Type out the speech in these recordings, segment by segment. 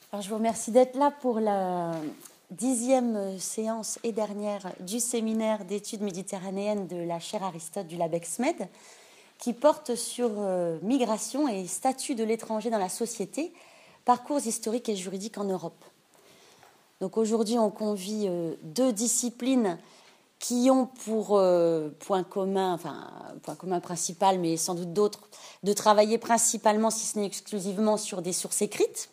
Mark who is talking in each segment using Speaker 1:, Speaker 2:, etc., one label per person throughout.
Speaker 1: Alors, je vous remercie d'être là pour la 10e séance et dernière du séminaire d'études méditerranéennes de la chaire Aristote du LabExMed, qui porte sur migration et statut de l'étranger dans la société, parcours historiques et juridiques en Europe. Donc aujourd'hui, on convie deux disciplines qui ont pour point commun principal, mais sans doute d'autres, de travailler principalement, si ce n'est exclusivement, sur des sources écrites.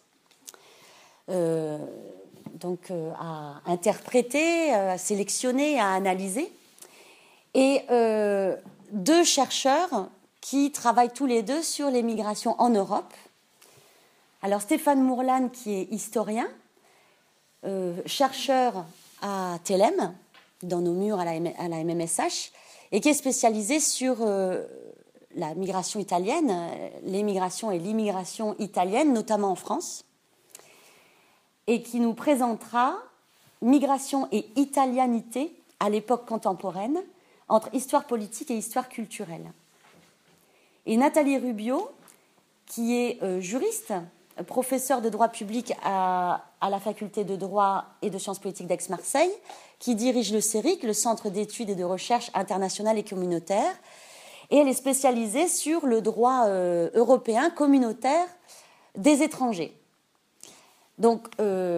Speaker 1: À interpréter, à sélectionner, à analyser. Et deux chercheurs qui travaillent tous les deux sur les migrations en Europe. Alors Stéphane Mourlane, qui est historien, chercheur à Thelem, dans nos murs à la MMSH, et qui est spécialisé sur la migration italienne, l'émigration et l'immigration italienne, notamment en France, et qui nous présentera migration et italianité à l'époque contemporaine, entre histoire politique et histoire culturelle. Et Nathalie Rubio, qui est juriste, professeure de droit public à la faculté de droit et de sciences politiques d'Aix-Marseille, qui dirige le CERIC, le Centre d'études et de recherche internationale et communautaire, et elle est spécialisée sur le droit européen communautaire des étrangers. Donc,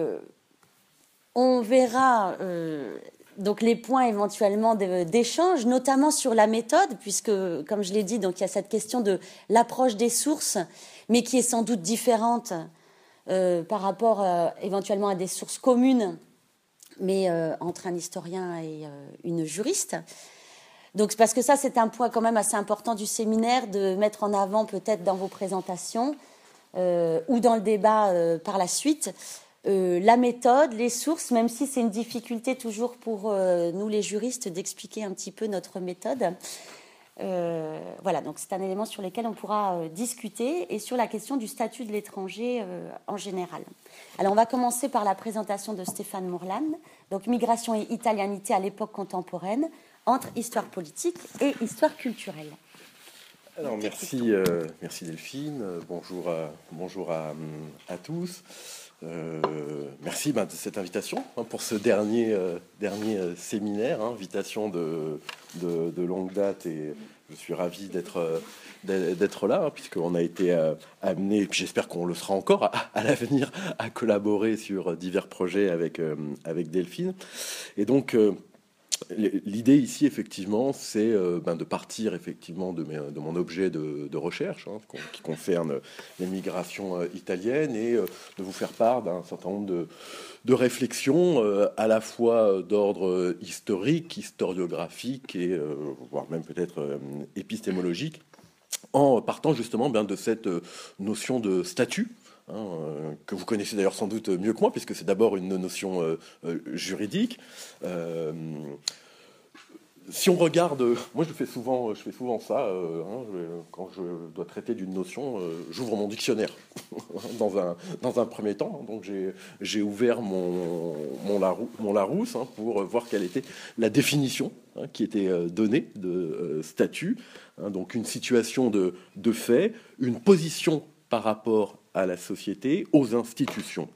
Speaker 1: on verra donc les points éventuellement d'échange, notamment sur la méthode, puisque, comme je l'ai dit, donc il y a cette question de l'approche des sources, mais qui est sans doute différente par rapport éventuellement à des sources communes, mais entre un historien et une juriste. Donc, parce que ça, c'est un point quand même assez important du séminaire, de mettre en avant peut-être dans vos présentations ou dans le débat par la suite, la méthode, les sources, même si c'est une difficulté toujours pour nous les juristes d'expliquer un petit peu notre méthode. Voilà, donc c'est un élément sur lequel on pourra discuter, et sur la question du statut de l'étranger en général. Alors on va commencer par la présentation de Stéphane Mourlane, donc migration et italianité à l'époque contemporaine, entre histoire politique et histoire culturelle.
Speaker 2: Alors merci Delphine, bonjour à tous. Merci de cette invitation pour ce dernier séminaire, invitation de longue date, et je suis ravi d'être là, puisqu'on a été amené, et puis j'espère qu'on le sera encore à l'avenir, à collaborer sur divers projets avec Delphine. Et donc l'idée ici, effectivement, c'est de partir effectivement de mon objet de recherche, qui concerne les migrations italiennes, et de vous faire part d'un certain nombre de réflexions à la fois d'ordre historique, historiographique, et voire même peut-être épistémologique, en partant justement de cette notion de statut, que vous connaissez d'ailleurs sans doute mieux que moi, puisque c'est d'abord une notion juridique. Si on regarde, moi je fais souvent ça, quand je dois traiter d'une notion, j'ouvre mon dictionnaire dans un premier temps. Donc j'ai ouvert mon Larousse pour voir quelle était la définition qui était donnée de statut. Donc une situation de fait, une position par rapport à la société, aux institutions.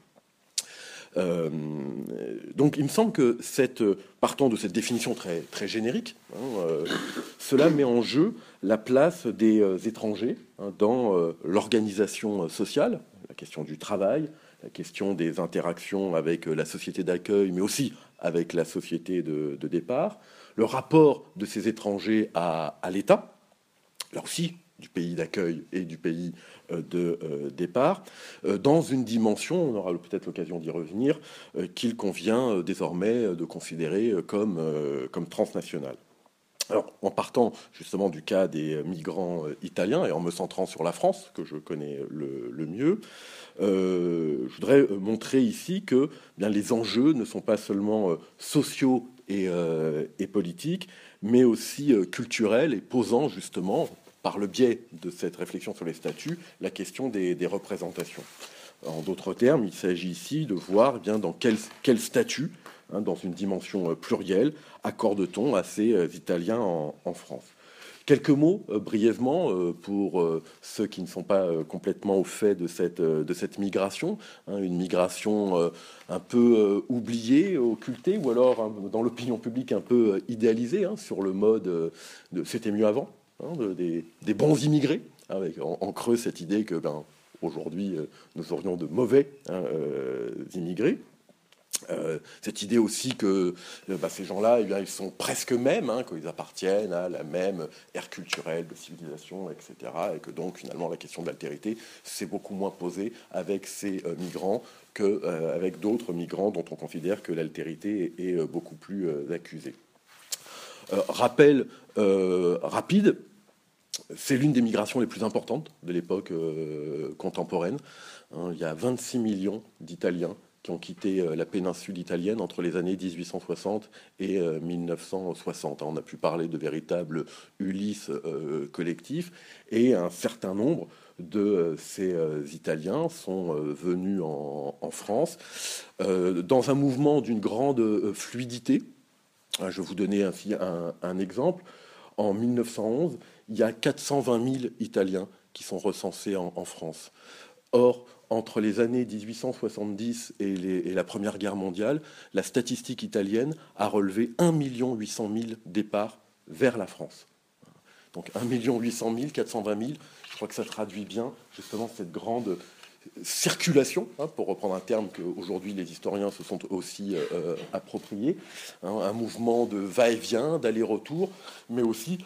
Speaker 2: Donc il me semble que partant de cette définition très, très générique, cela met en jeu la place des étrangers dans l'organisation sociale, la question du travail, la question des interactions avec la société d'accueil, mais aussi avec la société de départ, le rapport de ces étrangers à l'État, là aussi du pays d'accueil et du pays de départ, dans une dimension, on aura peut-être l'occasion d'y revenir, qu'il convient désormais de considérer comme transnationale. Alors, en partant justement du cas des migrants italiens et en me centrant sur la France, que je connais le mieux, je voudrais montrer ici que les enjeux ne sont pas seulement sociaux et politiques, mais aussi culturels, et posant justement, par le biais de cette réflexion sur les statuts, la question des représentations. En d'autres termes, il s'agit ici de voir dans quel statut, dans une dimension plurielle, accorde-t-on à ces Italiens en France. Quelques mots, brièvement, pour ceux qui ne sont pas complètement au fait de cette migration, hein, une migration un peu oubliée, occultée, ou alors hein, dans l'opinion publique un peu idéalisée, hein, sur le mode de c'était mieux avant, hein, des bons immigrés, hein, avec en creux cette idée que aujourd'hui nous aurions de mauvais immigrés. Cette idée aussi que ces gens-là, ils sont presque mêmes, hein, qu'ils appartiennent à la même ère culturelle de civilisation, etc. Et que donc, finalement, la question de l'altérité s'est beaucoup moins posée avec ces migrants qu'avec d'autres migrants dont on considère que l'altérité est beaucoup plus accusée. Rappel rapide, c'est l'une des migrations les plus importantes de l'époque contemporaine. Hein, il y a 26 millions d'Italiens qui ont quitté la péninsule italienne entre les années 1860 et 1960. On a pu parler de véritables Ulysses collectifs, et un certain nombre de ces Italiens sont venus en France dans un mouvement d'une grande fluidité. Je vais vous donner ainsi un exemple. En 1911, il y a 420 000 Italiens qui sont recensés en France. Or, entre les années 1870 et la Première Guerre mondiale, la statistique italienne a relevé 1 800 000 départs vers la France. Donc 1 800 000, 420 000, je crois que ça traduit bien justement cette grande circulation, hein, pour reprendre un terme qu'aujourd'hui les historiens se sont aussi appropriés, hein, un mouvement de va-et-vient, d'aller-retour, mais aussi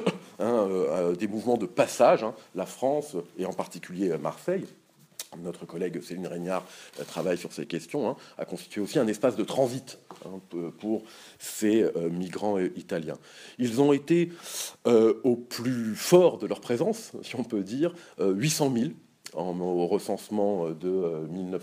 Speaker 2: des mouvements de passage. Hein. La France, et en particulier Marseille, notre collègue Céline Régnard travaille sur ces questions, hein, a constitué aussi un espace de transit, hein, pour ces migrants italiens. Ils ont été au plus fort de leur présence, si on peut dire, 800 000 au recensement de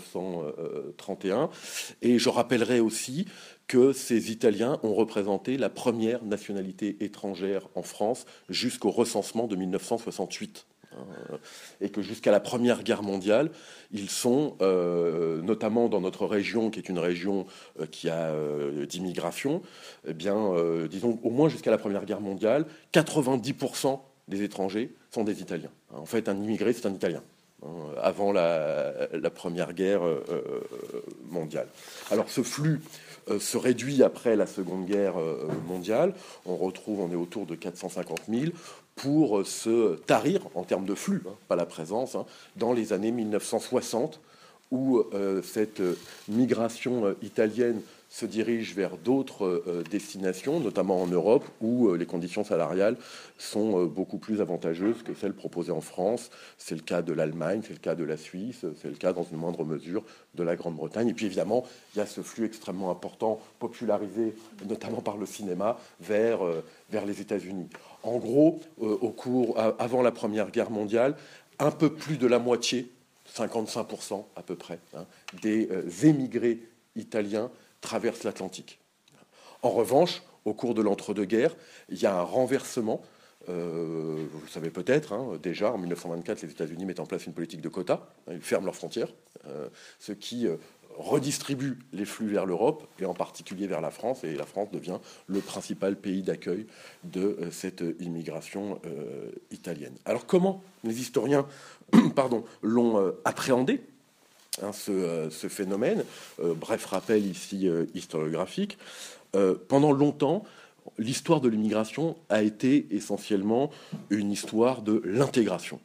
Speaker 2: 1931. Et je rappellerai aussi que ces Italiens ont représenté la première nationalité étrangère en France jusqu'au recensement de 1968. Et que jusqu'à la Première Guerre mondiale, ils sont, notamment dans notre région, qui est une région qui a d'immigration, disons au moins jusqu'à la Première Guerre mondiale, 90% des étrangers sont des Italiens. En fait, un immigré, c'est un Italien, avant la Première Guerre mondiale. Alors ce flux se réduit après la Seconde Guerre mondiale. On est autour de 450 000 pour se tarir en termes de flux, hein, pas la présence, hein, dans les années 1960, où cette migration italienne se dirige vers d'autres destinations, notamment en Europe, où les conditions salariales sont beaucoup plus avantageuses que celles proposées en France. C'est le cas de l'Allemagne, c'est le cas de la Suisse, c'est le cas dans une moindre mesure de la Grande-Bretagne. Et puis évidemment, il y a ce flux extrêmement important, popularisé notamment par le cinéma, vers les États-Unis. En gros, avant la Première Guerre mondiale, un peu plus de la moitié, 55% à peu près, hein, des émigrés italiens traversent l'Atlantique. En revanche, au cours de l'entre-deux-guerres, il y a un renversement. Vous le savez peut-être, hein, déjà en 1924, les États-Unis mettent en place une politique de quotas. Ils ferment leurs frontières, ce qui redistribue les flux vers l'Europe, et en particulier vers la France, et la France devient le principal pays d'accueil de cette immigration italienne. Alors comment les historiens l'ont appréhendé, hein, ce phénomène? Bref rappel ici historiographique. Pendant longtemps, l'histoire de l'immigration a été essentiellement une histoire de l'intégration.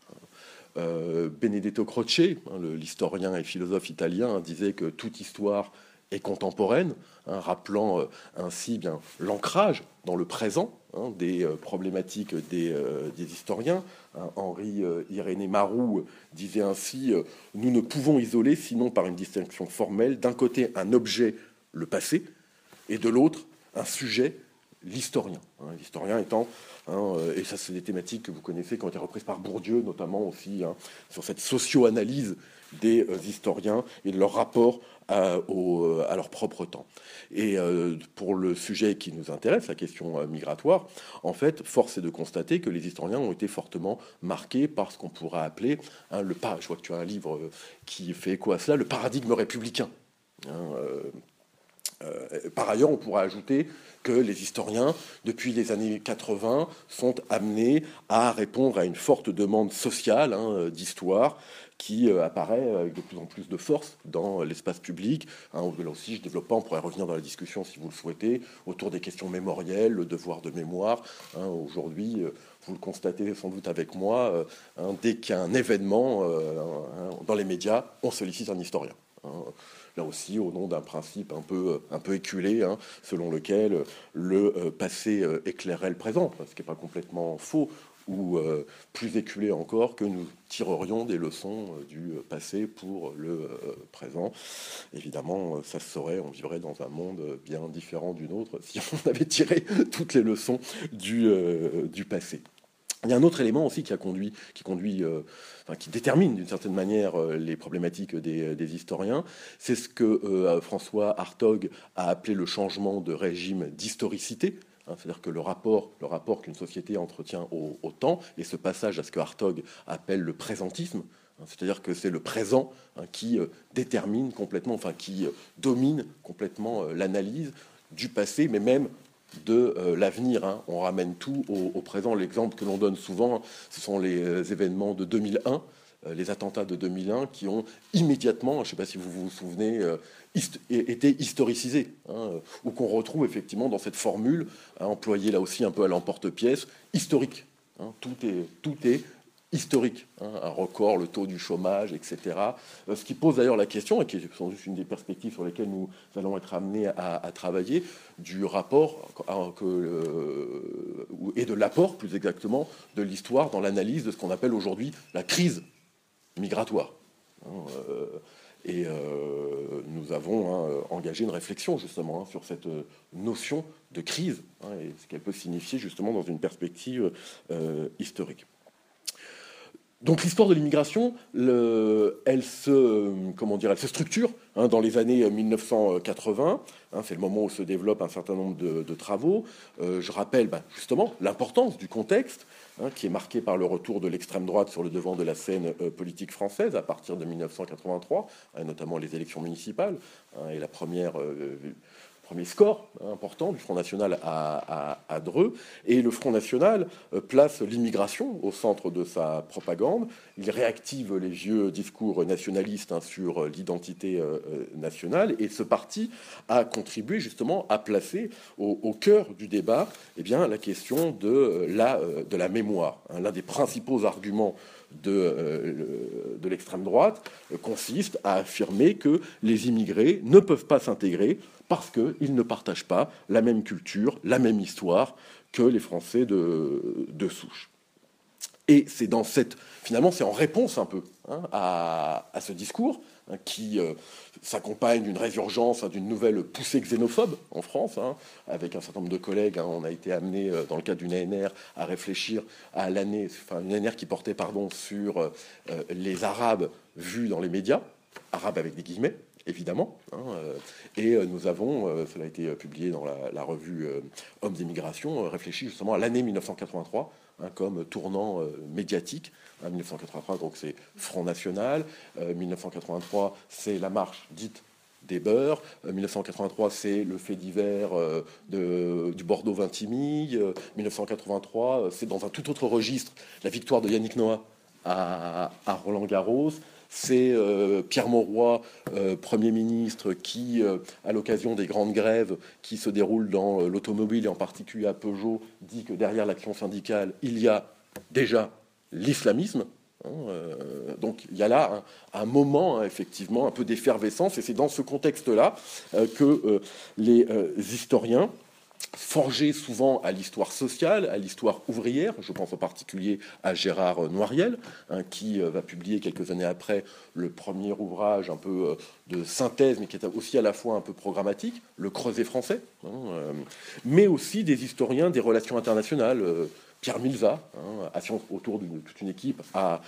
Speaker 2: Benedetto Croce, l'historien et philosophe italien, disait que toute histoire est contemporaine, hein, rappelant ainsi l'ancrage dans le présent, hein, des problématiques des historiens. Hein, Henri Irénée Marou disait ainsi nous ne pouvons isoler, sinon par une distinction formelle, d'un côté un objet, le passé, et de l'autre un sujet, l'historien. Hein, l'historien étant, et ça c'est des thématiques que vous connaissez, qui ont été reprises par Bourdieu notamment aussi, hein, sur cette socio-analyse des historiens et de leur rapport à leur propre temps. Et pour le sujet qui nous intéresse, la question migratoire, en fait, force est de constater que les historiens ont été fortement marqués par ce qu'on pourrait appeler, hein, je vois que tu as un livre qui fait écho à cela, le paradigme républicain. Hein, Par ailleurs, on pourrait ajouter que les historiens, depuis les années 80, sont amenés à répondre à une forte demande sociale d'histoire qui apparaît avec de plus en plus de force dans l'espace public. Là aussi, je ne développe pas, on pourrait revenir dans la discussion si vous le souhaitez, autour des questions mémorielles, le devoir de mémoire. Aujourd'hui, vous le constatez sans doute avec moi, dès qu'il y a un événement dans les médias, on sollicite un historien. Là aussi, au nom d'un principe un peu éculé, selon lequel le passé éclairerait le présent, ce qui n'est pas complètement faux, ou plus éculé encore, que nous tirerions des leçons du passé pour le présent. Évidemment, ça se saurait, on vivrait dans un monde bien différent du nôtre si on avait tiré toutes les leçons du passé. Il y a un autre élément aussi qui détermine d'une certaine manière les problématiques des historiens, c'est ce que François Hartog a appelé le changement de régime d'historicité. C'est-à-dire que le rapport qu'une société entretient au temps, et ce passage à ce que Hartog appelle le présentisme, c'est-à-dire que c'est le présent qui détermine complètement, qui domine complètement l'analyse du passé, mais même de l'avenir. On ramène tout au présent. L'exemple que l'on donne souvent, ce sont les événements de 2001, les attentats de 2001 qui ont immédiatement, je ne sais pas si vous vous souvenez, été historicisés, ou qu'on retrouve effectivement dans cette formule, employée là aussi un peu à l'emporte-pièce, historique. Tout est historique, un record, le taux du chômage, etc. Ce qui pose d'ailleurs la question, et qui est sans doute une des perspectives sur lesquelles nous allons être amenés à travailler, du rapport et de l'apport, plus exactement, de l'histoire dans l'analyse de ce qu'on appelle aujourd'hui la crise migratoire. Nous avons engagé une réflexion justement sur cette notion de crise et ce qu'elle peut signifier justement dans une perspective historique. Donc l'histoire de l'immigration, elle se structure dans les années 1980. C'est le moment où se développe un certain nombre de travaux. Je rappelle justement l'importance du contexte qui est marqué par le retour de l'extrême droite sur le devant de la scène politique française à partir de 1983, notamment les élections municipales et la premier score important du Front National à Dreux. Et le Front National place l'immigration au centre de sa propagande. Il réactive les vieux discours nationalistes sur l'identité nationale. Et ce parti a contribué justement à placer au cœur du débat la question de la mémoire. L'un des principaux arguments de l'extrême droite consiste à affirmer que les immigrés ne peuvent pas s'intégrer parce qu'ils ne partagent pas la même culture, la même histoire que les Français de souche. Et c'est finalement, c'est en réponse un peu à ce discours qui s'accompagne d'une résurgence, d'une nouvelle poussée xénophobe en France, avec un certain nombre de collègues. On a été amené, dans le cadre d'une ANR, à réfléchir à une ANR qui portait sur les Arabes vus dans les médias, Arabes avec des guillemets, évidemment. Et nous avons, cela a été publié dans la revue Hommes et Migrations, réfléchi justement à l'année 1983 comme tournant médiatique. 1983, donc c'est Front National. 1983, c'est la marche dite des beurs. 1983, c'est le fait divers du Bordeaux-Vintimille. 1983, c'est dans un tout autre registre la victoire de Yannick Noah à Roland-Garros. C'est Pierre Mauroy, Premier ministre, qui, à l'occasion des grandes grèves qui se déroulent dans l'automobile, et en particulier à Peugeot, dit que derrière l'action syndicale, il y a déjà l'islamisme. Donc il y a là un moment, effectivement, un peu d'effervescence, et c'est dans ce contexte-là que les historiens, forgés souvent à l'histoire sociale, à l'histoire ouvrière, je pense en particulier à Gérard Noiriel, qui va publier quelques années après le premier ouvrage un peu de synthèse, mais qui est aussi à la fois un peu programmatique, Le Creuset français, mais aussi des historiens des relations internationales, Pierre Milza, autour d'une toute une équipe à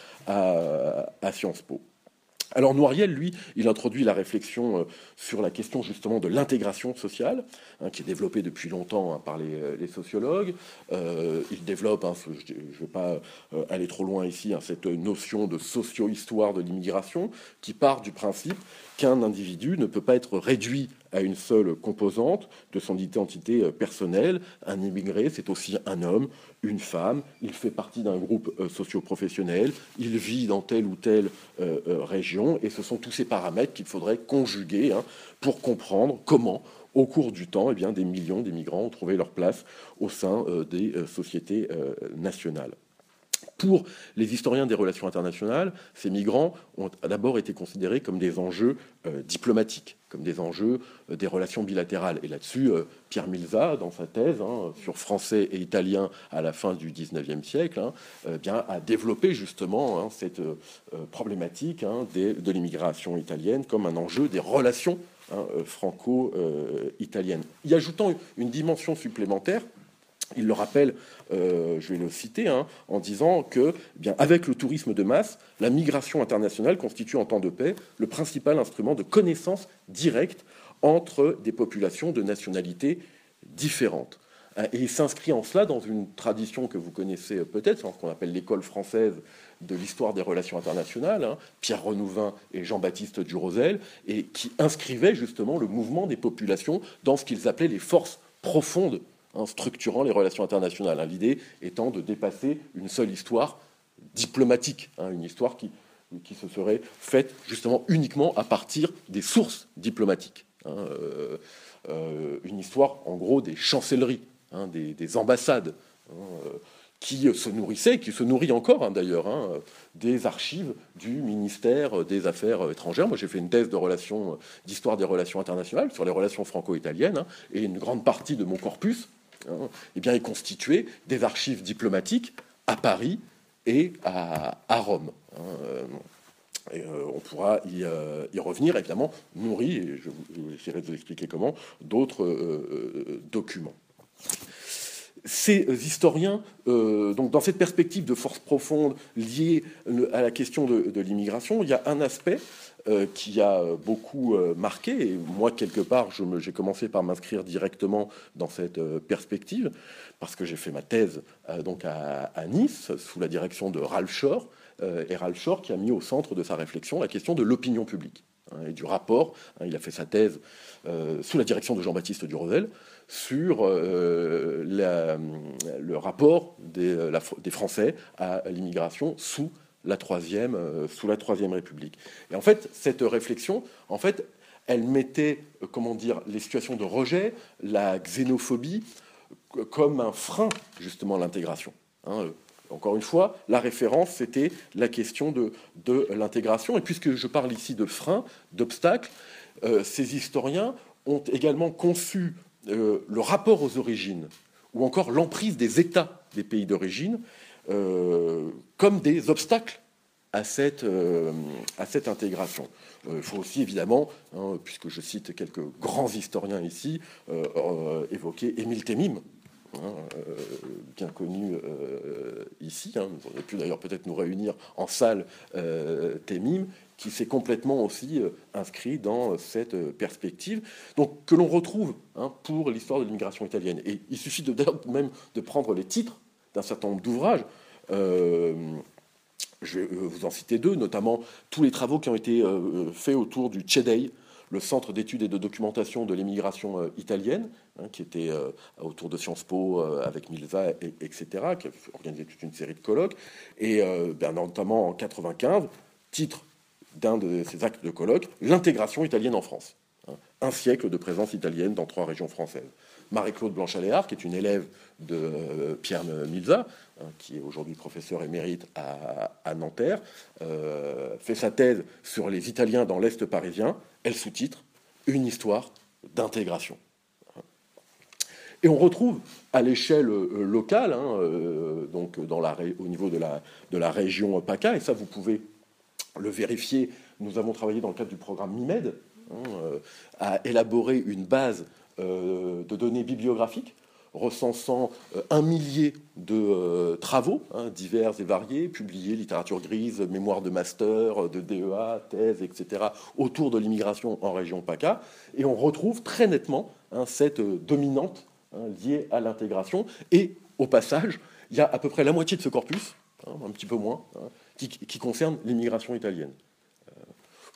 Speaker 2: Sciences Po. Alors Noiriel, lui, il introduit la réflexion sur la question justement de l'intégration sociale, qui est développée depuis longtemps par les sociologues. Il développe, je ne vais pas aller trop loin ici, cette notion de socio-histoire de l'immigration, qui part du principe qu'un individu ne peut pas être réduit à une seule composante de son identité personnelle. Un immigré, c'est aussi un homme, une femme, il fait partie d'un groupe socio-professionnel, il vit dans telle ou telle région, et ce sont tous ces paramètres qu'il faudrait conjuguer pour comprendre comment, au cours du temps, des millions d'immigrants ont trouvé leur place au sein des sociétés nationales. Pour les historiens des relations internationales, ces migrants ont d'abord été considérés comme des enjeux diplomatiques, comme des enjeux des relations bilatérales. Et là-dessus, Pierre Milza, dans sa thèse sur français et italien à la fin du XIXe siècle, a développé justement cette problématique de l'immigration italienne comme un enjeu des relations franco-italiennes. Y ajoutant une dimension supplémentaire, il le rappelle, je vais le citer, en disant que, avec le tourisme de masse, la migration internationale constitue en temps de paix le principal instrument de connaissance directe entre des populations de nationalités différentes. Et il s'inscrit en cela dans une tradition que vous connaissez peut-être, ce qu'on appelle l'école française de l'histoire des relations internationales, Pierre Renouvin et Jean-Baptiste Durosel, et qui inscrivait justement le mouvement des populations dans ce qu'ils appelaient les forces profondes structurant les relations internationales. L'idée étant de dépasser une seule histoire diplomatique, une histoire qui se serait faite justement uniquement à partir des sources diplomatiques. Une histoire, en gros, des chancelleries, des ambassades, qui se nourrissaient, qui se nourrit encore d'ailleurs, des archives du ministère des Affaires étrangères. Moi, j'ai fait une thèse d'histoire des relations internationales sur les relations franco-italiennes, et une grande partie de mon corpus est constitué des archives diplomatiques à Paris et à Rome. On pourra y revenir, évidemment, nourri, et j'essaierai de vous expliquer comment, d'autres documents. Ces historiens, donc dans cette perspective de force profonde liée à la question de l'immigration, il y a un aspect qui a beaucoup marqué, et moi, quelque part, j'ai commencé par m'inscrire directement dans cette perspective, parce que j'ai fait ma thèse donc à Nice, sous la direction de Ralph Shore, et Ralph Shore qui a mis au centre de sa réflexion la question de l'opinion publique, et du rapport. Il a fait sa thèse sous la direction de Jean-Baptiste Durosel, sur le rapport des Français à l'immigration sous la Troisième République. Et en fait, cette réflexion, elle mettait, les situations de rejet, la xénophobie, comme un frein, justement, à l'intégration. Encore une fois, la référence, c'était la question de l'intégration. Et puisque je parle ici de frein, d'obstacle, ces historiens ont également conçu le rapport aux origines, ou encore l'emprise des États des pays d'origine, comme des obstacles à cette intégration. Il faut aussi, évidemment, puisque je cite quelques grands historiens ici, évoquer Émile Temim, bien connu ici. Vous auriez pu d'ailleurs peut-être nous réunir en salle Temim, qui s'est complètement aussi inscrit dans cette perspective, donc que l'on retrouve pour l'histoire de l'immigration italienne. Et il suffit même de prendre les titres d'un certain nombre d'ouvrages. Je vais vous en citer deux, notamment tous les travaux qui ont été faits autour du CEDEI, le Centre d'études et de documentation de l'immigration italienne, qui était autour de Sciences Po avec Milza, etc., qui a organisé toute une série de colloques, et notamment en 1995, titre d'un de ces actes de colloque, l'intégration italienne en France. Un siècle de présence italienne dans 3 régions françaises. Marie-Claude Blanchaléard, qui est une élève de Pierre Milza, qui est aujourd'hui professeur émérite à Nanterre, fait sa thèse sur les Italiens dans l'Est parisien. Elle sous-titre « Une histoire d'intégration ». Et on retrouve à l'échelle locale, donc au niveau de la région PACA, et ça vous pouvez le vérifier, nous avons travaillé dans le cadre du programme MIMED à élaborer une base de données bibliographiques recensant 1 millier de travaux divers et variés, publiés, littérature grise, mémoire de master, de DEA, thèse, etc., autour de l'immigration en région PACA. Et on retrouve très nettement cette dominante liée à l'intégration. Et au passage, il y a à peu près la moitié de ce corpus, un petit peu moins, qui concerne l'immigration italienne.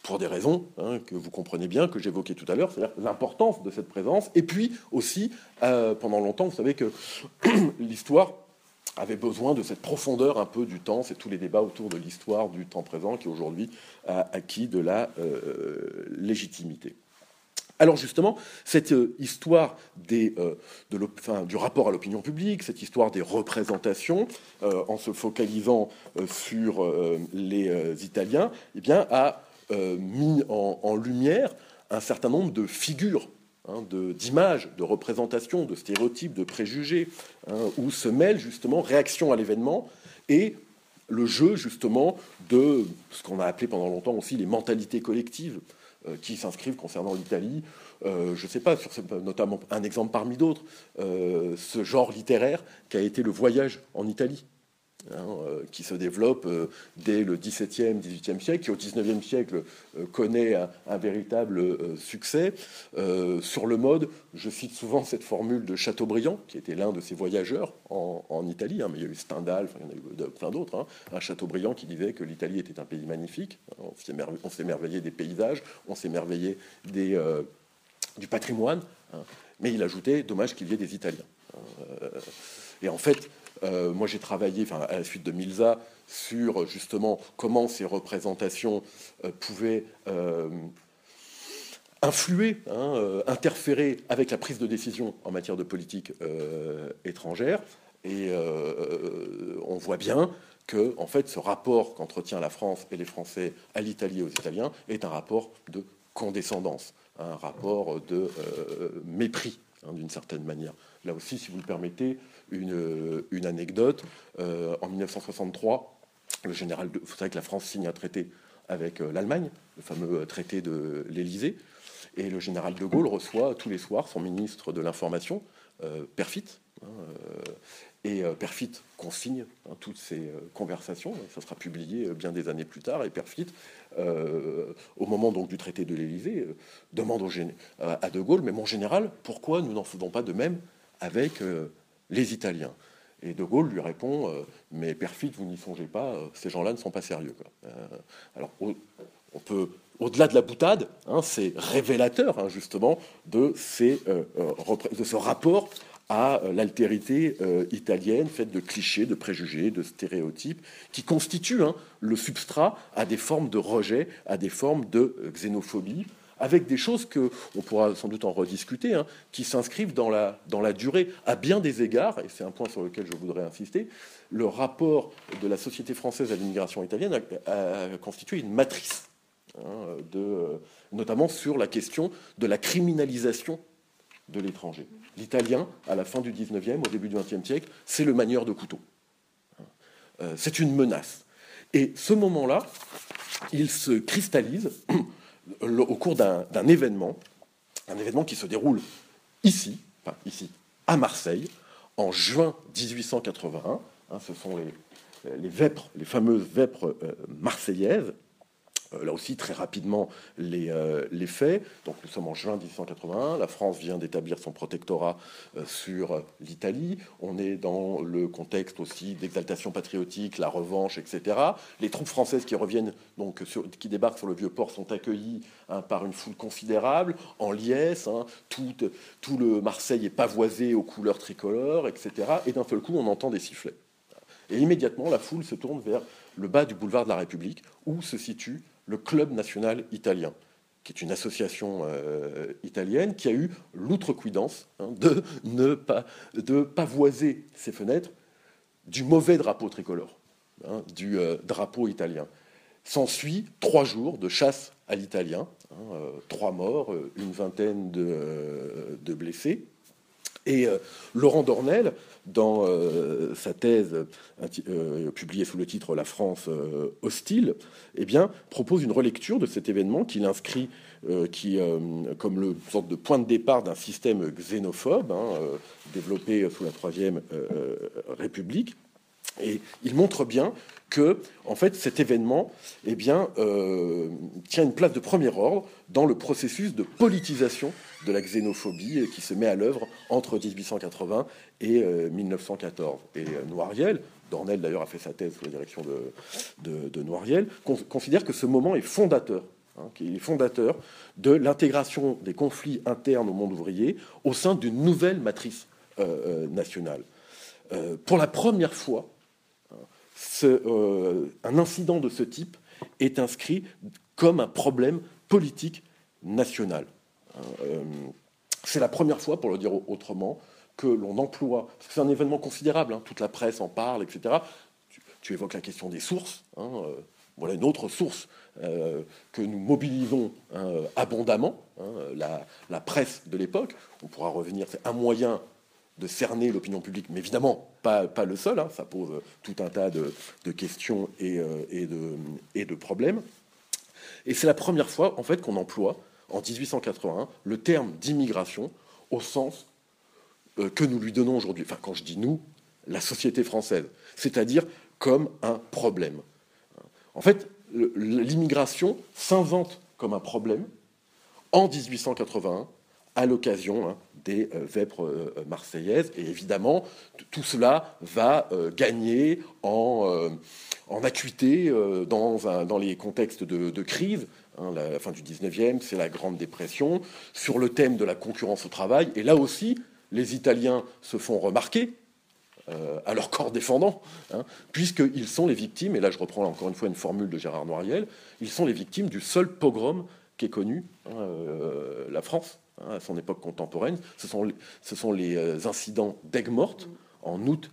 Speaker 2: pour des raisons que vous comprenez bien, que j'évoquais tout à l'heure, c'est-à-dire l'importance de cette présence, et puis aussi, pendant longtemps, vous savez que l'histoire avait besoin de cette profondeur un peu du temps, c'est tous les débats autour de l'histoire du temps présent qui aujourd'hui a acquis de la légitimité. Alors justement, cette histoire du rapport à l'opinion publique, cette histoire des représentations, en se focalisant sur les Italiens, eh bien, a mis en lumière un certain nombre de figures, d'images, de représentations, de stéréotypes, de préjugés, où se mêlent justement réaction à l'événement et le jeu justement de ce qu'on a appelé pendant longtemps aussi les mentalités collectives qui s'inscrivent concernant l'Italie. Je ne sais pas, notamment un exemple parmi d'autres, ce genre littéraire qui a été le voyage en Italie. Qui se développe dès le XVIIe, XVIIIe siècle, qui au XIXe siècle connaît un véritable succès. Sur le mode, je cite souvent cette formule de Chateaubriand, qui était l'un de ces voyageurs en Italie, mais il y a eu Stendhal, il y en a eu plein d'autres. Un Chateaubriand qui disait que l'Italie était un pays magnifique. On s'émerveillait des paysages, on s'émerveillait du patrimoine, mais il ajoutait, dommage qu'il y ait des Italiens. Et en fait, moi, j'ai travaillé, à la suite de Milza, sur justement comment ces représentations pouvaient influer, interférer avec la prise de décision en matière de politique étrangère. Et on voit bien que, en fait, ce rapport qu'entretient la France et les Français à l'Italie et aux Italiens est un rapport de condescendance, un rapport de mépris, d'une certaine manière. Là aussi, si vous le permettez, une anecdote. En 1963, le général vous savez que la France signe un traité avec l'Allemagne, le fameux traité de l'Élysée, et le général de Gaulle reçoit tous les soirs son ministre de l'Information, Perfit, et Perfit consigne toutes ces conversations. Ça sera publié bien des années plus tard, et Perfit, au moment donc du traité de l'Élysée, demande à de Gaulle, mais mon général, pourquoi nous n'en faisons pas de même avec les Italiens? Et de Gaulle lui répond, mais Perfit, vous n'y songez pas, ces gens-là ne sont pas sérieux. Alors, on peut, au-delà de la boutade, c'est révélateur, justement, de ce rapport à l'altérité italienne, faite de clichés, de préjugés, de stéréotypes, qui constituent le substrat à des formes de rejet, à des formes de xénophobie, avec des choses que on pourra sans doute en rediscuter, qui s'inscrivent dans la durée à bien des égards, et c'est un point sur lequel je voudrais insister. Le rapport de la société française à l'immigration italienne a constitué une matrice, notamment sur la question de la criminalisation de l'étranger. L'italien, à la fin du 19e, au début du 20e siècle, c'est le manieur de couteau. C'est une menace. Et ce moment-là, il se cristallise au cours d'un événement, qui se déroule ici, à Marseille, en juin 1881. Ce sont les vêpres, les fameuses vêpres marseillaises. Là aussi, très rapidement, les faits. Donc, nous sommes en juin 1881. La France vient d'établir son protectorat sur l'Italie. On est dans le contexte aussi d'exaltation patriotique, la revanche, etc. Les troupes françaises qui reviennent, qui débarquent sur le Vieux-Port, sont accueillies par une foule considérable, en liesse. Tout le Marseille est pavoisé aux couleurs tricolores, etc. Et d'un seul coup, on entend des sifflets. Et immédiatement, la foule se tourne vers le bas du boulevard de la République, où se situe le Club national italien, qui est une association italienne qui a eu l'outrecuidance de pavoiser ses fenêtres du mauvais drapeau tricolore, du drapeau italien. S'ensuit 3 jours de chasse à l'italien, 3 morts, une vingtaine de blessés. Et Laurent Dornel, dans sa thèse publiée sous le titre « La France hostile », propose une relecture de cet événement qu'il inscrit comme une sorte de point de départ d'un système xénophobe développé sous la Troisième République. Et il montre bien que, en fait, cet événement tient une place de premier ordre dans le processus de politisation de la xénophobie qui se met à l'œuvre entre 1880 et 1914. Et Noiriel, Dornel d'ailleurs a fait sa thèse sous la direction de Noiriel, considère que ce moment est fondateur qui est fondateur de l'intégration des conflits internes au monde ouvrier au sein d'une nouvelle matrice nationale. Pour la première fois, un incident de ce type est inscrit comme un problème politique national. C'est la première fois, pour le dire autrement, que l'on emploie, parce que c'est un événement considérable, toute la presse en parle, etc. Tu évoques la question des sources. Voilà une autre source que nous mobilisons abondamment, la presse de l'époque. On pourra revenir, c'est un moyen de cerner l'opinion publique, mais évidemment pas le seul. Ça pose tout un tas de questions et de problèmes. Et c'est la première fois en fait qu'on emploie, en 1881, le terme d'immigration au sens que nous lui donnons aujourd'hui. Enfin, quand je dis nous, la société française, c'est-à-dire comme un problème. En fait, l'immigration s'invente comme un problème en 1881 à l'occasion des vêpres marseillaises. Et évidemment, tout cela va gagner en acuité dans les contextes de crise. La fin du 19e, c'est la Grande Dépression, sur le thème de la concurrence au travail. Et là aussi, les Italiens se font remarquer à leur corps défendant, puisqu'ils sont les victimes, et là je reprends encore une fois une formule de Gérard Noiriel, ils sont les victimes du seul pogrom qu'ait connu la France à son époque contemporaine. Ce sont les incidents d'Aigues-Mortes en août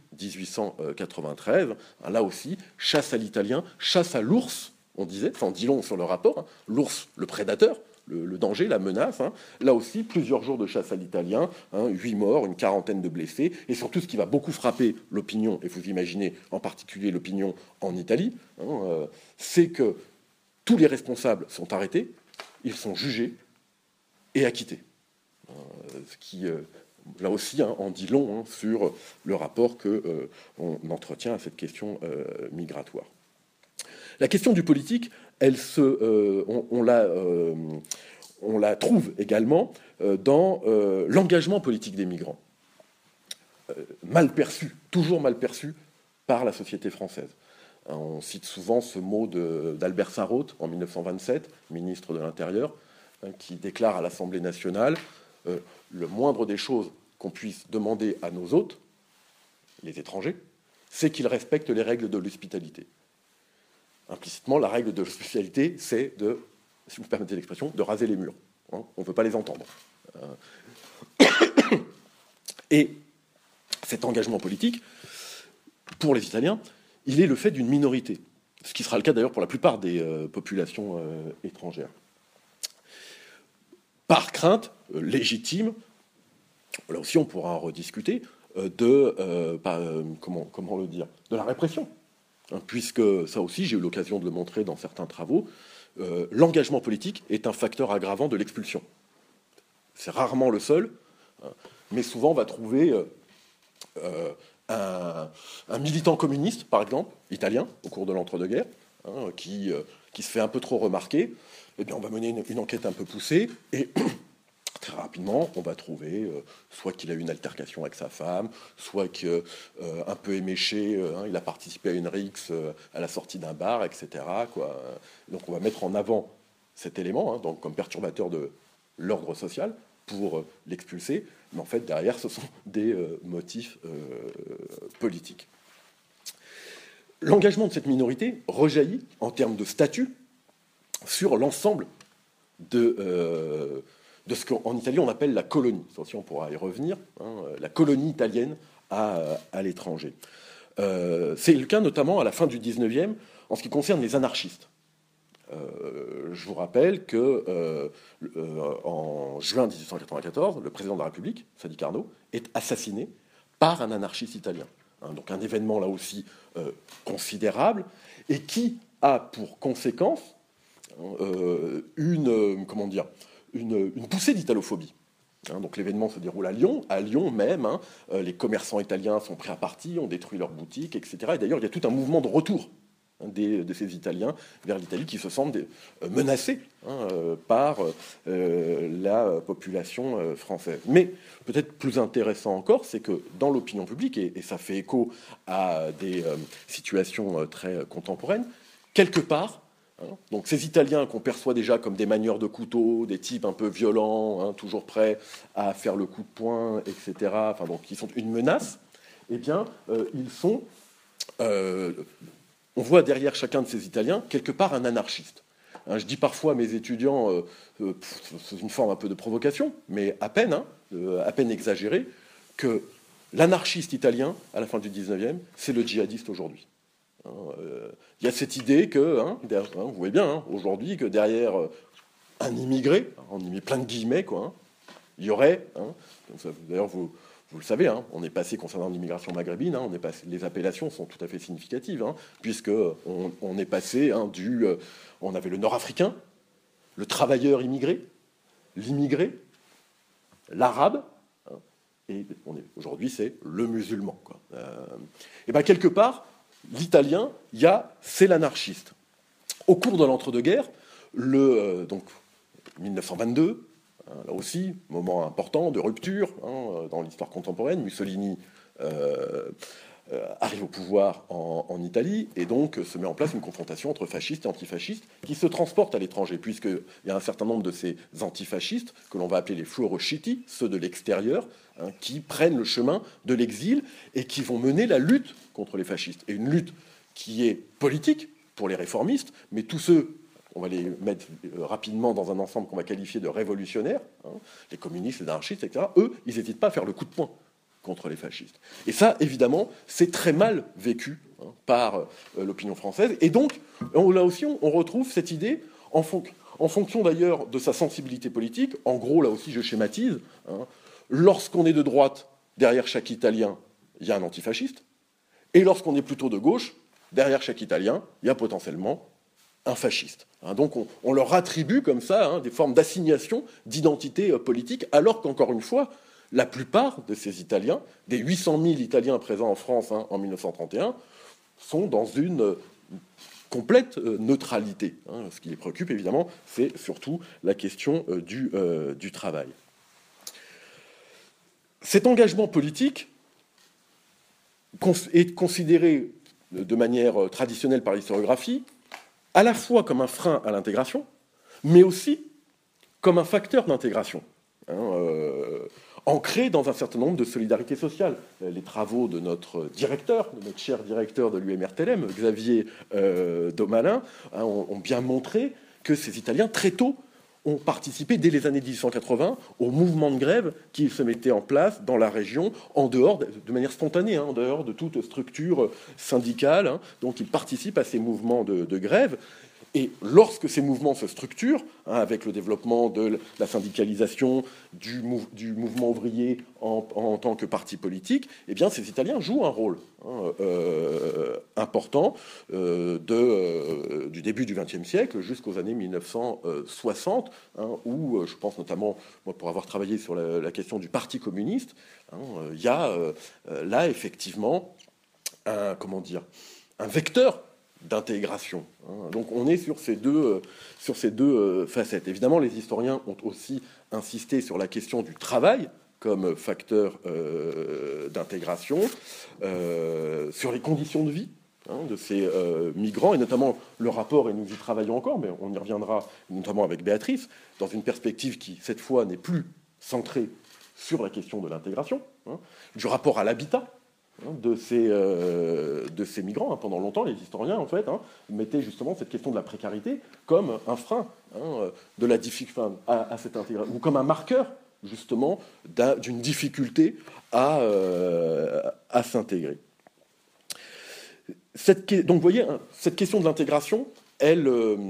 Speaker 2: 1893. Là aussi, chasse à l'italien, chasse à l'ours, on disait, enfin on dit long sur le rapport, l'ours, le prédateur, le danger, la menace. Là aussi, plusieurs jours de chasse à l'italien, 8 morts, une quarantaine de blessés, et surtout ce qui va beaucoup frapper l'opinion, et vous imaginez en particulier l'opinion en Italie, c'est que tous les responsables sont arrêtés, ils sont jugés et acquittés. Ce qui, là aussi, en dit long sur le rapport qu'on entretient à cette question migratoire. La question du politique, on la trouve également dans l'engagement politique des migrants, mal perçu, toujours mal perçu par la société française. On cite souvent ce mot d'Albert Sarraute en 1927, ministre de l'Intérieur, qui déclare à l'Assemblée nationale le moindre des choses qu'on puisse demander à nos hôtes, les étrangers, c'est qu'ils respectent les règles de l'hospitalité. Implicitement, la règle de l'hospitalité, c'est de, si vous me permettez l'expression, de raser les murs. On ne veut pas les entendre. Et cet engagement politique, pour les Italiens, il est le fait d'une minorité, ce qui sera le cas d'ailleurs pour la plupart des populations étrangères. Par crainte légitime, là aussi on pourra en rediscuter, de la répression. Puisque, ça aussi, j'ai eu l'occasion de le montrer dans certains travaux, l'engagement politique est un facteur aggravant de l'expulsion. C'est rarement le seul, mais souvent on va trouver un militant communiste, par exemple, italien, au cours de l'entre-deux-guerres, qui se fait un peu trop remarquer. Eh bien, on va mener une enquête un peu poussée, et très rapidement, on va trouver soit qu'il a eu une altercation avec sa femme, soit qu'un peu éméché, il a participé à une rixe à la sortie d'un bar, etc. Donc on va mettre en avant cet élément, donc comme perturbateur de l'ordre social, pour l'expulser. Mais en fait, derrière, ce sont des motifs politiques. L'engagement de cette minorité rejaillit, en termes de statut, sur l'ensemble de ce qu'en Italie on appelle la colonie. Si on pourra y revenir, la colonie italienne à l'étranger. C'est le cas notamment à la fin du 19e en ce qui concerne les anarchistes. Je vous rappelle que en juin 1894, le président de la République, Sadi Carnot, est assassiné par un anarchiste italien. Donc un événement là aussi considérable et qui a pour conséquence une poussée d'italophobie. Donc l'événement se déroule à Lyon même. Les commerçants italiens sont pris à partie, ont détruit leurs boutiques, etc. Et d'ailleurs, il y a tout un mouvement de retour de ces Italiens vers l'Italie qui se sentent menacés par la population française. Mais peut-être plus intéressant encore, c'est que dans l'opinion publique, et ça fait écho à des situations très contemporaines, quelque part, Donc ces Italiens qu'on perçoit déjà comme des manieurs de couteau, des types un peu violents, toujours prêts à faire le coup de poing, etc., donc qui sont une menace, eh bien, ils sont... on voit derrière chacun de ces Italiens, quelque part, un anarchiste. Je dis parfois à mes étudiants, c'est une forme un peu de provocation, mais à peine exagérée, que l'anarchiste italien, à la fin du 19e, c'est le djihadiste aujourd'hui. Il y a cette idée que, vous voyez bien, aujourd'hui, que derrière un immigré, on y met plein de guillemets, il y aurait, d'ailleurs vous le savez, on est passé, concernant l'immigration maghrébine, les appellations sont tout à fait significatives, puisqu'on est passé on avait le nord-africain, le travailleur immigré, l'immigré, l'arabe, et aujourd'hui c'est le musulman. Et bien quelque part, l'italien, c'est l'anarchiste. Au cours de l'entre-deux-guerres, donc 1922, là aussi, moment important de rupture dans l'histoire contemporaine. Mussolini arrive au pouvoir en Italie et donc se met en place une confrontation entre fascistes et antifascistes qui se transporte à l'étranger, puisqu'il y a un certain nombre de ces antifascistes que l'on va appeler les fuorosciti, ceux de l'extérieur, qui prennent le chemin de l'exil et qui vont mener la lutte contre les fascistes. Et une lutte qui est politique pour les réformistes, mais tous ceux, on va les mettre rapidement dans un ensemble qu'on va qualifier de révolutionnaires, les communistes, les anarchistes, etc., eux, ils n'hésitent pas à faire le coup de poing contre les fascistes. Et ça, évidemment, c'est très mal vécu par l'opinion française. Et donc, là aussi, on retrouve cette idée, en fonction d'ailleurs de sa sensibilité politique, en gros, là aussi, je schématise, lorsqu'on est de droite, derrière chaque Italien, il y a un antifasciste, et lorsqu'on est plutôt de gauche, derrière chaque Italien, il y a potentiellement un fasciste. Donc on leur attribue comme ça des formes d'assignation d'identité politique, alors qu'encore une fois, la plupart de ces Italiens, des 800 000 Italiens présents en France en 1931, sont dans une complète neutralité. Ce qui les préoccupe, évidemment, c'est surtout la question du travail. Cet engagement politique est considéré de manière traditionnelle par l'historiographie à la fois comme un frein à l'intégration, mais aussi comme un facteur d'intégration, ancré dans un certain nombre de solidarités sociales. Les travaux de notre cher directeur de l'UMRTLM, Xavier Daumalin, ont bien montré que ces Italiens, très tôt, ont participé dès les années 1880 au mouvement de grève qui se mettait en place dans la région, de manière spontanée, en dehors de toute structure syndicale. Donc ils participent à ces mouvements de grève. Et lorsque ces mouvements se structurent, avec le développement de la syndicalisation, du mouvement ouvrier en tant que parti politique, eh bien, ces Italiens jouent un rôle important du début du XXe siècle jusqu'aux années 1960, où je pense notamment, moi, pour avoir travaillé sur la question du Parti communiste, il y a là effectivement un vecteur d'intégration. Donc on est sur ces deux facettes. Évidemment, les historiens ont aussi insisté sur la question du travail comme facteur d'intégration, sur les conditions de vie de ces migrants, et notamment le rapport, et nous y travaillons encore, mais on y reviendra notamment avec Béatrice, dans une perspective qui, cette fois, n'est plus centrée sur la question de l'intégration, du rapport à l'habitat, de ces migrants. Pendant longtemps, les historiens, en fait, mettaient justement cette question de la précarité comme un frein de la difficulté à cette intégration, ou comme un marqueur, justement, d'une difficulté à s'intégrer. Donc, vous voyez, cette question de l'intégration, elle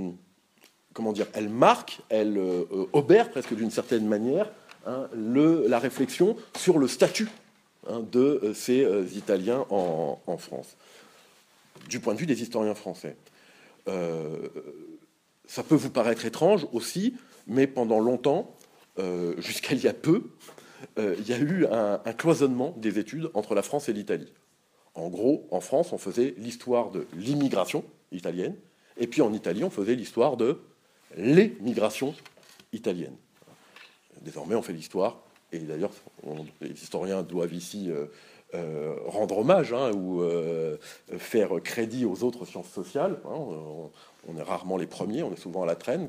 Speaker 2: marque, elle obère presque d'une certaine manière la réflexion sur le statut de ces Italiens en France, du point de vue des historiens français. Ça peut vous paraître étrange aussi, mais pendant longtemps, jusqu'à il y a peu, il y a eu un cloisonnement des études entre la France et l'Italie. En gros, en France, on faisait l'histoire de l'immigration italienne, et puis en Italie, on faisait l'histoire de l'émigration italienne. Désormais, on fait l'histoire. Et d'ailleurs, les historiens doivent ici rendre hommage ou faire crédit aux autres sciences sociales. On est rarement les premiers, on est souvent à la traîne,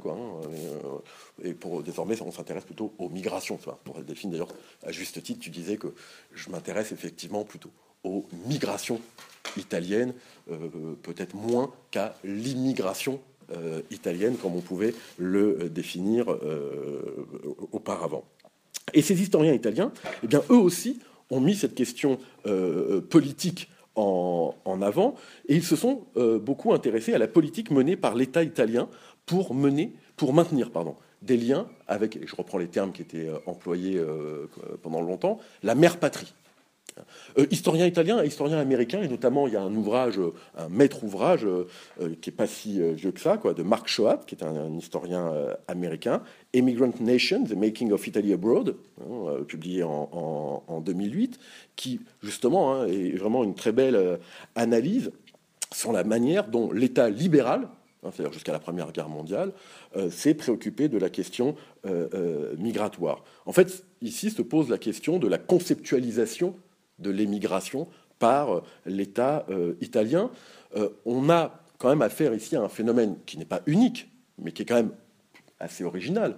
Speaker 2: et désormais, on s'intéresse plutôt aux migrations. Pour Delphine, d'ailleurs, à juste titre, tu disais que je m'intéresse effectivement plutôt aux migrations italiennes, peut-être moins qu'à l'immigration italienne, comme on pouvait le définir auparavant. Et ces historiens italiens, eh bien, eux aussi, ont mis cette question politique en avant, et ils se sont beaucoup intéressés à la politique menée par l'État italien pour maintenir des liens avec, et je reprends les termes qui étaient employés pendant longtemps, la mère patrie. Historien italien et historien américain, et notamment il y a un ouvrage, un maître ouvrage qui n'est pas si vieux que ça, de Mark Schwab, qui est un historien américain, Immigrant Nation, The Making of Italy Abroad, publié en 2008, qui justement est vraiment une très belle analyse sur la manière dont l'État libéral, c'est-à-dire jusqu'à la Première Guerre mondiale, s'est préoccupé de la question migratoire. En fait, ici se pose la question de la conceptualisation de l'émigration par l'État italien. On a quand même affaire ici à un phénomène qui n'est pas unique, mais qui est quand même assez original.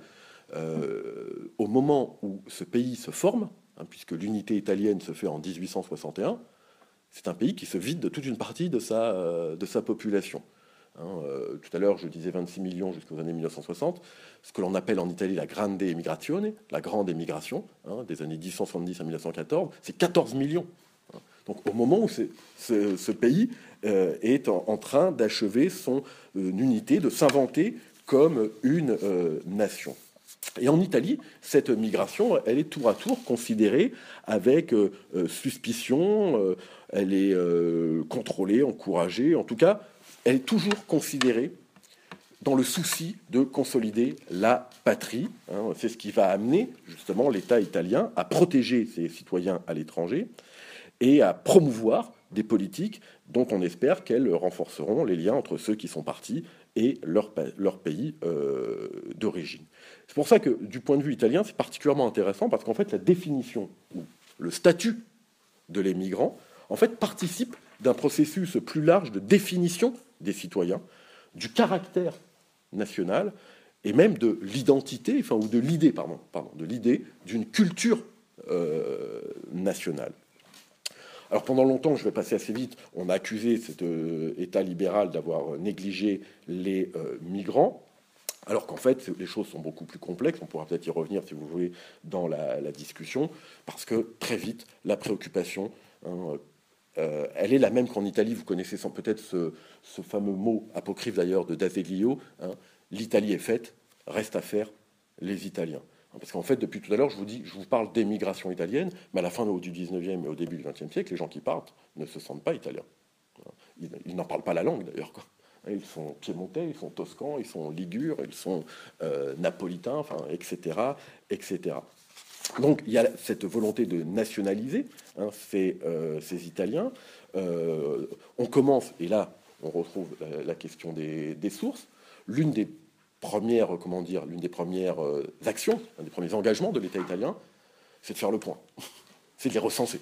Speaker 2: Au moment où ce pays se forme, puisque l'unité italienne se fait en 1861, c'est un pays qui se vide de toute une partie de sa population. Tout à l'heure, je disais 26 millions jusqu'aux années 1960. Ce que l'on appelle en Italie la grande émigrazione, la grande émigration, des années 1870 à 1914, c'est 14 millions. Donc au moment où ce pays est en train d'achever son unité, de s'inventer comme une nation. Et en Italie, cette migration, elle est tour à tour considérée avec suspicion, elle est contrôlée, encouragée, en tout cas, elle est toujours considérée dans le souci de consolider la patrie. C'est ce qui va amener justement l'État italien à protéger ses citoyens à l'étranger et à promouvoir des politiques dont on espère qu'elles renforceront les liens entre ceux qui sont partis et leur pays d'origine. C'est pour ça que du point de vue italien, c'est particulièrement intéressant parce qu'en fait la définition ou le statut de l'émigrant en fait participe d'un processus plus large de définition des citoyens, du caractère national et même de l'identité, ou de l'idée, de l'idée d'une culture nationale. Alors pendant longtemps, je vais passer assez vite, on a accusé cet État libéral d'avoir négligé les migrants, alors qu'en fait, les choses sont beaucoup plus complexes. On pourra peut-être y revenir, si vous voulez, dans la discussion, parce que très vite, la préoccupation elle est la même qu'en Italie. Vous connaissez peut-être ce fameux mot apocryphe d'ailleurs de D'Azeglio, l'Italie est faite, reste à faire les Italiens. Parce qu'en fait, depuis tout à l'heure, je vous parle d'émigration italienne, mais à la fin du 19e et au début du 20e siècle, les gens qui partent ne se sentent pas italiens. Ils n'en parlent pas la langue d'ailleurs. Ils sont piémontais, ils sont toscans, ils sont ligures, ils sont napolitains, etc., etc. Donc il y a cette volonté de nationaliser ces Italiens. On commence, et là on retrouve la question des sources. L'une des premières actions, un des premiers engagements de l'État italien, c'est de faire le point, c'est de les recenser.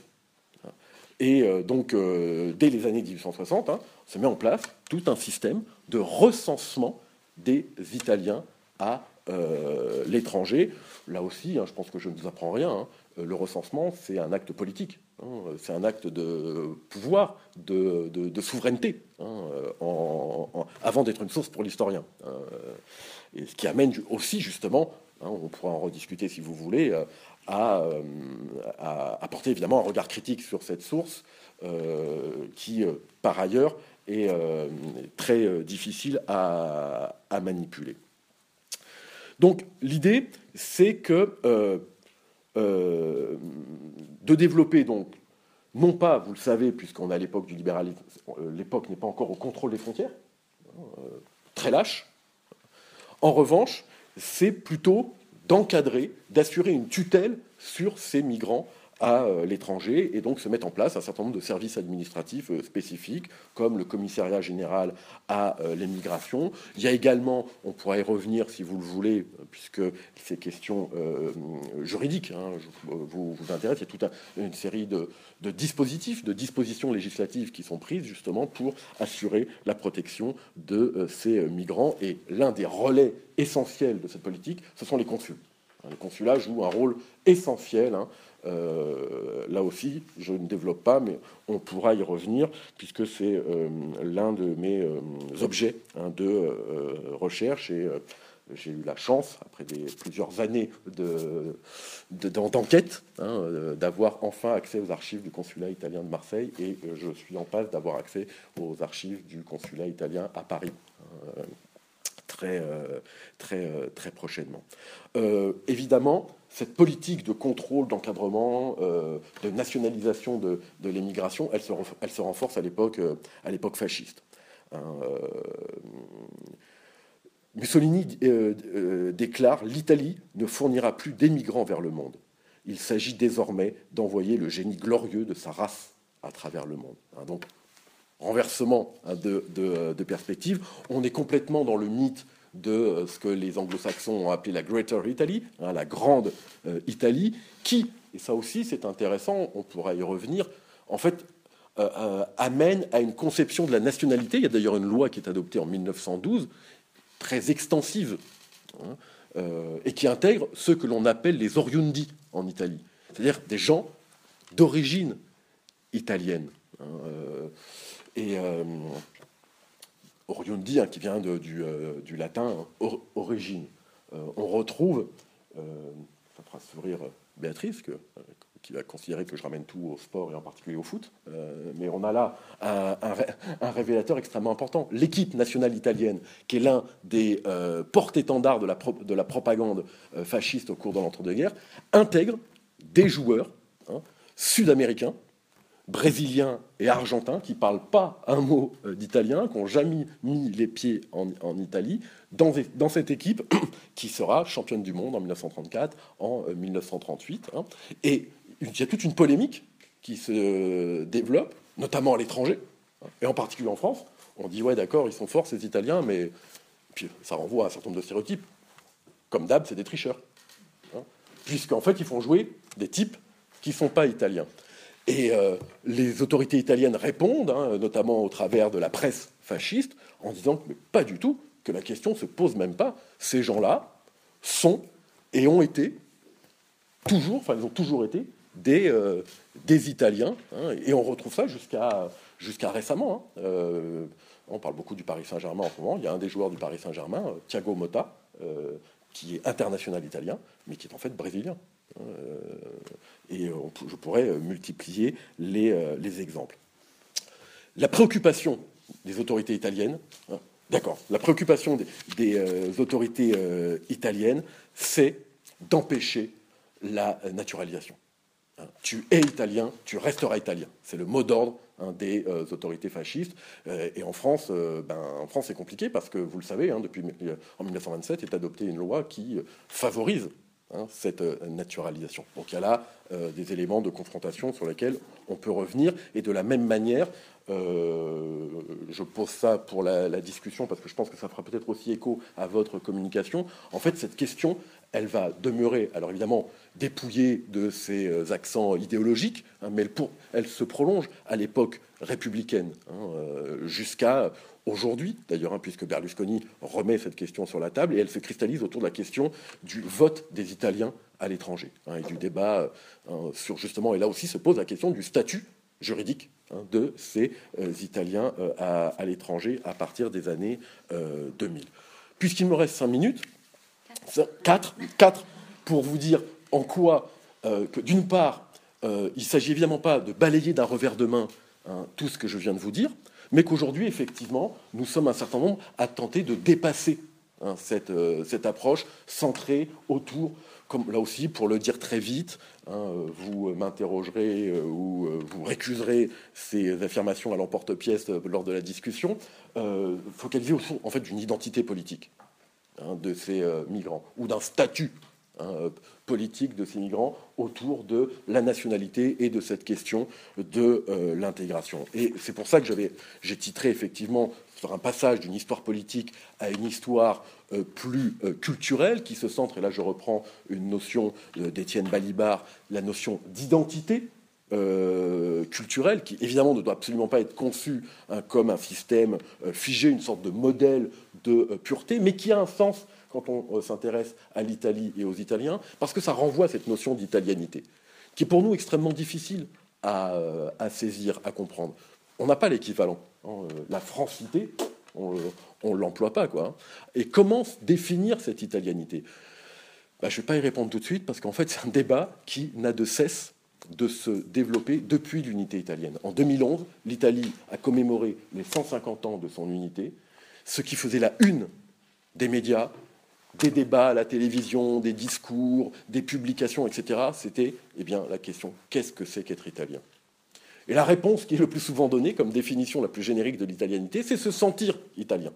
Speaker 2: Et donc dès les années 1860, se met en place tout un système de recensement des Italiens à l'étranger. Là aussi, je pense que je ne vous apprends rien. Le recensement, c'est un acte politique. C'est un acte de pouvoir, de souveraineté, avant d'être une source pour l'historien. Et ce qui amène aussi, justement, on pourra en rediscuter si vous voulez, à apporter évidemment un regard critique sur cette source qui, par ailleurs, est très difficile à manipuler. Donc l'idée, c'est que de développer, donc, non pas, vous le savez, puisqu'on est à l'époque du libéralisme, l'époque n'est pas encore au contrôle des frontières, très lâche. En revanche, c'est plutôt d'encadrer, d'assurer une tutelle sur ces migrants à l'étranger, et donc se mettre en place un certain nombre de services administratifs spécifiques, comme le commissariat général à l'émigration. Il y a également, on pourra y revenir si vous le voulez, puisque ces questions juridiques vous intéressent, il y a toute une série de dispositifs, de dispositions législatives qui sont prises justement pour assurer la protection de ces migrants. Et l'un des relais essentiels de cette politique, ce sont les consuls. Les consulats jouent un rôle essentiel. Là aussi, je ne développe pas, mais on pourra y revenir, puisque c'est l'un de mes objets de recherche. Et j'ai eu la chance, après plusieurs années d'enquête, d'avoir enfin accès aux archives du consulat italien de Marseille, et je suis en passe d'avoir accès aux archives du consulat italien à Paris. Très prochainement. Évidemment, cette politique de contrôle, d'encadrement, de nationalisation de l'émigration, elle se renforce à l'époque fasciste. Mussolini déclare « L'Italie ne fournira plus d'émigrants vers le monde. Il s'agit désormais d'envoyer le génie glorieux de sa race à travers le monde. » Donc, renversement de perspective. On est complètement dans le mythe de ce que les anglo-saxons ont appelé la Greater Italy, la grande Italie, qui, et ça aussi c'est intéressant, on pourra y revenir, en fait amène à une conception de la nationalité. Il y a d'ailleurs une loi qui est adoptée en 1912, très extensive, et qui intègre ceux que l'on appelle les oriundi en Italie, c'est-à-dire des gens d'origine italienne. Oriundi, qui vient du latin origine. On retrouve, ça fera sourire Béatrice, qui va considérer que je ramène tout au sport et en particulier au foot, mais on a là un révélateur extrêmement important. L'équipe nationale italienne, qui est l'un des porte-étendards de la propagande fasciste au cours de l'entre-deux-guerres, intègre des joueurs sud-américains, brésiliens et argentins qui ne parlent pas un mot d'italien, qui n'ont jamais mis les pieds en Italie, dans cette équipe qui sera championne du monde en 1934, en 1938. Et il y a toute une polémique qui se développe, notamment à l'étranger, et en particulier en France. On dit, ouais, d'accord, ils sont forts, ces Italiens, mais puis, ça renvoie à un certain nombre de stéréotypes. Comme d'hab, c'est des tricheurs. Puisqu'en fait, ils font jouer des types qui ne sont pas italiens. Et les autorités italiennes répondent, notamment au travers de la presse fasciste, en disant que mais pas du tout, que la question ne se pose même pas. Ces gens-là sont et ont été toujours, enfin ils ont toujours été des Italiens, et on retrouve ça jusqu'à récemment. On parle beaucoup du Paris Saint-Germain en ce moment. Il y a un des joueurs du Paris Saint-Germain, Thiago Motta, qui est international italien, mais qui est en fait brésilien. Et je pourrais multiplier les exemples. La préoccupation des autorités italiennes, la préoccupation des autorités italiennes, c'est d'empêcher la naturalisation. Tu es italien, tu resteras italien. C'est le mot d'ordre des autorités fascistes. Et en France, c'est compliqué parce que, vous le savez, depuis en 1927 est adoptée une loi qui favorise cette naturalisation. Donc il y a là des éléments de confrontation sur lesquels on peut revenir. Et de la même manière, je pose ça pour la discussion parce que je pense que ça fera peut-être aussi écho à votre communication. En fait, cette question, elle va demeurer, alors évidemment, dépouillée de ses accents idéologiques, mais elle se prolonge à l'époque républicaine, jusqu'à aujourd'hui, d'ailleurs, puisque Berlusconi remet cette question sur la table, et elle se cristallise autour de la question du vote des Italiens à l'étranger, et du débat sur, justement, et là aussi se pose la question du statut juridique de ces Italiens à l'étranger à partir des années 2000. Puisqu'il me reste 5 minutes, 4 pour vous dire en quoi, que d'une part, il ne s'agit évidemment pas de balayer d'un revers de main tout ce que je viens de vous dire, mais qu'aujourd'hui, effectivement, nous sommes un certain nombre à tenter de dépasser cette approche centrée autour, comme là aussi, pour le dire très vite, vous m'interrogerez ou vous récuserez ces affirmations à l'emporte-pièce lors de la discussion, focaliser autour en fait, d'une identité politique de ces migrants, ou d'un statut politique de ces migrants autour de la nationalité et de cette question de l'intégration. Et c'est pour ça que j'ai titré effectivement sur un passage d'une histoire politique à une histoire plus culturelle qui se centre, et là je reprends une notion d'Étienne Balibar, la notion d'identité culturelle, qui évidemment ne doit absolument pas être conçue comme un système figé, une sorte de modèle de pureté, mais qui a un sens quand on s'intéresse à l'Italie et aux Italiens, parce que ça renvoie à cette notion d'italianité, qui est pour nous extrêmement difficile à saisir, à comprendre. On n'a pas l'équivalent. La francité, on ne l'emploie pas, quoi. Et comment définir cette italianité ? Je ne vais pas y répondre tout de suite, parce qu'en fait, c'est un débat qui n'a de cesse de se développer depuis l'unité italienne. En 2011, l'Italie a commémoré les 150 ans de son unité, ce qui faisait la une des médias, des débats à la télévision, des discours, des publications, etc. C'était la question, qu'est-ce que c'est qu'être italien ? Et la réponse qui est le plus souvent donnée, comme définition la plus générique de l'italianité, c'est se sentir italien.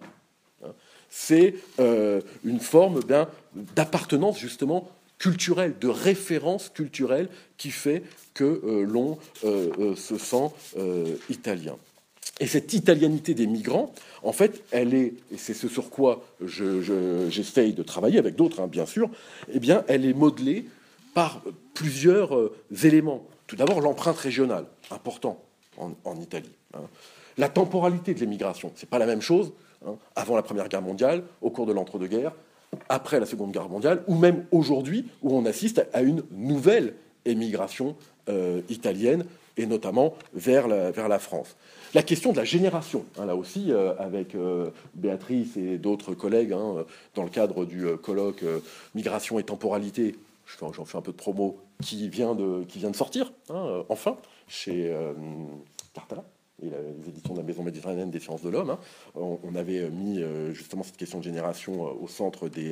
Speaker 2: C'est une forme d'appartenance, justement, culturelle, de référence culturelle qui fait que l'on se sent italien. Et cette italianité des migrants, en fait, elle est, et c'est ce sur quoi j'essaye de travailler avec d'autres, bien sûr, elle est modelée par plusieurs éléments. Tout d'abord, l'empreinte régionale, important en Italie. La temporalité de l'émigration, c'est pas la même chose avant la Première Guerre mondiale, au cours de l'entre-deux-guerres, après la Seconde Guerre mondiale, ou même aujourd'hui, où on assiste à une nouvelle émigration italienne, et notamment vers la France. La question de la génération, là aussi, avec Béatrice et d'autres collègues, dans le cadre du colloque Migration et temporalité, j'en fais un peu de promo, qui vient de sortir, enfin, chez Tartala, et les éditions de la Maison méditerranéenne des sciences de l'homme. On avait mis justement cette question de génération au centre des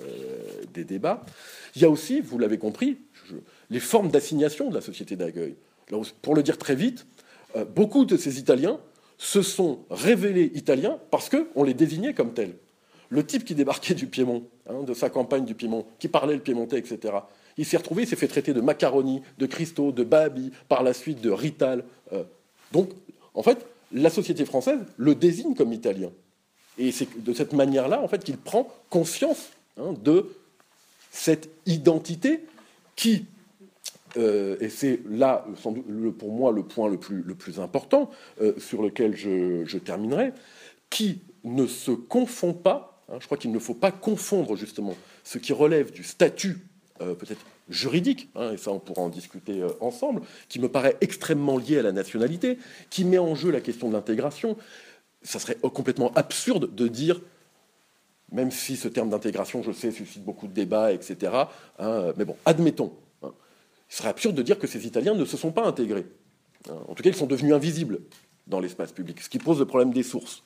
Speaker 2: débats. Il y a aussi, vous l'avez compris, les formes d'assignation de la société d'accueil. Pour le dire très vite, beaucoup de ces Italiens se sont révélés italiens parce qu'on les désignait comme tels. Le type qui débarquait du Piémont, de sa campagne du Piémont, qui parlait le piémontais, etc., il s'est retrouvé, il s'est fait traiter de macaroni, de Christo, de Babi, par la suite de Rital. Donc, en fait, la société française le désigne comme italien. Et c'est de cette manière-là, en fait, qu'il prend conscience de cette identité qui... et c'est là, sans doute, pour moi, le point le plus important sur lequel je terminerai, qui ne se confond pas. Je crois qu'il ne faut pas confondre justement ce qui relève du statut peut-être juridique, et ça on pourra en discuter ensemble, qui me paraît extrêmement lié à la nationalité, qui met en jeu la question de l'intégration. Ça serait complètement absurde de dire, même si ce terme d'intégration, je sais, suscite beaucoup de débats, etc., mais bon, admettons. Il serait absurde de dire que ces Italiens ne se sont pas intégrés. En tout cas, ils sont devenus invisibles dans l'espace public, ce qui pose le problème des sources.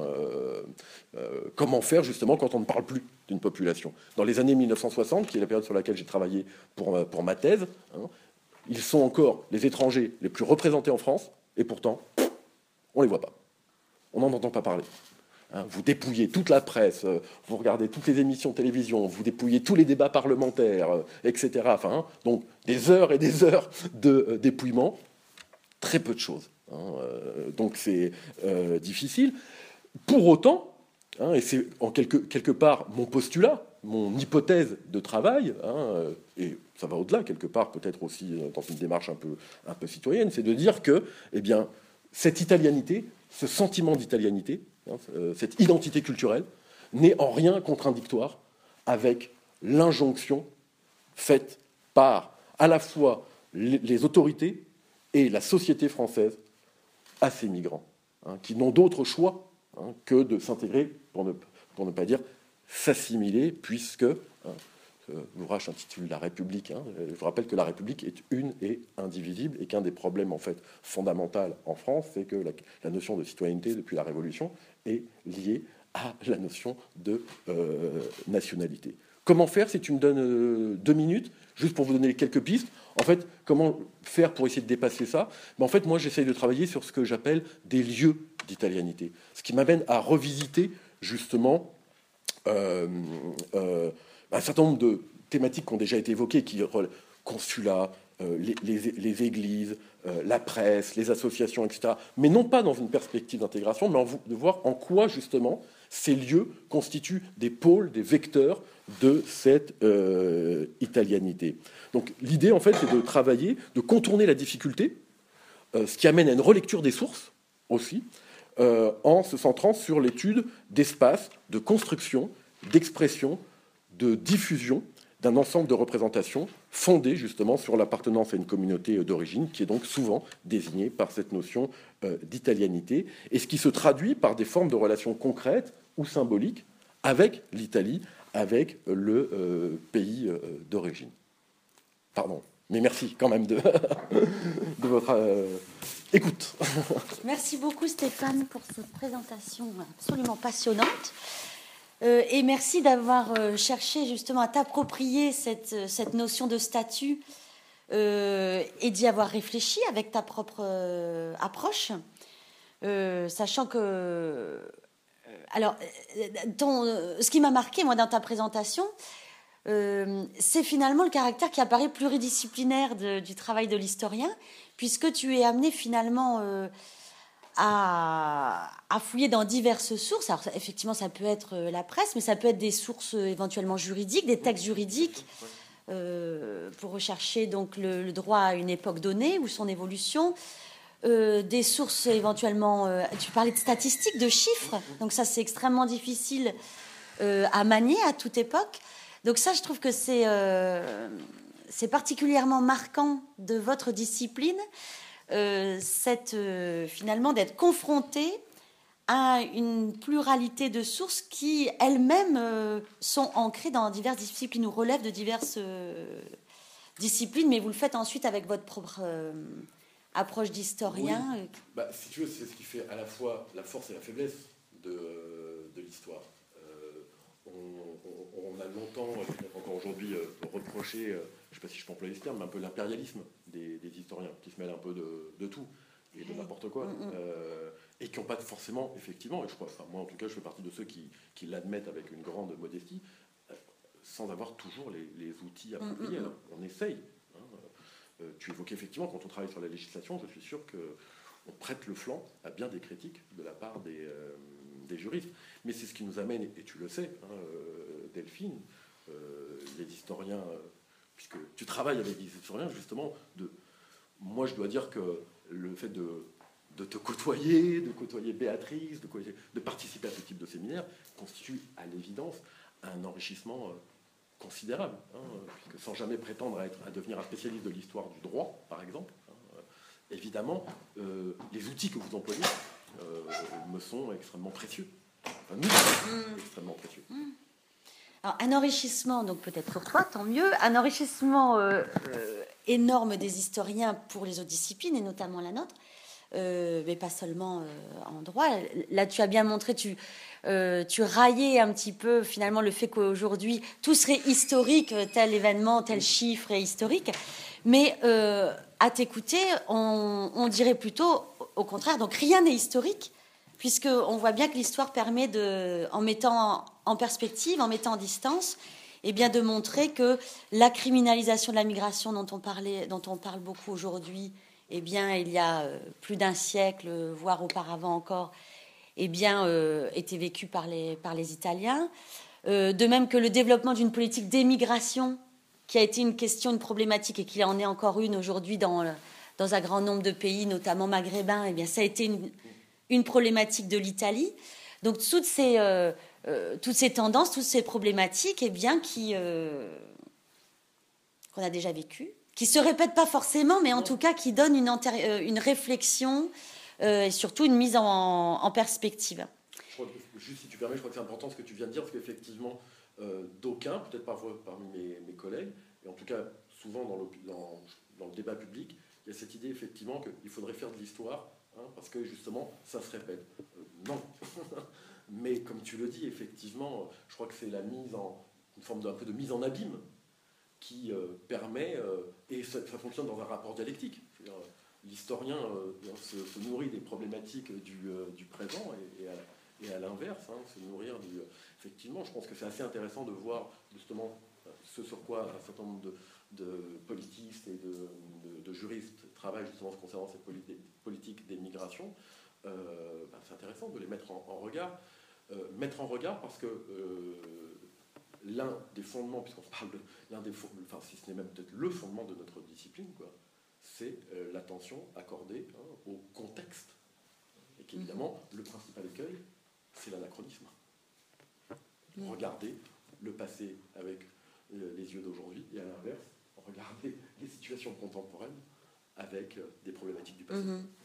Speaker 2: Comment faire, justement, quand on ne parle plus d'une population ? Dans les années 1960, qui est la période sur laquelle j'ai travaillé pour ma thèse, ils sont encore les étrangers les plus représentés en France, et pourtant, on ne les voit pas. On n'en entend pas parler. Vous dépouillez toute la presse, vous regardez toutes les émissions de télévision, vous dépouillez tous les débats parlementaires, etc. Donc des heures et des heures de dépouillement, très peu de choses. Donc c'est difficile. Pour autant, et c'est en quelque part mon postulat, mon hypothèse de travail, et ça va au-delà quelque part, peut-être aussi dans une démarche un peu citoyenne, c'est de dire que, cette italianité, ce sentiment d'italianité, cette identité culturelle n'est en rien contradictoire avec l'injonction faite par à la fois les autorités et la société française à ces migrants, qui n'ont d'autre choix que de s'intégrer, pour ne pas dire s'assimiler, puisque l'ouvrage s'intitule La République. Je vous rappelle que la République est une et indivisible, et qu'un des problèmes en fait fondamental en France, c'est que la notion de citoyenneté depuis la Révolution est liée à la notion de nationalité. Comment faire, si tu me donnes 2 minutes, juste pour vous donner quelques pistes. En fait, comment faire pour essayer de dépasser ça ? En fait, moi, j'essaye de travailler sur ce que j'appelle des lieux d'italianité, ce qui m'amène à revisiter justement un certain nombre de thématiques qui ont déjà été évoquées, consulat, les églises, la presse, les associations, etc. Mais non pas dans une perspective d'intégration, mais de voir en quoi, justement, ces lieux constituent des pôles, des vecteurs de cette italianité. Donc l'idée, en fait, c'est de travailler, de contourner la difficulté, ce qui amène à une relecture des sources aussi, en se centrant sur l'étude d'espace, de construction, d'expression, de diffusion d'un ensemble de représentations fondées justement sur l'appartenance à une communauté d'origine, qui est donc souvent désignée par cette notion d'italianité, et ce qui se traduit par des formes de relations concrètes ou symboliques avec l'Italie, avec le pays d'origine. Pardon, mais merci quand même de votre écoute.
Speaker 1: Merci beaucoup Stéphane pour cette présentation absolument passionnante. Et merci d'avoir cherché justement à t'approprier cette notion de statut et d'y avoir réfléchi avec ta propre approche, sachant que... Alors, ce qui m'a marqué, moi, dans ta présentation, c'est finalement le caractère qui apparaît pluridisciplinaire du travail de l'historien, puisque tu es amené finalement à fouiller dans diverses sources. Alors, effectivement, ça peut être la presse, mais ça peut être des sources éventuellement juridiques, des textes juridiques, pour rechercher donc le droit à une époque donnée ou son évolution. Des sources éventuellement... tu parlais de statistiques, de chiffres, donc ça, c'est extrêmement difficile à manier à toute époque. Donc ça, je trouve que c'est particulièrement marquant de votre discipline, finalement d'être confronté à une pluralité de sources qui elles-mêmes sont ancrées dans diverses disciplines ou relèvent de diverses disciplines, mais vous le faites ensuite avec votre propre approche d'historien.
Speaker 2: Oui. Si tu veux, c'est ce qui fait à la fois la force et la faiblesse de l'histoire. On a longtemps, encore aujourd'hui, reproché, je ne sais pas si je peux employer ce terme, mais un peu l'impérialisme des historiens, qui se mêlent un peu de tout et de n'importe quoi, et qui n'ont pas forcément, effectivement, et je crois, enfin, moi en tout cas, je fais partie de ceux qui l'admettent avec une grande modestie, sans avoir toujours les outils appropriés. Alors, on essaye. Tu évoquais effectivement, quand on travaille sur la législation, je suis sûr qu'on prête le flanc à bien des critiques de la part des juristes. Mais c'est ce qui nous amène, et tu le sais, Delphine, les historiens, puisque tu travailles avec des historiens, justement, moi je dois dire que le fait de te côtoyer, de côtoyer Béatrice, de participer à ce type de séminaire, constitue à l'évidence un enrichissement considérable, puisque sans jamais prétendre à devenir un spécialiste de l'histoire du droit, par exemple, évidemment, les outils que vous employez me sont extrêmement précieux. Enfin, nous sommes extrêmement précieux.
Speaker 1: Alors, un enrichissement, donc peut-être pour toi, tant mieux, un enrichissement énorme des historiens pour les autres disciplines, et notamment la nôtre, mais pas seulement en droit. Là, tu as bien montré, tu raillais un petit peu finalement le fait qu'aujourd'hui tout serait historique, tel événement, tel chiffre est historique, mais à t'écouter, on dirait plutôt au contraire, donc rien n'est historique, puisqu'on voit bien que l'histoire permet, en mettant en perspective, en mettant en distance, eh bien de montrer que la criminalisation de la migration dont on parle beaucoup aujourd'hui, eh bien, il y a plus d'un siècle, voire auparavant encore, eh bien, était vécu par les Italiens. De même que le développement d'une politique d'émigration, qui a été une question, une problématique, et qu'il en est encore une aujourd'hui dans un grand nombre de pays, notamment maghrébins, eh bien, ça a été une problématique de l'Italie. Donc, toutes ces tendances, toutes ces problématiques, eh bien, qu'on a déjà vécues, qui ne se répètent pas forcément, mais en tout cas qui donnent une réflexion et surtout une mise en perspective.
Speaker 2: Juste si tu permets, je crois que c'est important ce que tu viens de dire, parce qu'effectivement, d'aucuns, peut-être parfois parmi mes collègues, et en tout cas souvent dans le débat public, il y a cette idée effectivement qu'il faudrait faire de l'histoire, parce que justement, ça se répète. Non. Mais comme tu le dis, effectivement, je crois que c'est une forme d'un peu de mise en abîme qui permet, et ça fonctionne dans un rapport dialectique. L'historien se nourrit des problématiques du présent et à l'inverse, se nourrir effectivement, je pense que c'est assez intéressant de voir justement ce sur quoi un certain nombre de politistes et de juristes travaillent justement concernant cette politique des migrations, c'est intéressant de les mettre en regard. Mettre en regard parce que l'un des fondements, puisqu'on parle de l'un des fondements, enfin si ce n'est même peut-être le fondement de notre discipline, quoi, c'est l'attention accordée au contexte. Et qu'évidemment, le principal écueil, c'est l'anachronisme. Regarder le passé avec les yeux d'aujourd'hui et à l'inverse, regarder les situations contemporaines avec des problématiques du passé.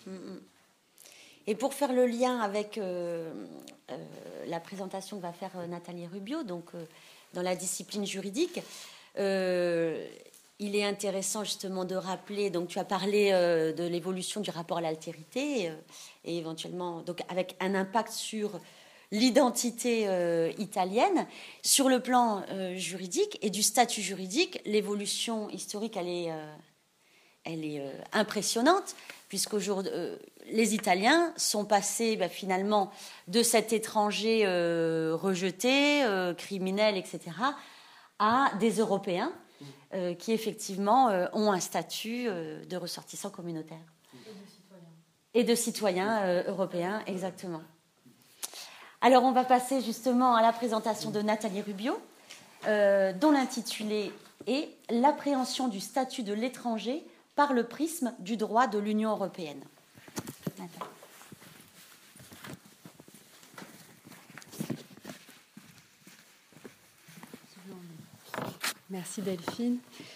Speaker 1: Et pour faire le lien avec la présentation que va faire Nathalie Rubio, donc dans la discipline juridique, il est intéressant justement de rappeler, donc tu as parlé de l'évolution du rapport à l'altérité et éventuellement donc avec un impact sur l'identité italienne. Sur le plan juridique et du statut juridique, l'évolution historique, elle est impressionnante, puisqu'aujourd'hui, les Italiens sont passés finalement de cet étranger rejeté, criminel, etc., à des Européens qui effectivement ont un statut de ressortissants communautaires. Et de citoyens européens, exactement. Alors on va passer justement à la présentation de Nathalie Rubio, dont l'intitulé est « L'appréhension du statut de l'étranger par le prisme du droit de l'Union européenne ».
Speaker 3: Merci Delphine.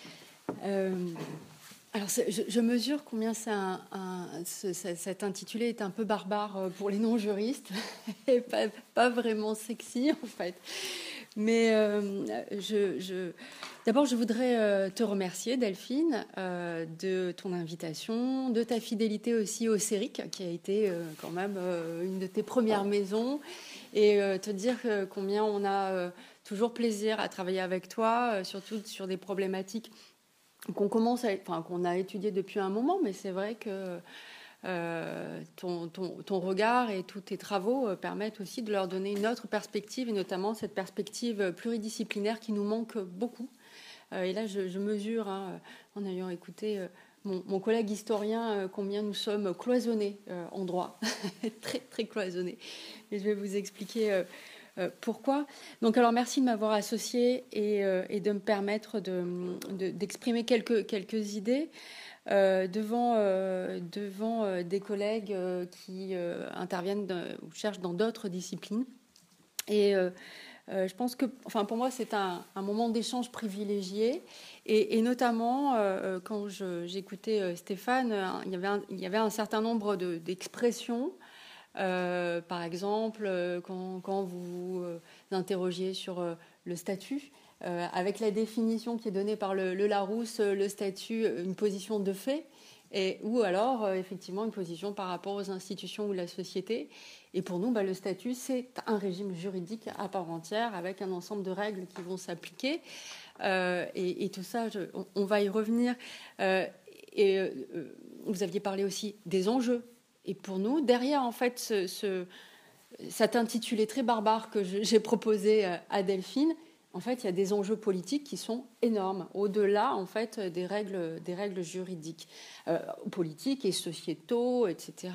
Speaker 3: Alors, je mesure combien cet intitulé est un peu barbare pour les non-juristes et pas vraiment sexy en fait. Mais d'abord, je voudrais te remercier, Delphine, de ton invitation, de ta fidélité aussi au CERIC, qui a été quand même une de tes premières maisons, et te dire combien on a toujours plaisir à travailler avec toi, surtout sur des problématiques qu'on a étudiées depuis un moment, mais c'est vrai que ton regard et tous tes travaux permettent aussi de leur donner une autre perspective, et notamment cette perspective pluridisciplinaire qui nous manque beaucoup. Et là, je mesure, en ayant écouté mon collègue historien, combien nous sommes cloisonnés en droit, très, très cloisonnés. Et je vais vous expliquer pourquoi. Donc, alors, merci de m'avoir associée et de me permettre d'exprimer quelques idées. Devant des collègues qui interviennent ou cherchent dans d'autres disciplines. Et je pense que, pour moi, c'est un moment d'échange privilégié. Et notamment, quand j'écoutais Stéphane, il y avait un certain nombre d'expressions. Par exemple, quand vous interrogiez sur le statut, avec la définition qui est donnée par le Larousse, le statut, une position de fait, ou alors, effectivement, une position par rapport aux institutions ou la société. Et pour nous, le statut, c'est un régime juridique à part entière, avec un ensemble de règles qui vont s'appliquer. Et tout ça, on va y revenir. Vous aviez parlé aussi des enjeux. Et pour nous, derrière, en fait, cet intitulé très barbare que j'ai proposé à Delphine, en fait, il y a des enjeux politiques qui sont énormes, au-delà, en fait, des règles juridiques, politiques et sociétaux, etc.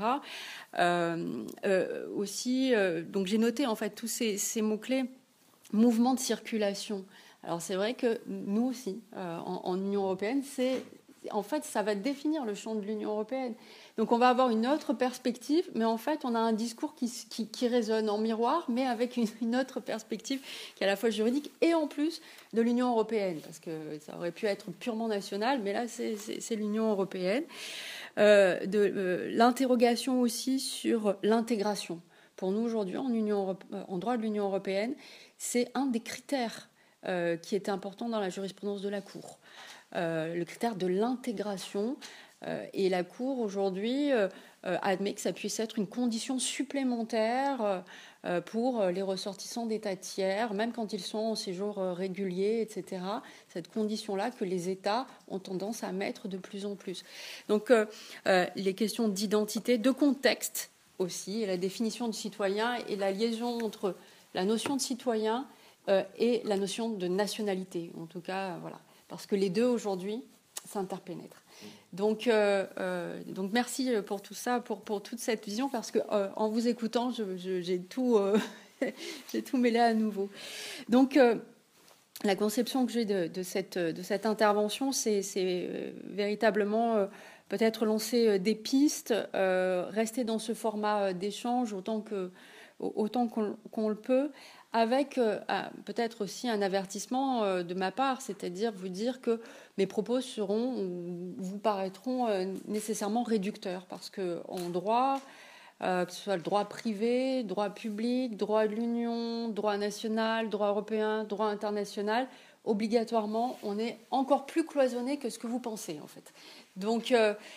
Speaker 3: Aussi, donc j'ai noté, en fait, tous ces mots-clés, mouvement de circulation. Alors, c'est vrai que nous aussi, en Union européenne, en fait, ça va définir le champ de l'Union européenne. Donc, on va avoir une autre perspective, mais en fait, on a un discours qui résonne en miroir, mais avec une autre perspective qui est à la fois juridique et en plus de l'Union européenne, parce que ça aurait pu être purement national, mais là, c'est l'Union européenne. L'interrogation aussi sur l'intégration. Pour nous, aujourd'hui, en droit de l'Union européenne, c'est un des critères qui était important dans la jurisprudence de la Cour. Le critère de l'intégration. Et la Cour, aujourd'hui, admet que ça puisse être une condition supplémentaire pour les ressortissants d'États tiers, même quand ils sont en séjour régulier, etc. Cette condition-là que les États ont tendance à mettre de plus en plus. Donc, les questions d'identité, de contexte aussi, et la définition de citoyen et la liaison entre la notion de citoyen et la notion de nationalité. En tout cas, voilà. Parce que les deux, aujourd'hui, s'interpénètrent. Donc merci pour tout ça, pour toute cette vision, parce que en vous écoutant, j'ai tout, j'ai tout mêlé à nouveau. Donc, la conception que j'ai de cette intervention, c'est véritablement peut-être lancer des pistes, rester dans ce format d'échange autant qu'on le peut, avec peut-être aussi un avertissement de ma part, c'est-à-dire vous dire que mes propos vous paraîtront nécessairement réducteurs, parce qu'en droit, que ce soit le droit privé, droit public, droit de l'Union, droit national, droit européen, droit international, obligatoirement, on est encore plus cloisonné que ce que vous pensez, en fait. Donc,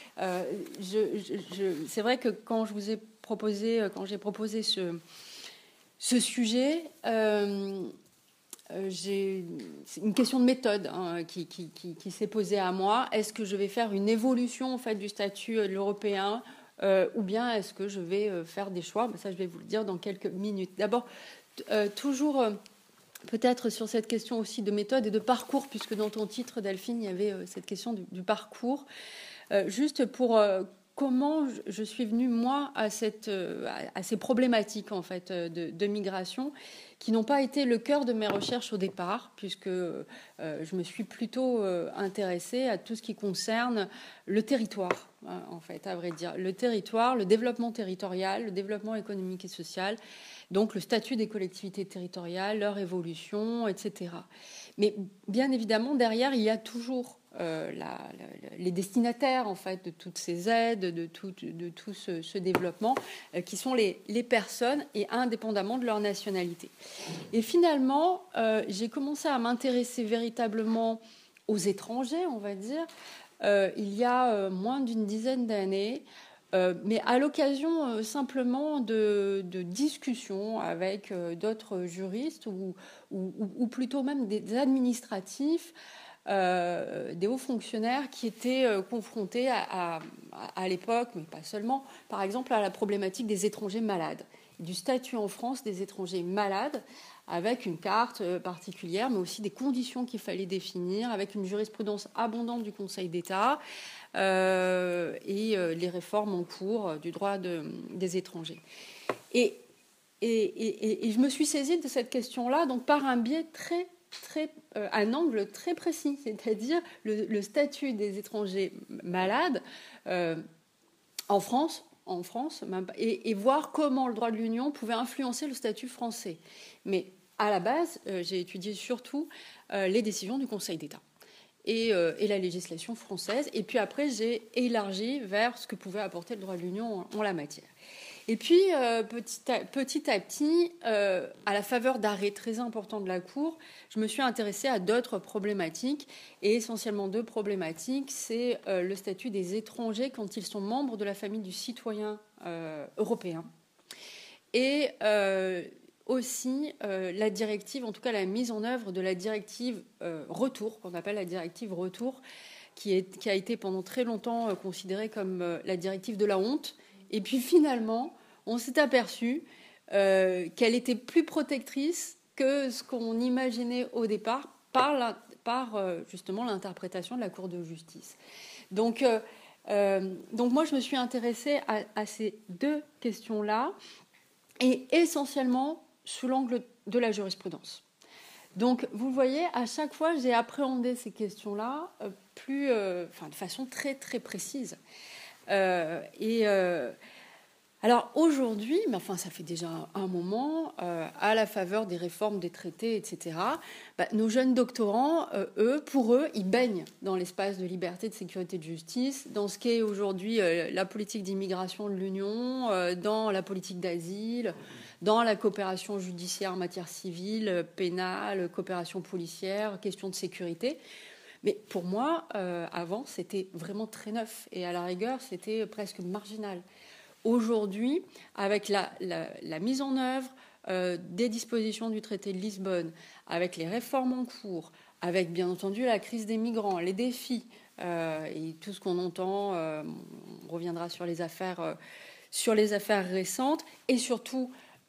Speaker 3: c'est vrai que quand j'ai proposé ce sujet, c'est une question de méthode qui s'est posée à moi. Est-ce que je vais faire une évolution en fait du statut de l'européen, ou bien est-ce que je vais faire des choix? Ça, je vais vous le dire dans quelques minutes. D'abord, toujours peut-être sur cette question aussi de méthode et de parcours, puisque dans ton titre, Delphine, il y avait cette question du parcours. Juste pour comment je suis venue, moi, à ces problématiques en fait, de migration, qui n'ont pas été le cœur de mes recherches au départ, puisque je me suis plutôt intéressée à tout ce qui concerne le territoire, en fait, à vrai dire. Le territoire, le développement territorial, le développement économique et social, donc le statut des collectivités territoriales, leur évolution, etc. Mais bien évidemment, derrière, il y a toujours les destinataires en fait, de toutes ces aides, de tout ce développement, qui sont les personnes, et indépendamment de leur nationalité. Et finalement, j'ai commencé à m'intéresser véritablement aux étrangers, on va dire, il y a moins d'une dizaine d'années, mais à l'occasion simplement de discussions avec d'autres juristes ou plutôt même des administratifs, des hauts fonctionnaires qui étaient confrontés à l'époque, mais pas seulement, par exemple à la problématique des étrangers malades, du statut en France des étrangers malades, avec une carte particulière, mais aussi des conditions qu'il fallait définir, avec une jurisprudence abondante du Conseil d'État, et les réformes en cours du droit des étrangers. Et je me suis saisie de cette question-là, donc par un biais un angle très précis, c'est-à-dire le statut des étrangers malades en France, et voir comment le droit de l'Union pouvait influencer le statut français. Mais à la base, j'ai étudié surtout les décisions du Conseil d'État et la législation française. Et puis après, j'ai élargi vers ce que pouvait apporter le droit de l'Union en la matière. Et puis, petit à petit, à la faveur d'arrêts très importants de la Cour, je me suis intéressée à d'autres problématiques, et essentiellement deux problématiques. C'est le statut des étrangers quand ils sont membres de la famille du citoyen européen, et aussi la directive, en tout cas la mise en œuvre de la directive retour, qu'on appelle la directive retour, qui a été pendant très longtemps considérée comme la directive de la honte. Et puis finalement, on s'est aperçu qu'elle était plus protectrice que ce qu'on imaginait au départ par justement l'interprétation de la Cour de justice. Donc moi, je me suis intéressée à ces deux questions-là, et essentiellement sous l'angle de la jurisprudence. Donc, vous voyez, à chaque fois, j'ai appréhendé ces questions-là de façon très, très précise. Alors aujourd'hui, ça fait déjà un moment, à la faveur des réformes des traités, etc., nos jeunes doctorants, pour eux, ils baignent dans l'espace de liberté, de sécurité, de justice, dans ce qu'est aujourd'hui la politique d'immigration de l'Union, dans la politique d'asile, dans la coopération judiciaire en matière civile, pénale, coopération policière, question de sécurité. Mais pour moi, avant, c'était vraiment très neuf, et à la rigueur, c'était presque marginal. Aujourd'hui, avec la mise en œuvre des dispositions du traité de Lisbonne, avec les réformes en cours, avec bien entendu la crise des migrants, les défis et tout ce qu'on entend, on reviendra sur les affaires récentes, et surtout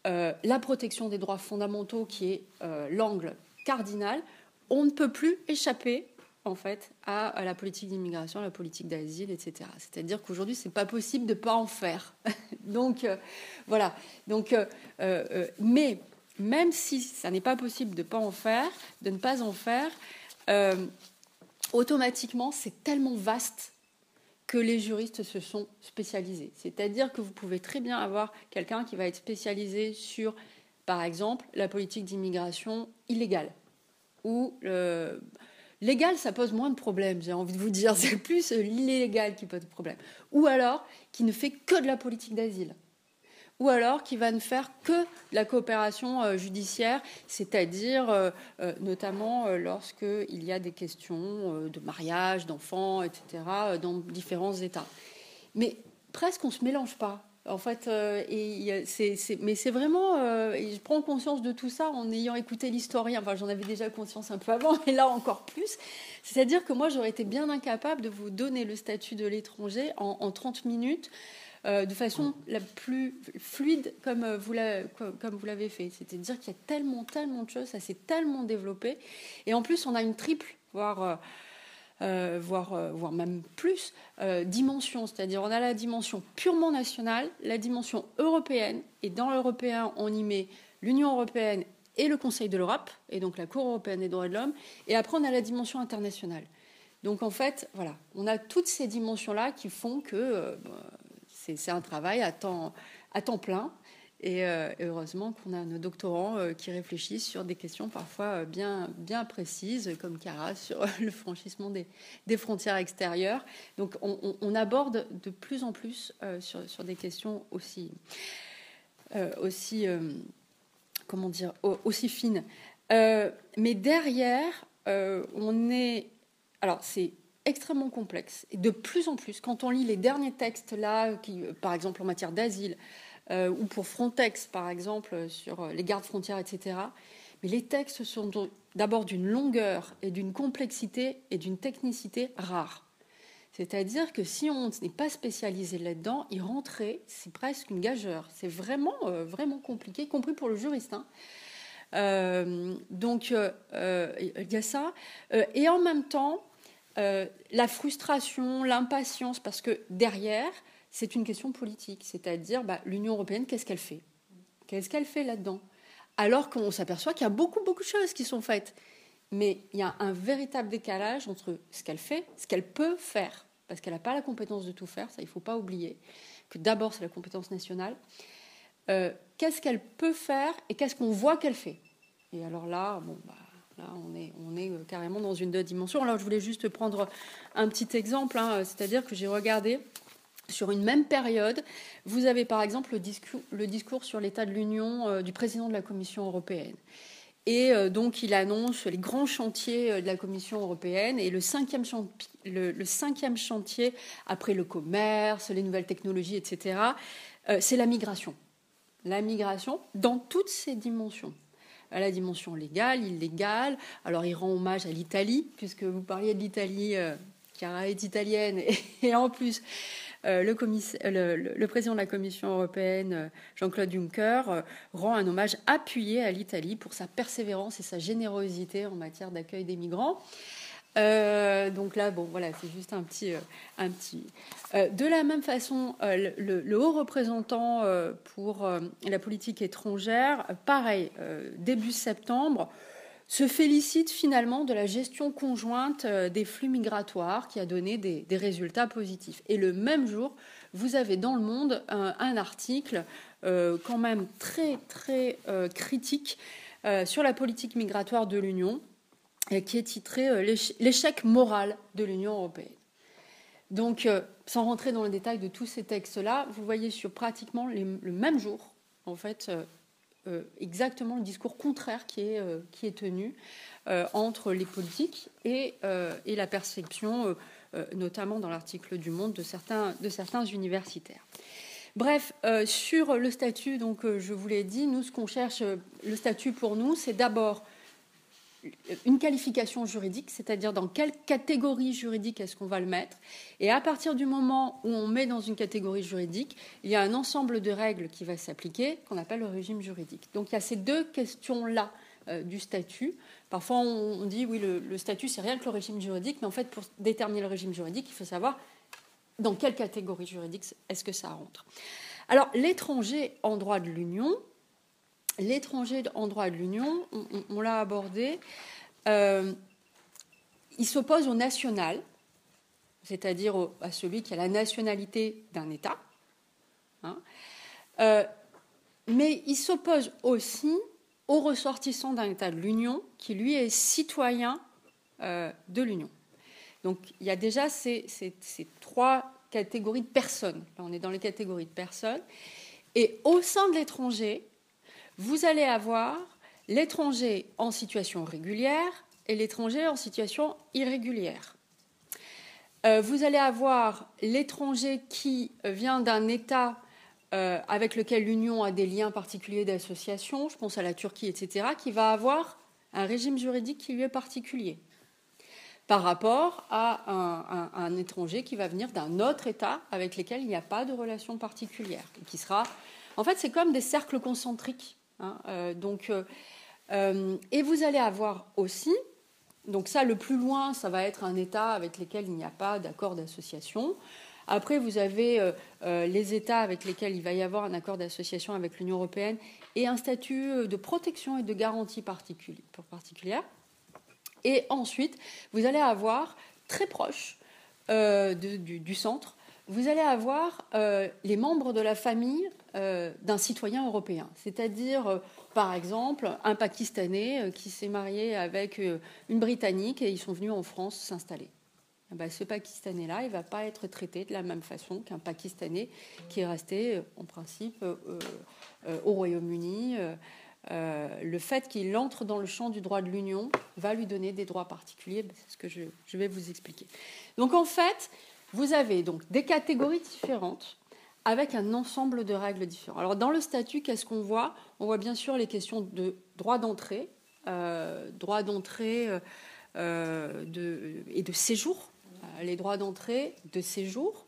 Speaker 3: la protection des droits fondamentaux, qui est l'angle cardinal, on ne peut plus échapper en fait à la politique d'immigration, à la politique d'asile, etc. C'est-à-dire qu'aujourd'hui, c'est pas possible de pas en faire. Donc voilà. Donc, mais même si ça n'est pas possible de ne pas en faire, automatiquement, c'est tellement vaste que les juristes se sont spécialisés. C'est-à-dire que vous pouvez très bien avoir quelqu'un qui va être spécialisé sur, par exemple, la politique d'immigration illégale. Ou légal, ça pose moins de problèmes, j'ai envie de vous dire. C'est plus l'illégal qui pose de problème. Ou alors, qui ne fait que de la politique d'asile. Ou alors qui va ne faire que de la coopération judiciaire, c'est-à-dire notamment lorsqu'il y a des questions de mariage, d'enfants, etc., dans différents États. Mais presque on ne se mélange pas. En fait, mais c'est vraiment... et je prends conscience de tout ça en ayant écouté l'historien. Enfin, j'en avais déjà conscience un peu avant, et là encore plus. C'est-à-dire que moi, j'aurais été bien incapable de vous donner le statut de l'étranger en 30 minutes, de façon la plus fluide comme vous l'avez fait. C'est-à-dire qu'il y a tellement de choses, ça s'est tellement développé. Et en plus, on a une triple, voire même plus, dimension. C'est-à-dire on a la dimension purement nationale, la dimension européenne, et dans l'européen, on y met l'Union européenne et le Conseil de l'Europe, et donc la Cour européenne des droits de l'homme, et après on a la dimension internationale. Donc en fait, voilà, on a toutes ces dimensions-là qui font que c'est un travail à temps plein. Et heureusement qu'on a nos doctorants qui réfléchissent sur des questions parfois bien précises, comme Cara sur le franchissement des frontières extérieures. Donc on aborde de plus en plus sur des questions aussi fines. Mais derrière, alors c'est extrêmement complexe. Et de plus en plus, quand on lit les derniers textes là, par exemple en matière d'asile, ou pour Frontex, par exemple, sur les gardes frontières, etc. Mais les textes sont d'abord d'une longueur et d'une complexité et d'une technicité rares. C'est-à-dire que si on n'est pas spécialisé là-dedans, y rentrer, c'est presque une gageure. C'est vraiment, vraiment compliqué, y compris pour le juriste. Donc, il y a ça. Et en même temps, la frustration, l'impatience, parce que derrière... c'est une question politique, c'est-à-dire l'Union européenne, qu'est-ce qu'elle fait ? Qu'est-ce qu'elle fait là-dedans ? Alors qu'on s'aperçoit qu'il y a beaucoup de choses qui sont faites. Mais il y a un véritable décalage entre ce qu'elle fait, ce qu'elle peut faire, parce qu'elle n'a pas la compétence de tout faire, ça il ne faut pas oublier, que d'abord c'est la compétence nationale. Qu'est-ce qu'elle peut faire et qu'est-ce qu'on voit qu'elle fait ? Et alors là, là on est carrément dans une autre dimension. Alors je voulais juste prendre un petit exemple, c'est-à-dire que j'ai regardé... Sur une même période, vous avez par exemple le discours sur l'état de l'Union du président de la Commission européenne. Et donc il annonce les grands chantiers de la Commission européenne et le cinquième chantier, après le commerce, les nouvelles technologies, etc., c'est la migration. La migration dans toutes ses dimensions. À la dimension légale, illégale. Alors il rend hommage à l'Italie, puisque vous parliez de l'Italie, Cara est italienne, et en plus... Le président de la Commission européenne, Jean-Claude Juncker, rend un hommage appuyé à l'Italie pour sa persévérance et sa générosité en matière d'accueil des migrants. Donc là, c'est juste un petit. De la même façon, le haut représentant pour la politique étrangère, pareil, début septembre, se félicite finalement de la gestion conjointe des flux migratoires qui a donné des résultats positifs. Et le même jour, vous avez dans Le Monde un article quand même très, très critique sur la politique migratoire de l'Union, qui est titré « L'échec moral de l'Union européenne ». Donc, sans rentrer dans le détail de tous ces textes-là, vous voyez sur pratiquement le même jour, en fait... exactement le discours contraire qui est tenu entre les politiques et la perception, notamment dans l'article du Monde, de certains universitaires. Bref, sur le statut, donc je vous l'ai dit, nous, ce qu'on cherche, le statut pour nous, c'est d'abord une qualification juridique, c'est-à-dire dans quelle catégorie juridique est-ce qu'on va le mettre. Et à partir du moment où on met dans une catégorie juridique, il y a un ensemble de règles qui va s'appliquer, qu'on appelle le régime juridique. Donc il y a ces deux questions-là du statut. Parfois on dit, oui, le statut, c'est rien que le régime juridique, mais en fait, pour déterminer le régime juridique, il faut savoir dans quelle catégorie juridique est-ce que ça rentre. Alors, l'étranger en droit de l'Union, on l'a abordé, il s'oppose au national, c'est-à-dire à celui qui a la nationalité d'un État, hein, mais il s'oppose aussi au ressortissant d'un État de l'Union qui, lui, est citoyen de l'Union. Donc, il y a déjà ces trois catégories de personnes. Là, on est dans les catégories de personnes. Et au sein de l'étranger, vous allez avoir l'étranger en situation régulière et l'étranger en situation irrégulière. Vous allez avoir l'étranger qui vient d'un État avec lequel l'Union a des liens particuliers d'association, je pense à la Turquie, etc., qui va avoir un régime juridique qui lui est particulier, par rapport à un étranger qui va venir d'un autre État avec lequel il n'y a pas de relation particulière, et qui sera... En fait, c'est comme des cercles concentriques. Hein, et vous allez avoir aussi... Donc ça, le plus loin, ça va être un État avec lequel il n'y a pas d'accord d'association. Après, vous avez les États avec lesquels il va y avoir un accord d'association avec l'Union européenne et un statut de protection et de garantie particulière. Et ensuite, vous allez avoir, très proche du centre, vous allez avoir les membres de la famille d'un citoyen européen. C'est-à-dire, par exemple, un Pakistanais qui s'est marié avec une Britannique et ils sont venus en France s'installer. Ben, ce Pakistanais-là, il ne va pas être traité de la même façon qu'un Pakistanais qui est resté, en principe, au Royaume-Uni. Le fait qu'il entre dans le champ du droit de l'Union va lui donner des droits particuliers. C'est ce que je vais vous expliquer. Donc, en fait, vous avez donc des catégories différentes avec un ensemble de règles différentes. Alors, dans le statut, qu'est-ce qu'on voit ? On voit bien sûr les questions de droit d'entrée, et de séjour. Les droits d'entrée, de séjour,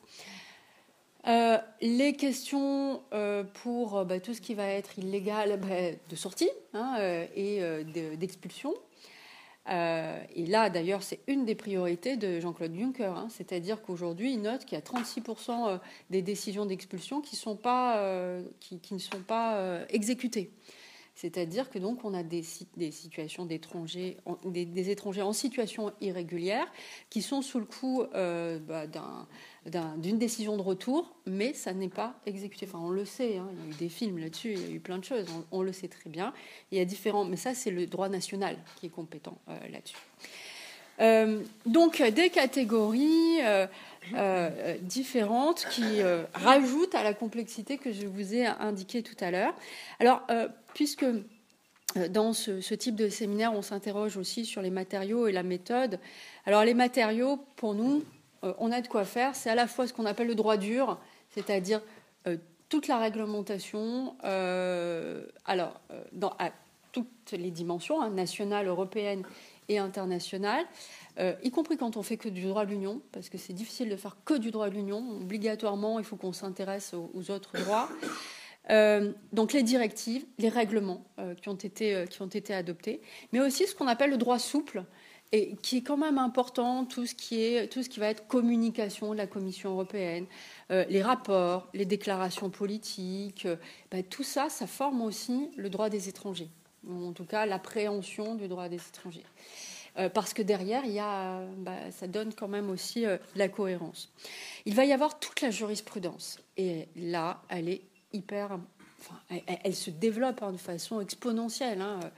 Speaker 3: les questions pour tout ce qui va être illégal de sortie et d'expulsion. Et là, d'ailleurs, c'est une des priorités de Jean-Claude Juncker, c'est-à-dire qu'aujourd'hui, il note qu'il y a 36% des décisions d'expulsion qui ne sont pas exécutées. C'est-à-dire que donc on a des situations d'étrangers, des étrangers en situation irrégulière qui sont sous le coup d'une décision de retour, mais ça n'est pas exécuté. Enfin, on le sait, il y a eu des films là-dessus, il y a eu plein de choses, on le sait très bien. Il y a différents, mais ça c'est le droit national qui est compétent là-dessus. Donc des catégories différentes qui rajoutent à la complexité que je vous ai indiquée tout à l'heure. Alors, puisque dans ce type de séminaire, on s'interroge aussi sur les matériaux et la méthode. Alors, les matériaux, pour nous, on a de quoi faire. C'est à la fois ce qu'on appelle le droit dur, c'est-à-dire toute la réglementation, à toutes les dimensions, nationales, européennes et internationales, y compris quand on fait que du droit de l'Union, parce que c'est difficile de faire que du droit de l'Union. Obligatoirement, il faut qu'on s'intéresse aux autres droits. Donc les directives, les règlements qui ont été adoptés, mais aussi ce qu'on appelle le droit souple, et qui est quand même important, tout ce qui va être communication de la Commission européenne, les rapports, les déclarations politiques, tout ça, ça forme aussi le droit des étrangers, ou en tout cas l'appréhension du droit des étrangers. Parce que derrière, ça donne quand même aussi la cohérence. Il va y avoir toute la jurisprudence, et là, elle est elle se développe de façon exponentielle.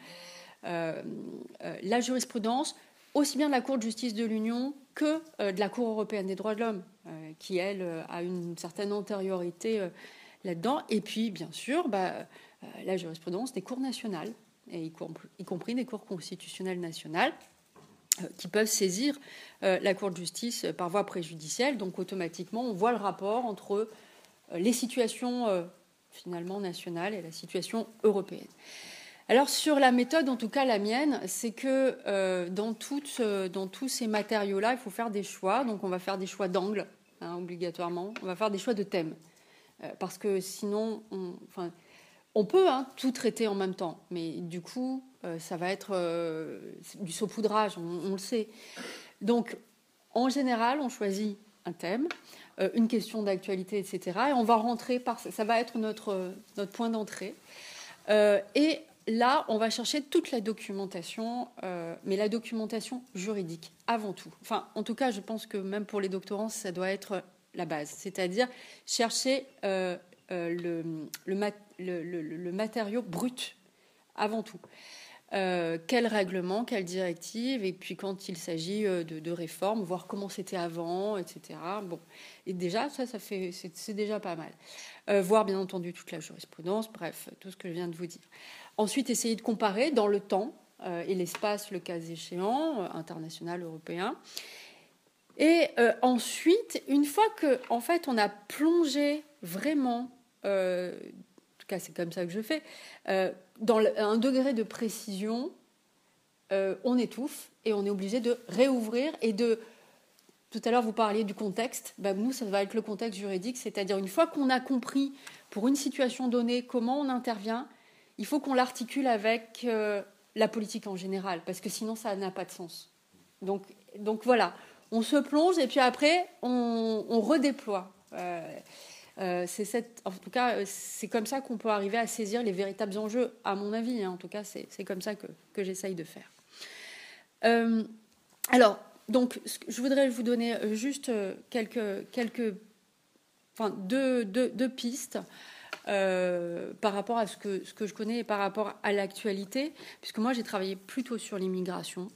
Speaker 3: La jurisprudence, aussi bien de la Cour de justice de l'Union que de la Cour européenne des droits de l'homme, qui, elle, a une certaine antériorité là-dedans. Et puis, bien sûr, la jurisprudence des cours nationales, et y compris des cours constitutionnelles nationales, qui peuvent saisir la Cour de justice par voie préjudicielle. Donc, automatiquement, on voit le rapport entre les situations finalement nationale et la situation européenne. Alors sur la méthode, en tout cas la mienne, c'est que dans tous ces matériaux-là, il faut faire des choix. Donc on va faire des choix d'angle, obligatoirement. On va faire des choix de thème. Parce que sinon, on peut tout traiter en même temps. Mais du coup, ça va être du saupoudrage, on le sait. Donc en général, on choisit un thème, une question d'actualité, etc. Et on va rentrer ça va être notre point d'entrée. Et là, on va chercher toute la documentation, mais la documentation juridique, avant tout. Enfin, en tout cas, je pense que même pour les doctorants, ça doit être la base. C'est-à-dire chercher le matériau brut, avant tout. Quel règlement, quelle directive, et puis quand il s'agit de réformes, voir comment c'était avant, etc. Bon, et déjà, c'est déjà pas mal. Voir, bien entendu, toute la jurisprudence, bref, tout ce que je viens de vous dire. Ensuite, essayer de comparer dans le temps et l'espace, le cas échéant, international, européen. Et ensuite, une fois que, en fait, on a plongé vraiment, en tout cas, c'est comme ça que je fais, dans un degré de précision, on étouffe et on est obligé de réouvrir et de... Tout à l'heure, vous parliez du contexte. Nous, ça va être le contexte juridique, c'est-à-dire une fois qu'on a compris, pour une situation donnée, comment on intervient, il faut qu'on l'articule avec la politique en général, parce que sinon, ça n'a pas de sens. Donc voilà, on se plonge et puis après, on redéploie. En tout cas, c'est comme ça qu'on peut arriver à saisir les véritables enjeux, à mon avis. En tout cas, c'est comme ça que j'essaye de faire. Alors, donc, je voudrais vous donner juste deux pistes par rapport à ce que je connais et par rapport à l'actualité, puisque moi, j'ai travaillé plutôt sur l'immigration.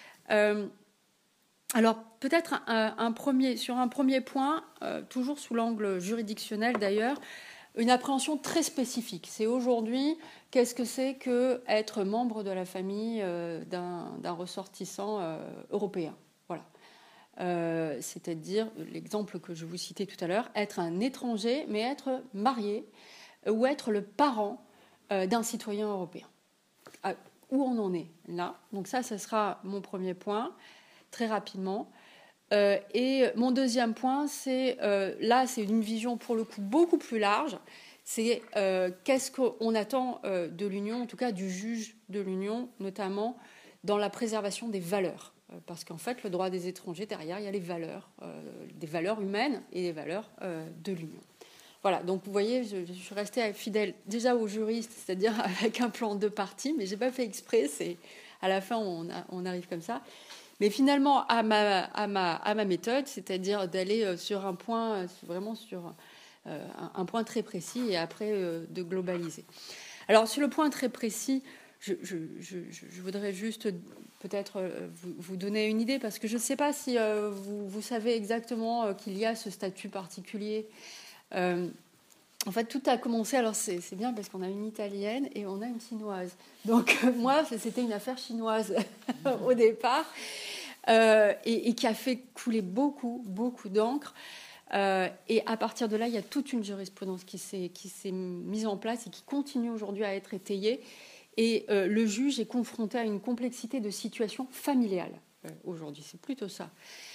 Speaker 3: Alors, peut-être sur un premier point, toujours sous l'angle juridictionnel d'ailleurs, une appréhension très spécifique. C'est aujourd'hui, qu'est-ce que c'est qu'être membre de la famille d'un ressortissant européen ? Voilà. C'est-à-dire, l'exemple que je vous citais tout à l'heure, être un étranger, mais être marié ou être le parent d'un citoyen européen. Où on en est là ? Donc ça sera mon premier point. Très rapidement. Et mon deuxième point, c'est une vision pour le coup beaucoup plus large. C'est qu'est-ce qu'on attend de l'Union, en tout cas du juge de l'Union, notamment dans la préservation des valeurs. Parce qu'en fait, le droit des étrangers, derrière, il y a les valeurs, des valeurs humaines et des valeurs de l'Union. Voilà, donc vous voyez, je suis restée fidèle déjà aux juristes, c'est-à-dire avec un plan de partie, mais je n'ai pas fait exprès, à la fin, on arrive comme ça. Mais finalement, à ma méthode, c'est-à-dire d'aller sur un point, vraiment sur un point très précis et après de globaliser. Alors, sur le point très précis, je voudrais juste peut-être vous donner une idée, parce que je ne sais pas si vous savez exactement qu'il y a ce statut particulier. En fait, tout a commencé, alors c'est bien parce qu'on a une Italienne et on a une Chinoise. Donc moi, c'était une affaire chinoise au départ et qui a fait couler beaucoup d'encre. Et à partir de là, il y a toute une jurisprudence qui s'est mise en place et qui continue aujourd'hui à être étayée. Et le juge est confronté à une complexité de situation familiale aujourd'hui. C'est plutôt ça.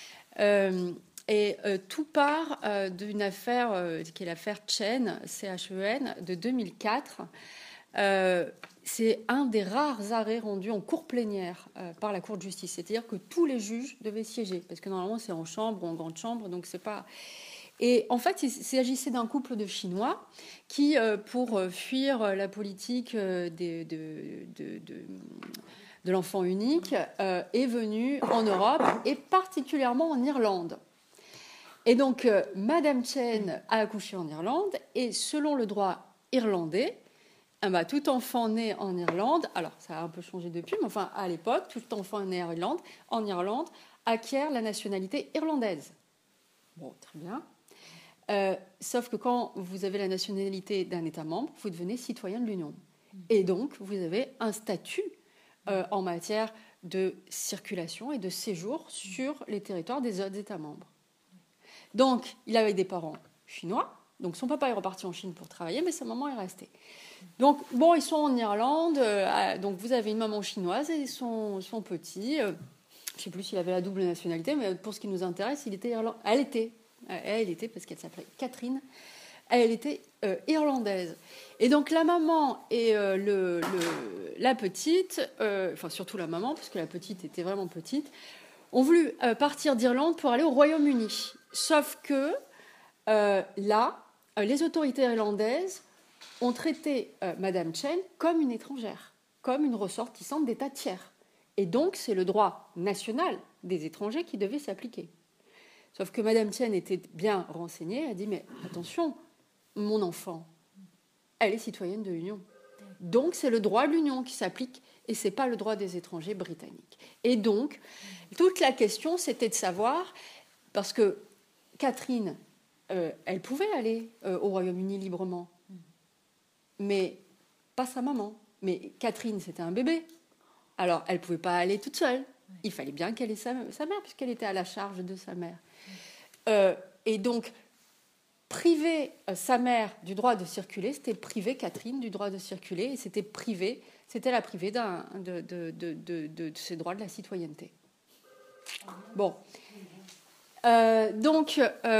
Speaker 3: Et tout part d'une affaire qui est l'affaire Chen, CHEN, de 2004. C'est un des rares arrêts rendus en cour plénière par la Cour de justice. C'est-à-dire que tous les juges devaient siéger, parce que normalement c'est en chambre ou en grande chambre, donc c'est pas... Et en fait, il s'agissait d'un couple de Chinois qui, pour fuir la politique de l'enfant unique, est venu en Europe et particulièrement en Irlande. Et donc, Madame Chen a accouché en Irlande et selon le droit irlandais, tout enfant né en Irlande, alors ça a un peu changé depuis, mais enfin à l'époque, tout enfant né en Irlande acquiert la nationalité irlandaise. Bon, très bien. Sauf que quand vous avez la nationalité d'un État membre, vous devenez citoyen de l'Union. Et donc, vous avez un statut en matière de circulation et de séjour sur les territoires des autres États membres. Donc, il avait des parents chinois, Donc son papa est reparti en Chine pour travailler, mais sa maman est restée. Donc bon, ils sont en Irlande. Donc vous avez une maman chinoise et son petit. Je ne sais plus s'il avait la double nationalité, mais pour ce qui nous intéresse, elle était parce qu'elle s'appelait Catherine. Elle était irlandaise. Et donc la maman et la petite, enfin surtout la maman, parce que la petite était vraiment petite, ont voulu partir d'Irlande pour aller au Royaume-Uni. Sauf que là, les autorités irlandaises ont traité Madame Chen comme une étrangère, comme une ressortissante d'État tiers. Et donc c'est le droit national des étrangers qui devait s'appliquer. Sauf que Madame Chen était bien renseignée, elle a dit mais attention, mon enfant, elle est citoyenne de l'Union. Donc c'est le droit de l'Union qui s'applique et ce n'est pas le droit des étrangers britanniques. Et donc, toute la question, c'était de savoir, parce que Catherine, elle pouvait aller au Royaume-Uni librement, mais pas sa maman. Mais Catherine, c'était un bébé. Alors, elle ne pouvait pas aller toute seule. Il fallait bien qu'elle ait sa mère, puisqu'elle était à la charge de sa mère. Et donc, priver sa mère du droit de circuler, c'était priver Catherine du droit de circuler, et c'était la priver de ses droits de la citoyenneté. Bon. Donc,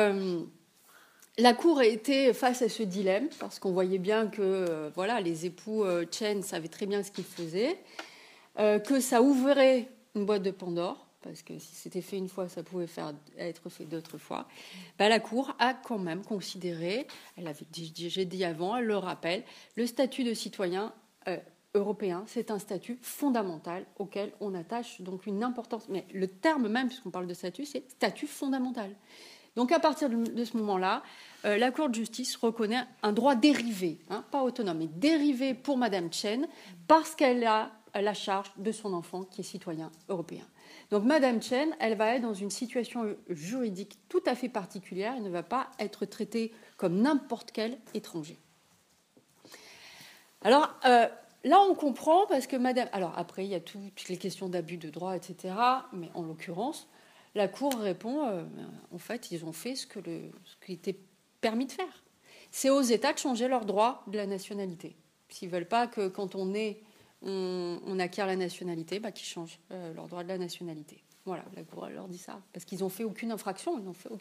Speaker 3: la Cour était face à ce dilemme, parce qu'on voyait bien que les époux Chen savaient très bien ce qu'ils faisaient, que ça ouvrait une boîte de Pandore, parce que si c'était fait une fois, ça pouvait être fait d'autres fois. La Cour a quand même considéré, j'ai dit avant, elle le rappelle, le statut de citoyen européen, c'est un statut fondamental auquel on attache donc une importance. Mais le terme même, puisqu'on parle de statut, c'est statut fondamental. Donc à partir de ce moment-là, la Cour de justice reconnaît un droit dérivé, pas autonome, mais dérivé pour Madame Chen, parce qu'elle a la charge de son enfant qui est citoyen européen. Donc Madame Chen, elle va être dans une situation juridique tout à fait particulière, elle ne va pas être traitée comme n'importe quel étranger. Alors là, on comprend, parce que Madame... Alors après, il y a toutes les questions d'abus de droit, etc., mais en l'occurrence, la Cour répond, en fait, ils ont fait ce qui était permis de faire. C'est aux États de changer leur droit de la nationalité. S'ils ne veulent pas que quand on est... On acquiert la nationalité, qu'ils changent leur droit de la nationalité. Voilà, la Cour leur dit ça, parce qu'ils n'ont fait aucune infraction.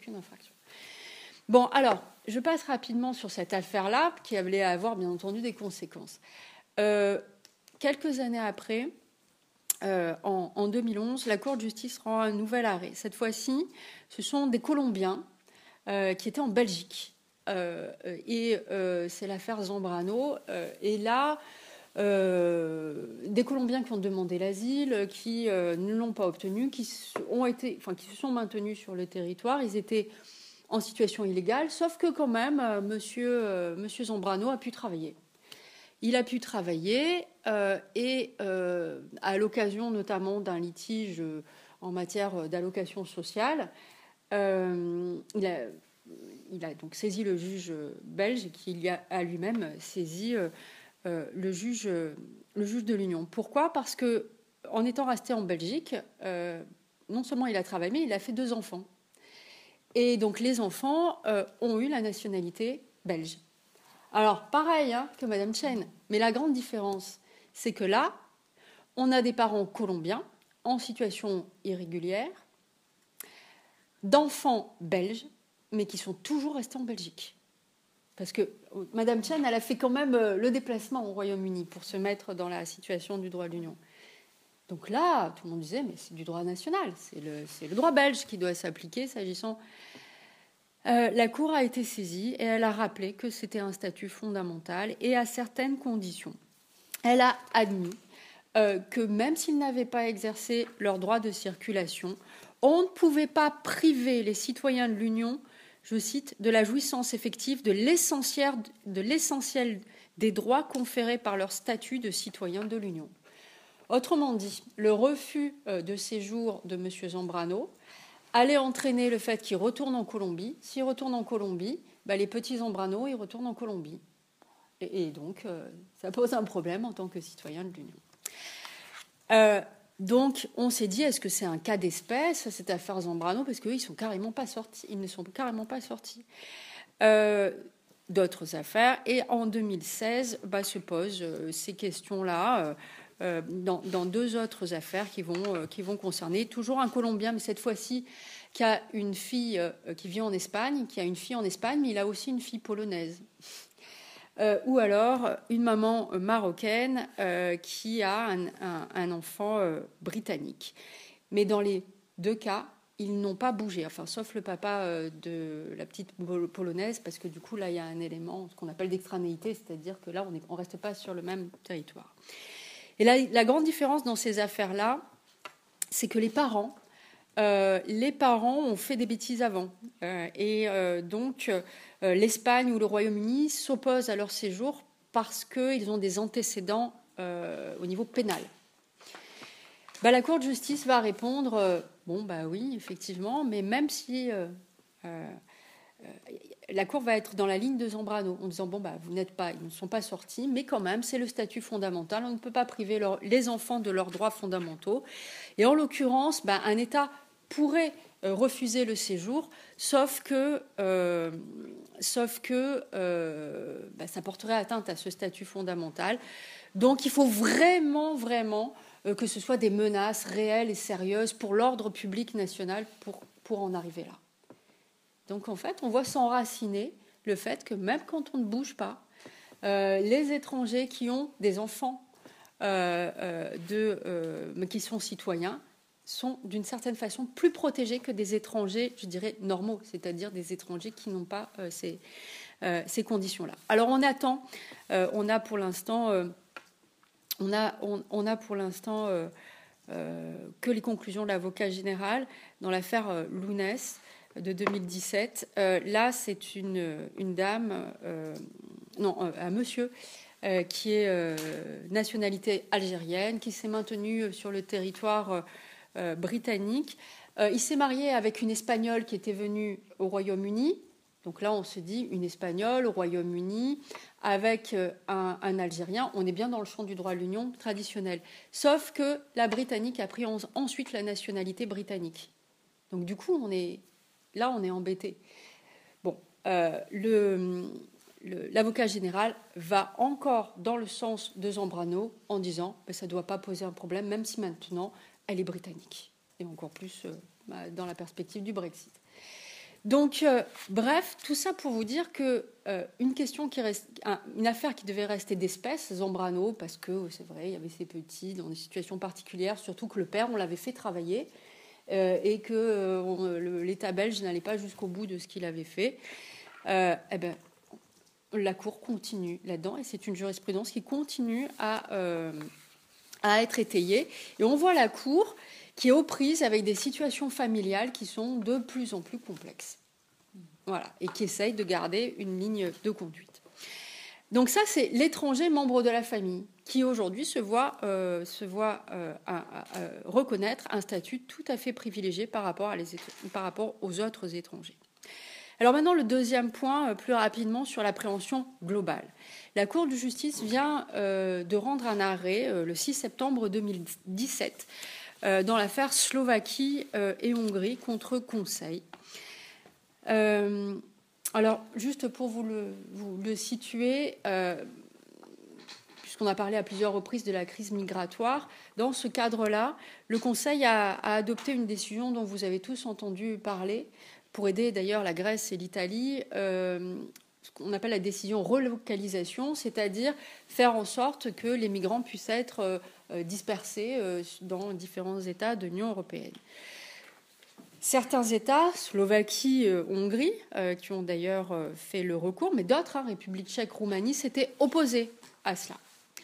Speaker 3: Bon, alors, je passe rapidement sur cette affaire-là, qui allait avoir, bien entendu, des conséquences. Quelques années après, en 2011, la Cour de justice rend un nouvel arrêt. Cette fois-ci, ce sont des Colombiens qui étaient en Belgique. Et c'est l'affaire Zambrano. Et là... des Colombiens qui ont demandé l'asile, qui ne l'ont pas obtenu, qui se sont maintenus sur le territoire. Ils étaient en situation illégale, sauf que quand même, monsieur Zambrano a pu travailler. Il a pu travailler et à l'occasion notamment d'un litige en matière d'allocation sociale, il a donc saisi le juge belge qui a lui-même saisi le juge de l'Union. Pourquoi ? Parce que, en étant resté en Belgique, non seulement il a travaillé, mais il a fait 2 enfants. Et donc les enfants ont eu la nationalité belge. Alors, pareil que Madame Chen, mais la grande différence, c'est que là, on a des parents colombiens en situation irrégulière, d'enfants belges, mais qui sont toujours restés en Belgique. Parce que Madame Chen, elle a fait quand même le déplacement au Royaume-Uni pour se mettre dans la situation du droit de l'Union. Donc là, tout le monde disait, mais c'est du droit national, c'est le droit belge qui doit s'appliquer s'agissant... la Cour a été saisie et elle a rappelé que c'était un statut fondamental et à certaines conditions. Elle a admis que même s'ils n'avaient pas exercé leur droit de circulation, on ne pouvait pas priver les citoyens de l'Union, je cite, de la jouissance effective de l'essentiel des droits conférés par leur statut de citoyen de l'Union. Autrement dit, le refus de séjour de M. Zambrano allait entraîner le fait qu'il retourne en Colombie. S'il retourne en Colombie, les petits Zambrano, ils retournent en Colombie. Et donc, ça pose un problème en tant que citoyen de l'Union. Donc, on s'est dit, est-ce que c'est un cas d'espèce, cette affaire Zambrano, parce qu'eux, ils ne sont carrément pas sortis. d'autres affaires. Et en 2016, se posent ces questions-là dans 2 autres affaires qui vont concerner toujours un Colombien, mais cette fois-ci qui a une fille qui vit en Espagne, qui a une fille en Espagne, mais il a aussi une fille polonaise. Ou alors une maman marocaine qui a un enfant britannique. Mais dans les 2 cas, ils n'ont pas bougé, sauf le papa de la petite polonaise, parce que du coup, là, il y a un élément, ce qu'on appelle d'extranéité, c'est-à-dire que là, on ne reste pas sur le même territoire. Et là, la grande différence dans ces affaires-là, c'est que les parents ont fait des bêtises avant. Donc, l'Espagne ou le Royaume-Uni s'opposent à leur séjour parce qu'ils ont des antécédents au niveau pénal. La Cour de justice va répondre oui, effectivement, mais même si la Cour va être dans la ligne de Zambrano en disant ils ne sont pas sortis, mais quand même, c'est le statut fondamental. On ne peut pas priver les enfants de leurs droits fondamentaux. Et en l'occurrence, un État pourrait refuser le séjour, sauf que ça porterait atteinte à ce statut fondamental. Donc il faut vraiment que ce soit des menaces réelles et sérieuses pour l'ordre public national pour en arriver là. Donc en fait, on voit s'enraciner le fait que même quand on ne bouge pas, les étrangers qui ont des enfants qui sont citoyens sont d'une certaine façon plus protégés que des étrangers, je dirais, normaux, c'est-à-dire des étrangers qui n'ont pas ces conditions-là. Alors on attend, on a pour l'instant que les conclusions de l'avocat général dans l'affaire Lounès de 2017. Là, c'est une dame, un monsieur qui est nationalité algérienne, qui s'est maintenu sur le territoire britannique. Il s'est marié avec une Espagnole qui était venue au Royaume-Uni. Donc là, on se dit une Espagnole au Royaume-Uni avec un Algérien. On est bien dans le champ du droit de l'Union traditionnel. Sauf que la Britannique a pris ensuite la nationalité britannique. Donc du coup, on est embêté. Bon, l'avocat général va encore dans le sens de Zambrano en disant ça ne doit pas poser un problème, même si maintenant elle est britannique. Et encore plus dans la perspective du Brexit. Donc, bref, tout ça pour vous dire que une affaire qui devait rester d'espèce, Zambrano, parce que c'est vrai, il y avait ces petits dans des situations particulières, surtout que le père, on l'avait fait travailler et que l'État belge n'allait pas jusqu'au bout de ce qu'il avait fait. La Cour continue là-dedans et c'est une jurisprudence qui continue à être étayée. Et on voit la Cour qui est aux prises avec des situations familiales qui sont de plus en plus complexes. Voilà, et qui essaye de garder une ligne de conduite. Donc ça, c'est l'étranger membre de la famille qui aujourd'hui se voit reconnaître un statut tout à fait privilégié par rapport aux autres étrangers. Alors maintenant, le deuxième point, plus rapidement, sur l'appréhension globale. La Cour de justice vient de rendre un arrêt le 6 septembre 2017 dans l'affaire Slovaquie et Hongrie contre Conseil. Alors, juste pour vous le situer, puisqu'on a parlé à plusieurs reprises de la crise migratoire, dans ce cadre-là, le Conseil a adopté une décision dont vous avez tous entendu parler, pour aider d'ailleurs la Grèce et l'Italie, ce qu'on appelle la décision relocalisation, c'est-à-dire faire en sorte que les migrants puissent être dispersés dans différents États de l'Union européenne. Certains États, Slovaquie, Hongrie, qui ont d'ailleurs fait le recours, mais d'autres, République tchèque, Roumanie, s'étaient opposés à cela.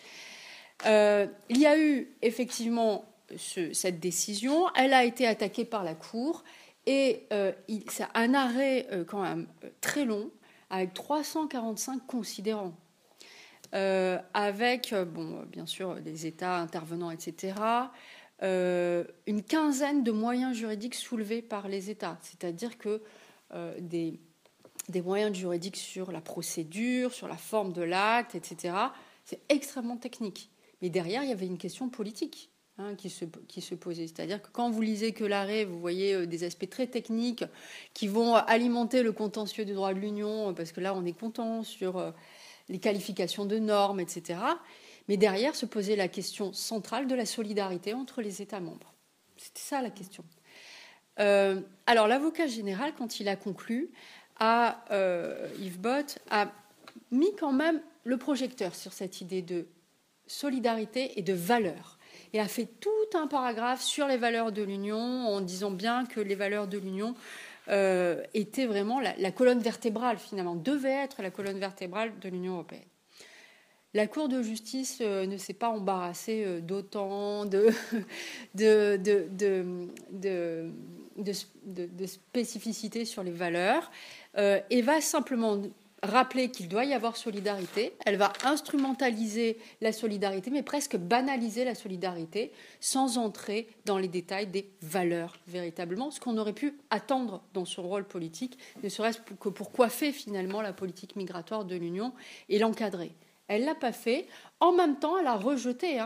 Speaker 3: Il y a eu effectivement cette décision, elle a été attaquée par la Cour, et c'est un arrêt quand même très long, avec 345 considérants, avec, bien sûr, des États intervenants, etc., une quinzaine de moyens juridiques soulevés par les États, c'est-à-dire que des moyens juridiques sur la procédure, sur la forme de l'acte, etc., c'est extrêmement technique. Mais derrière, il y avait une question politique. qui se posait. C'est-à-dire que quand vous lisez que l'arrêt, vous voyez des aspects très techniques qui vont alimenter le contentieux du droit de l'Union, parce que là, on est content sur les qualifications de normes, etc. Mais derrière se posait la question centrale de la solidarité entre les États membres. C'était ça la question. Alors l'avocat général, quand il a conclu, Yves Bott a mis quand même le projecteur sur cette idée de solidarité et de valeur, et a fait tout un paragraphe sur les valeurs de l'Union, en disant bien que les valeurs de l'Union étaient vraiment la colonne vertébrale, finalement, devait être la colonne vertébrale de l'Union européenne. La Cour de justice ne s'est pas embarrassée d'autant de spécificités sur les valeurs et va simplement rappeler qu'il doit y avoir solidarité. Elle va instrumentaliser la solidarité, mais presque banaliser la solidarité, sans entrer dans les détails des valeurs véritablement, ce qu'on aurait pu attendre dans son rôle politique, ne serait-ce que pour coiffer finalement la politique migratoire de l'Union et l'encadrer. Elle ne l'a pas fait. En même temps, elle a rejeté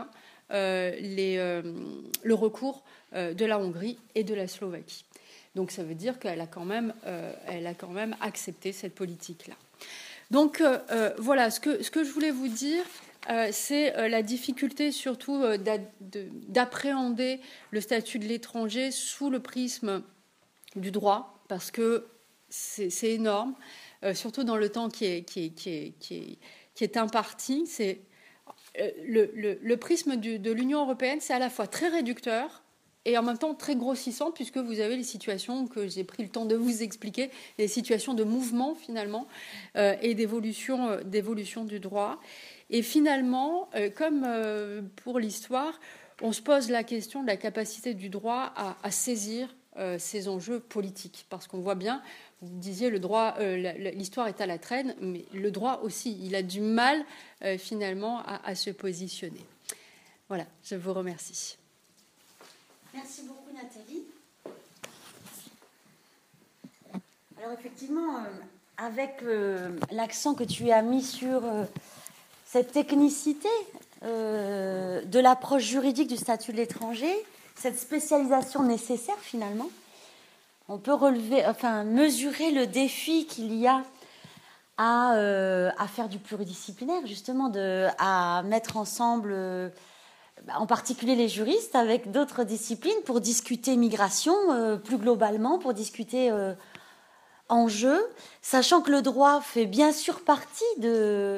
Speaker 3: le recours de la Hongrie et de la Slovaquie. Donc ça veut dire qu'elle a quand même accepté cette politique-là. Donc voilà, ce que je voulais vous dire, c'est la difficulté surtout d'appréhender le statut de l'étranger sous le prisme du droit, parce que c'est énorme, surtout dans le temps qui est imparti. C'est le prisme de l'Union européenne, c'est à la fois très réducteur et en même temps très grossissant, puisque vous avez les situations que j'ai pris le temps de vous expliquer, les situations de mouvement finalement et d'évolution du droit. Et finalement, comme pour l'histoire, on se pose la question de la capacité du droit à saisir ces enjeux politiques, parce qu'on voit bien, vous disiez, le droit, l'histoire est à la traîne, mais le droit aussi, il a du mal finalement à se positionner. Voilà, je vous remercie.
Speaker 1: Merci beaucoup, Nathalie. Alors effectivement, avec l'accent que tu as mis sur cette technicité de l'approche juridique du statut de l'étranger, cette spécialisation nécessaire finalement, on peut mesurer le défi qu'il y a à faire du pluridisciplinaire, justement, à mettre ensemble, en particulier les juristes, avec d'autres disciplines pour discuter migration plus globalement, pour discuter enjeux, sachant que le droit fait bien sûr partie des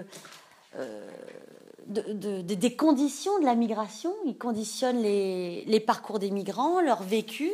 Speaker 1: conditions de la migration. Il conditionne les parcours des migrants, leur vécu.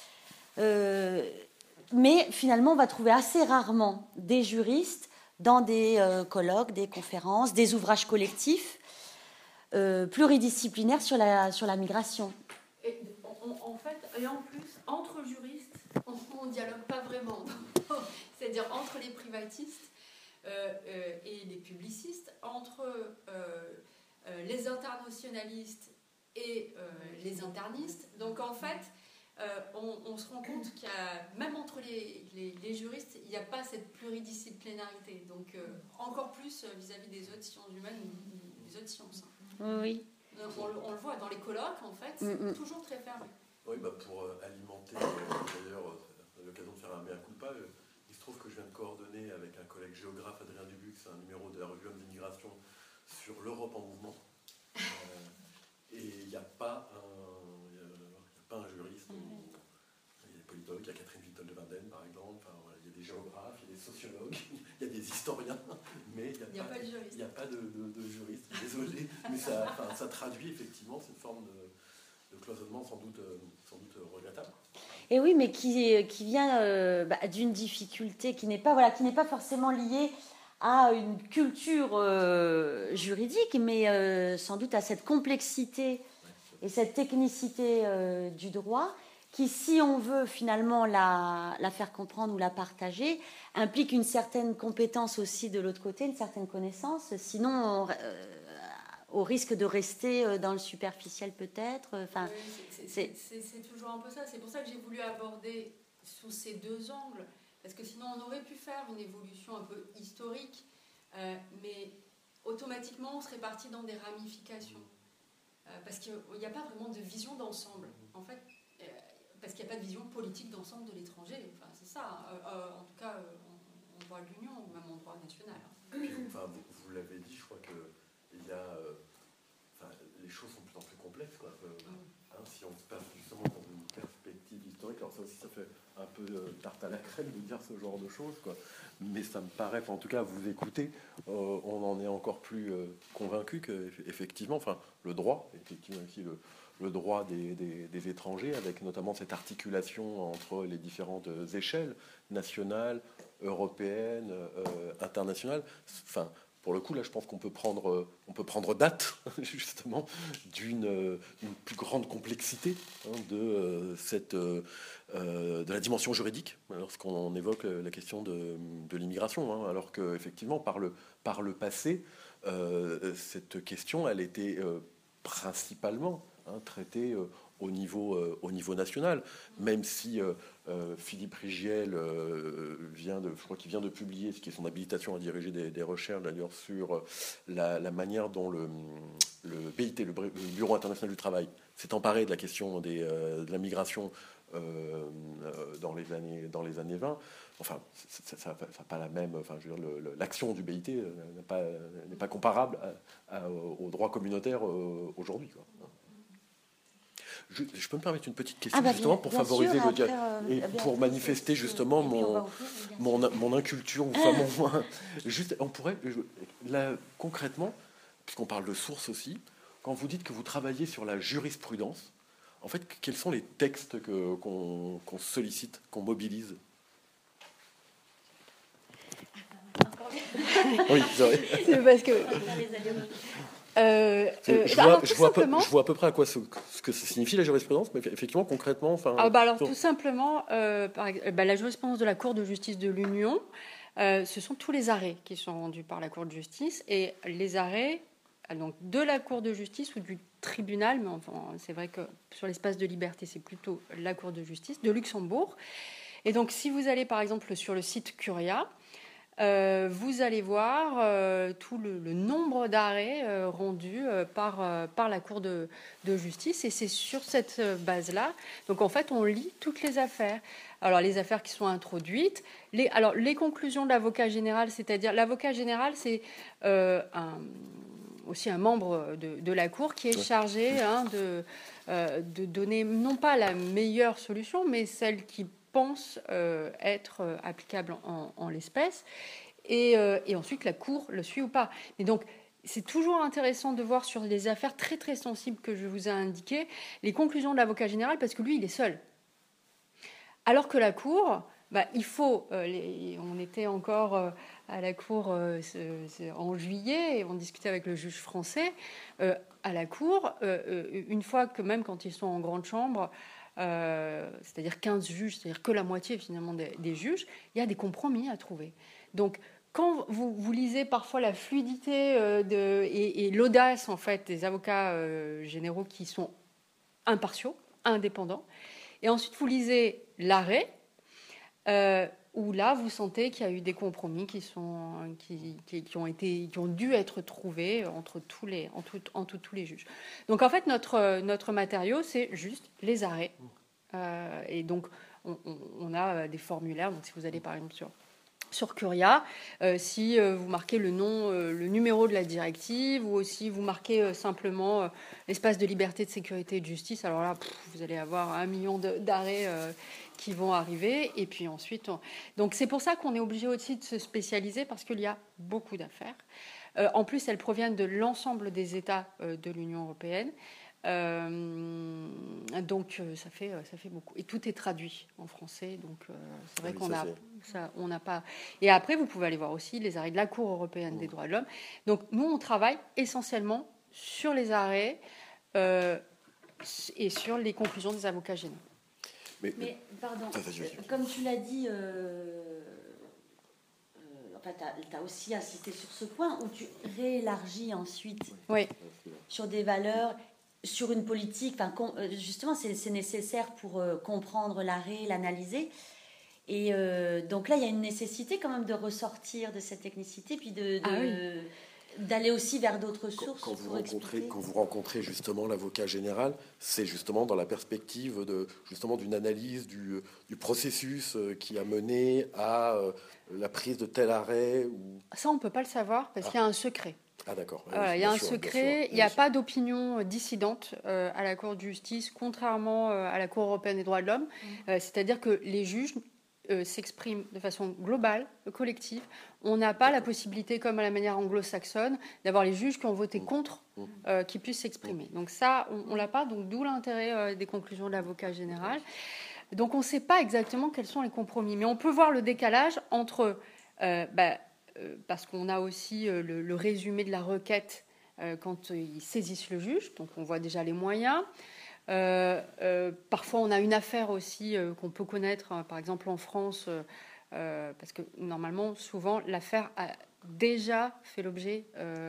Speaker 1: Mais finalement, on va trouver assez rarement des juristes dans des colloques, des conférences, des ouvrages collectifs pluridisciplinaires sur la migration.
Speaker 3: Et en plus, entre juristes, on ne dialogue pas vraiment. C'est-à-dire entre les privatistes et les publicistes, entre les internationalistes et les internistes. Donc en fait, on se rend compte qu'il y a, même entre les juristes, il n'y a pas cette pluridisciplinarité. Donc encore plus vis-à-vis des autres sciences humaines ou des autres sciences.
Speaker 1: Oui.
Speaker 3: On le voit dans les colloques, en fait, c'est toujours très fermé.
Speaker 2: Oui, pour alimenter, d'ailleurs, à l'occasion de faire un mea culpa, il se trouve que je viens de coordonner avec un collègue géographe, Adrien Dubuc, un numéro de la revue Hommes d'immigration sur l'Europe en mouvement. Et il n'y a pas un juriste. Il y a des politologues, il y a Catherine Vittel de Vanden, par exemple. Enfin, voilà, il y a des géographes, il y a des sociologues, il y a des historiens, mais il n'y a pas de juriste. Désolé, mais ça traduit effectivement cette forme de cloisonnement sans doute regrettable.
Speaker 1: Et oui, mais qui vient d'une difficulté qui n'est pas forcément liée à une culture juridique, mais sans doute à cette complexité et cette technicité du droit qui, si on veut finalement la faire comprendre ou la partager, implique une certaine compétence aussi de l'autre côté, une certaine connaissance. Sinon, au risque de rester dans le superficiel peut-être.
Speaker 3: Oui, c'est toujours un peu ça. C'est pour ça que j'ai voulu aborder sous ces deux angles, parce que sinon on aurait pu faire une évolution un peu historique, mais automatiquement on serait parti dans des ramifications. parce qu'il n'y a pas vraiment de vision d'ensemble. En fait, parce qu'il n'y a pas de vision politique d'ensemble de l'étranger. Enfin, c'est ça, en tout cas, en droit de l'Union ou même en droit national.
Speaker 2: Enfin, vous l'avez dit, je crois qu'il y a... les choses sont de plus en plus complexes, quoi. Si on se passe justement dans une perspective historique, alors ça aussi, ça fait un peu tarte à la crème de dire ce genre de choses, quoi. Mais ça me paraît, en tout cas, à vous écouter, on en est encore plus convaincu qu'effectivement, le droit, effectivement aussi le droit des étrangers, avec notamment cette articulation entre les différentes échelles nationales, européennes, internationales. Pour le coup, là, je pense qu'on peut prendre date, justement, d'une plus grande complexité de la dimension juridique, lorsqu'on évoque la question de l'immigration. Alors qu'effectivement, par le passé, cette question, elle était principalement traitée au niveau national, même si Philippe Rigiel vient de publier ce qui est son habilitation à diriger des recherches d'ailleurs sur la manière dont le BIT, le Bureau international du travail, s'est emparé de la question de la migration dans les années 20. Enfin, ça n'a pas la même. Enfin, je veux dire, l'action du BIT n'est pas comparable au droit communautaire aujourd'hui, quoi. Je peux me permettre une petite question, justement, pour favoriser le dialogue et pour manifester justement mon inculture. Juste, on pourrait, là, concrètement, puisqu'on parle de sources aussi, quand vous dites que vous travaillez sur la jurisprudence, en fait, quels sont les textes qu'on sollicite, qu'on mobilise? Oui,
Speaker 3: c'est parce que...
Speaker 2: je vois à peu près à quoi ce que ça signifie la jurisprudence, mais effectivement, concrètement...
Speaker 3: tout simplement, la jurisprudence de la Cour de justice de l'Union, ce sont tous les arrêts qui sont rendus par la Cour de justice, et les arrêts donc, de la Cour de justice ou du tribunal, mais enfin, c'est vrai que sur l'espace de liberté, c'est plutôt la Cour de justice de Luxembourg. Et donc, si vous allez, par exemple, sur le site Curia, vous allez voir tout le nombre d'arrêts rendus par la Cour de justice, et c'est sur cette base-là. Donc en fait, on lit toutes les affaires. Alors les affaires qui sont introduites, les conclusions de l'avocat général, c'est-à-dire l'avocat général, c'est aussi un membre de la Cour qui est chargé de donner non pas la meilleure solution, mais celle qui pense être applicable en l'espèce, et ensuite la Cour le suit ou pas. Et donc c'est toujours intéressant de voir sur les affaires très très sensibles que je vous ai indiquées les conclusions de l'avocat général, parce que lui il est seul, alors que la Cour, il faut on était encore à la Cour en juillet et on discutait avec le juge français. À la Cour, une fois que, même quand ils sont en grande chambre, c'est-à-dire 15 juges, c'est-à-dire que la moitié finalement des juges, il y a des compromis à trouver. Donc quand vous lisez parfois la fluidité et l'audace en fait des avocats généraux qui sont impartiaux, indépendants, et ensuite vous lisez l'arrêt, où là vous sentez qu'il y a eu des compromis qui ont dû être trouvés entre tous les juges. Donc en fait notre matériau, c'est juste les arrêts, et donc on a des formulaires. Donc si vous allez par exemple sur Curia, si vous marquez le nom, le numéro de la directive, ou aussi vous marquez simplement l'espace de liberté, de sécurité et de justice, alors là, vous allez avoir 1 million d'arrêts qui vont arriver. Et puis ensuite, donc c'est pour ça qu'on est obligé aussi de se spécialiser, parce qu'il y a beaucoup d'affaires. En plus, elles proviennent de l'ensemble des États de l'Union européenne. Donc ça fait beaucoup, et tout est traduit en français, donc c'est vrai on n'a pas. Et après vous pouvez aller voir aussi les arrêts de la Cour européenne des droits de l'homme. Donc nous on travaille essentiellement sur les arrêts et sur les conclusions des avocats généraux.
Speaker 1: Mais pardon, comme tu l'as dit, tu as aussi insisté sur ce point où tu réélargis ensuite sur des valeurs, sur une politique. Justement, c'est nécessaire pour comprendre l'arrêt, l'analyser. Et donc là, il y a une nécessité quand même de ressortir de cette technicité, puis d'aller aussi vers d'autres sources.
Speaker 2: Quand vous rencontrez justement l'avocat général, c'est justement dans la perspective d'une analyse du processus qui a mené à la prise de tel arrêt
Speaker 3: Ça, on ne peut pas le savoir parce qu'il y a un secret.
Speaker 2: Ah d'accord.
Speaker 3: Il y a un secret, il n'y a pas d'opinion dissidente à la Cour de justice, contrairement à la Cour européenne des droits de l'homme. C'est-à-dire que les juges s'expriment de façon globale, collective. On n'a pas la possibilité, comme à la manière anglo-saxonne, d'avoir les juges qui ont voté contre qui puissent s'exprimer. Donc ça, on ne l'a pas, donc d'où l'intérêt des conclusions de l'avocat général. Donc on ne sait pas exactement quels sont les compromis, mais on peut voir le décalage entre... parce qu'on a aussi le résumé de la requête quand ils saisissent le juge, donc on voit déjà les moyens. Parfois, on a une affaire aussi qu'on peut connaître, par exemple en France, parce que normalement, souvent, l'affaire a déjà fait l'objet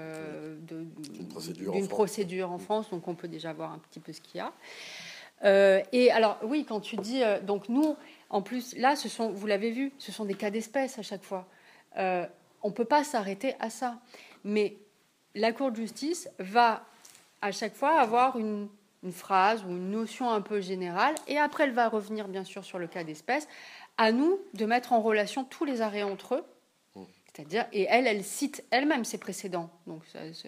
Speaker 3: d'une procédure en France, donc on peut déjà voir un petit peu ce qu'il y a. Et alors, oui, quand tu dis... donc nous, en plus, là, vous l'avez vu, ce sont des cas d'espèce à chaque fois. On ne peut pas s'arrêter à ça. Mais la Cour de justice va à chaque fois avoir une phrase ou une notion un peu générale, et après elle va revenir bien sûr sur le cas d'espèce. À nous de mettre en relation tous les arrêts entre eux, c'est-à-dire, et elle cite elle-même ses précédents. Donc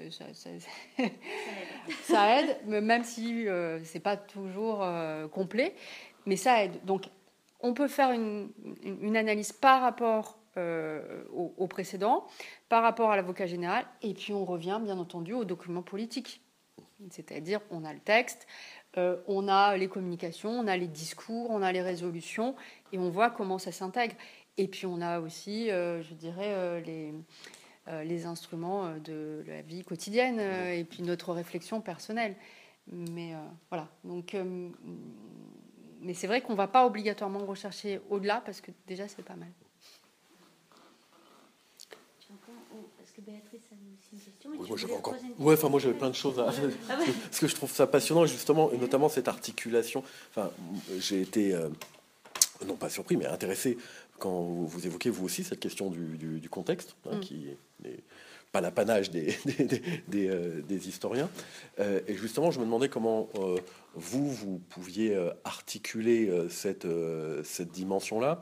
Speaker 3: ça aide, même si c'est pas toujours complet, mais ça aide. Donc on peut faire une analyse par rapport au précédent, par rapport à l'avocat général, et puis on revient bien entendu aux documents politiques. C'est-à-dire, on a le texte, on a les communications, on a les discours, on a les résolutions, et on voit comment ça s'intègre. Et puis, on a aussi, je dirais, les instruments de la vie quotidienne, et puis notre réflexion personnelle. Mais voilà. Donc, mais c'est vrai qu'on ne va pas obligatoirement rechercher au-delà, parce que déjà, c'est pas mal.
Speaker 1: Est-ce que Béatrice a aussi une question?
Speaker 2: Moi j'avais plein de choses à... Parce que je trouve ça passionnant, justement, et notamment cette articulation. Enfin, j'ai été, non pas surpris, mais intéressé quand vous évoquez, vous aussi, cette question du contexte, qui n'est pas l'apanage des historiens. Et justement, je me demandais comment vous pouviez articuler cette dimension-là.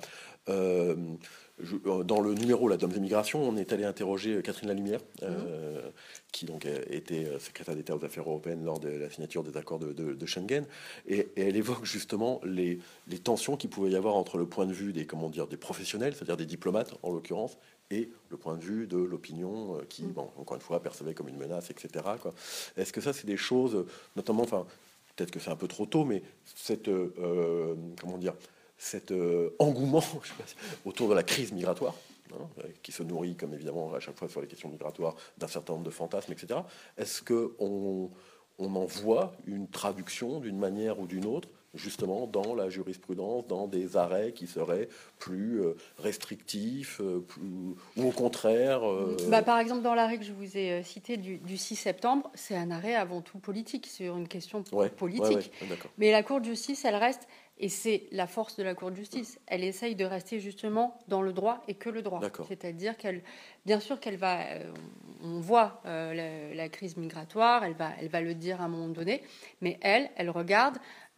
Speaker 2: Dans le numéro là, d'Hommes et Migrations, on est allé interroger Catherine Lalumière, qui donc était secrétaire d'État aux Affaires européennes lors de la signature des accords de Schengen, et elle évoque justement les tensions qu'il pouvait y avoir entre le point de vue des professionnels, c'est-à-dire des diplomates en l'occurrence, et le point de vue de l'opinion qui, encore une fois, percevait comme une menace, etc. Est-ce que ça, c'est des choses, notamment, peut-être que c'est un peu trop tôt, mais cet engouement autour de la crise migratoire, qui se nourrit, comme évidemment à chaque fois sur les questions migratoires, d'un certain nombre de fantasmes, etc. Est-ce qu'on en voit une traduction d'une manière ou d'une autre, justement dans la jurisprudence, dans des arrêts qui seraient plus restrictifs, ou au contraire...
Speaker 3: Par exemple, dans l'arrêt que je vous ai cité du 6 septembre, c'est un arrêt avant tout politique, sur une question politique. Mais la Cour de justice, elle reste... Et c'est la force de la Cour de justice. Elle essaye de rester justement dans le droit et que le droit. C'est-à-dire bien sûr qu'elle va, on voit la crise migratoire, elle va le dire à un moment donné, mais elle regarde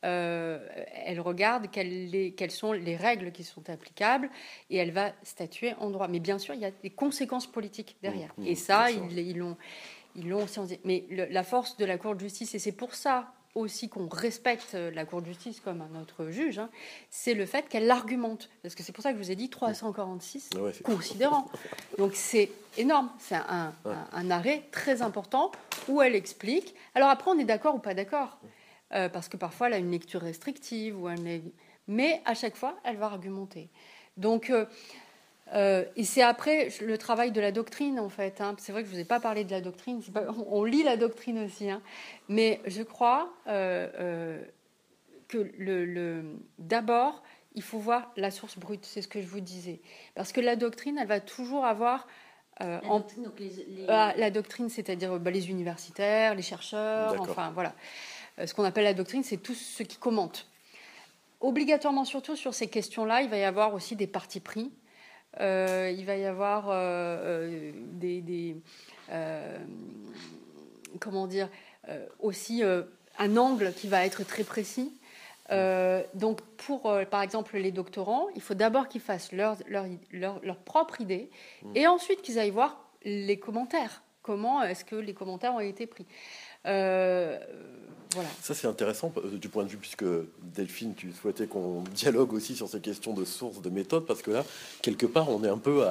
Speaker 3: quelles sont les règles qui sont applicables, et elle va statuer en droit. Mais bien sûr, il y a des conséquences politiques derrière. Et ça, ils l'ont aussi. Mais la force de la Cour de justice, et c'est pour ça aussi qu'on respecte la Cour de justice comme un autre juge, c'est le fait qu'elle l'argumente. Parce que c'est pour ça que je vous ai dit 346 considérants. Donc c'est énorme. C'est un arrêt très important où elle explique. Alors après, on est d'accord ou pas d'accord. Parce que parfois, elle a une lecture restrictive. Mais à chaque fois, elle va argumenter. Donc... et c'est après le travail de la doctrine, en fait. C'est vrai que je ne vous ai pas parlé de la doctrine. On lit la doctrine aussi. Mais je crois que d'abord, il faut voir la source brute. C'est ce que je vous disais. Parce que la doctrine, elle va toujours avoir... la doctrine, c'est-à-dire les universitaires, les chercheurs, enfin voilà. Ce qu'on appelle la doctrine, c'est tout ce qui commente. Obligatoirement, surtout sur ces questions-là, il va y avoir aussi des partis pris. il va y avoir comment dire, aussi un angle qui va être très précis. Donc, pour, par exemple, les doctorants, il faut d'abord qu'ils fassent leur propre idée et ensuite qu'ils aillent voir les commentaires. Comment est-ce que les commentaires ont été pris voilà.
Speaker 2: Ça, c'est intéressant du point de vue, puisque Delphine, tu souhaitais qu'on dialogue aussi sur ces questions de sources, de méthodes, parce que là, quelque part, on est un peu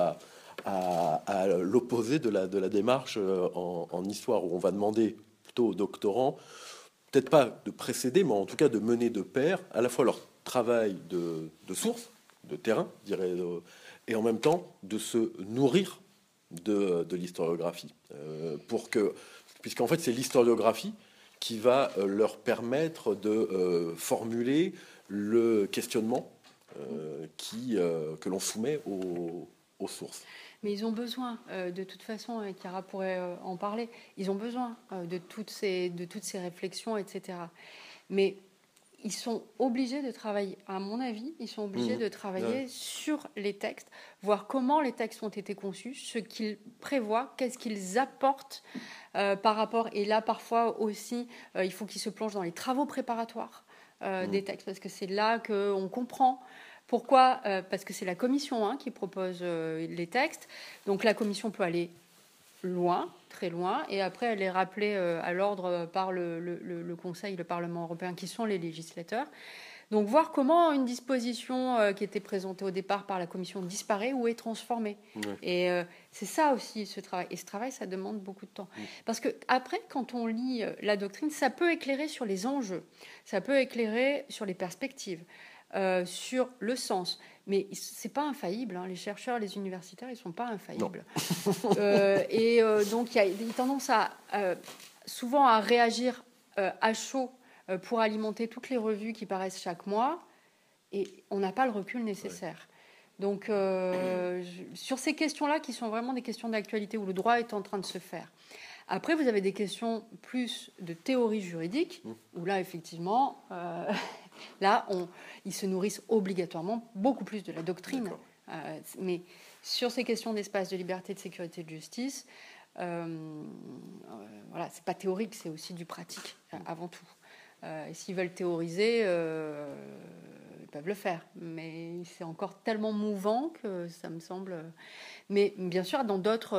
Speaker 2: à l'opposé de la démarche en histoire, où on va demander plutôt aux doctorants, peut-être pas de précéder, mais en tout cas de mener de pair à la fois leur travail de source, de terrain, je dirais, et en même temps de se nourrir de l'historiographie. Puisqu'en fait, c'est l'historiographie qui va leur permettre de formuler le questionnement que l'on soumet aux sources.
Speaker 3: Mais ils ont besoin, de toute façon, et Chiara pourrait en parler, ils ont besoin de toutes ces réflexions, etc. Mais ils sont obligés de travailler, à mon avis, ils sont obligés de travailler sur les textes, voir comment les textes ont été conçus, ce qu'ils prévoient, qu'est-ce qu'ils apportent par rapport. Et là, parfois aussi, il faut qu'ils se plongent dans les travaux préparatoires des textes, parce que c'est là qu'on comprend. Pourquoi ? Parce que c'est la commission qui propose les textes. Donc la commission peut aller loin, très loin, et après elle est rappelée à l'ordre par le Conseil, le Parlement européen, qui sont les législateurs. Donc voir comment une disposition qui était présentée au départ par la commission disparaît ou est transformée. Et c'est ça aussi, ce travail. Et ce travail, ça demande beaucoup de temps. Parce que après, quand on lit la doctrine, ça peut éclairer sur les enjeux, ça peut éclairer sur les perspectives, sur le sens. Mais c'est pas infaillible. Les chercheurs, les universitaires, ils sont pas infaillibles. Donc, il y a tendance souvent à réagir à chaud pour alimenter toutes les revues qui paraissent chaque mois, et on n'a pas le recul nécessaire. Donc, sur ces questions-là, qui sont vraiment des questions d'actualité où le droit est en train de se faire. Après, vous avez des questions plus de théorie juridique, où là, effectivement, ils se nourrissent obligatoirement beaucoup plus de la doctrine. Mais sur ces questions d'espace, de liberté, de sécurité, de justice, voilà, c'est pas théorique, c'est aussi du pratique avant tout. Et s'ils veulent théoriser, ils peuvent le faire. Mais c'est encore tellement mouvant que ça me semble. Mais bien sûr, dans d'autres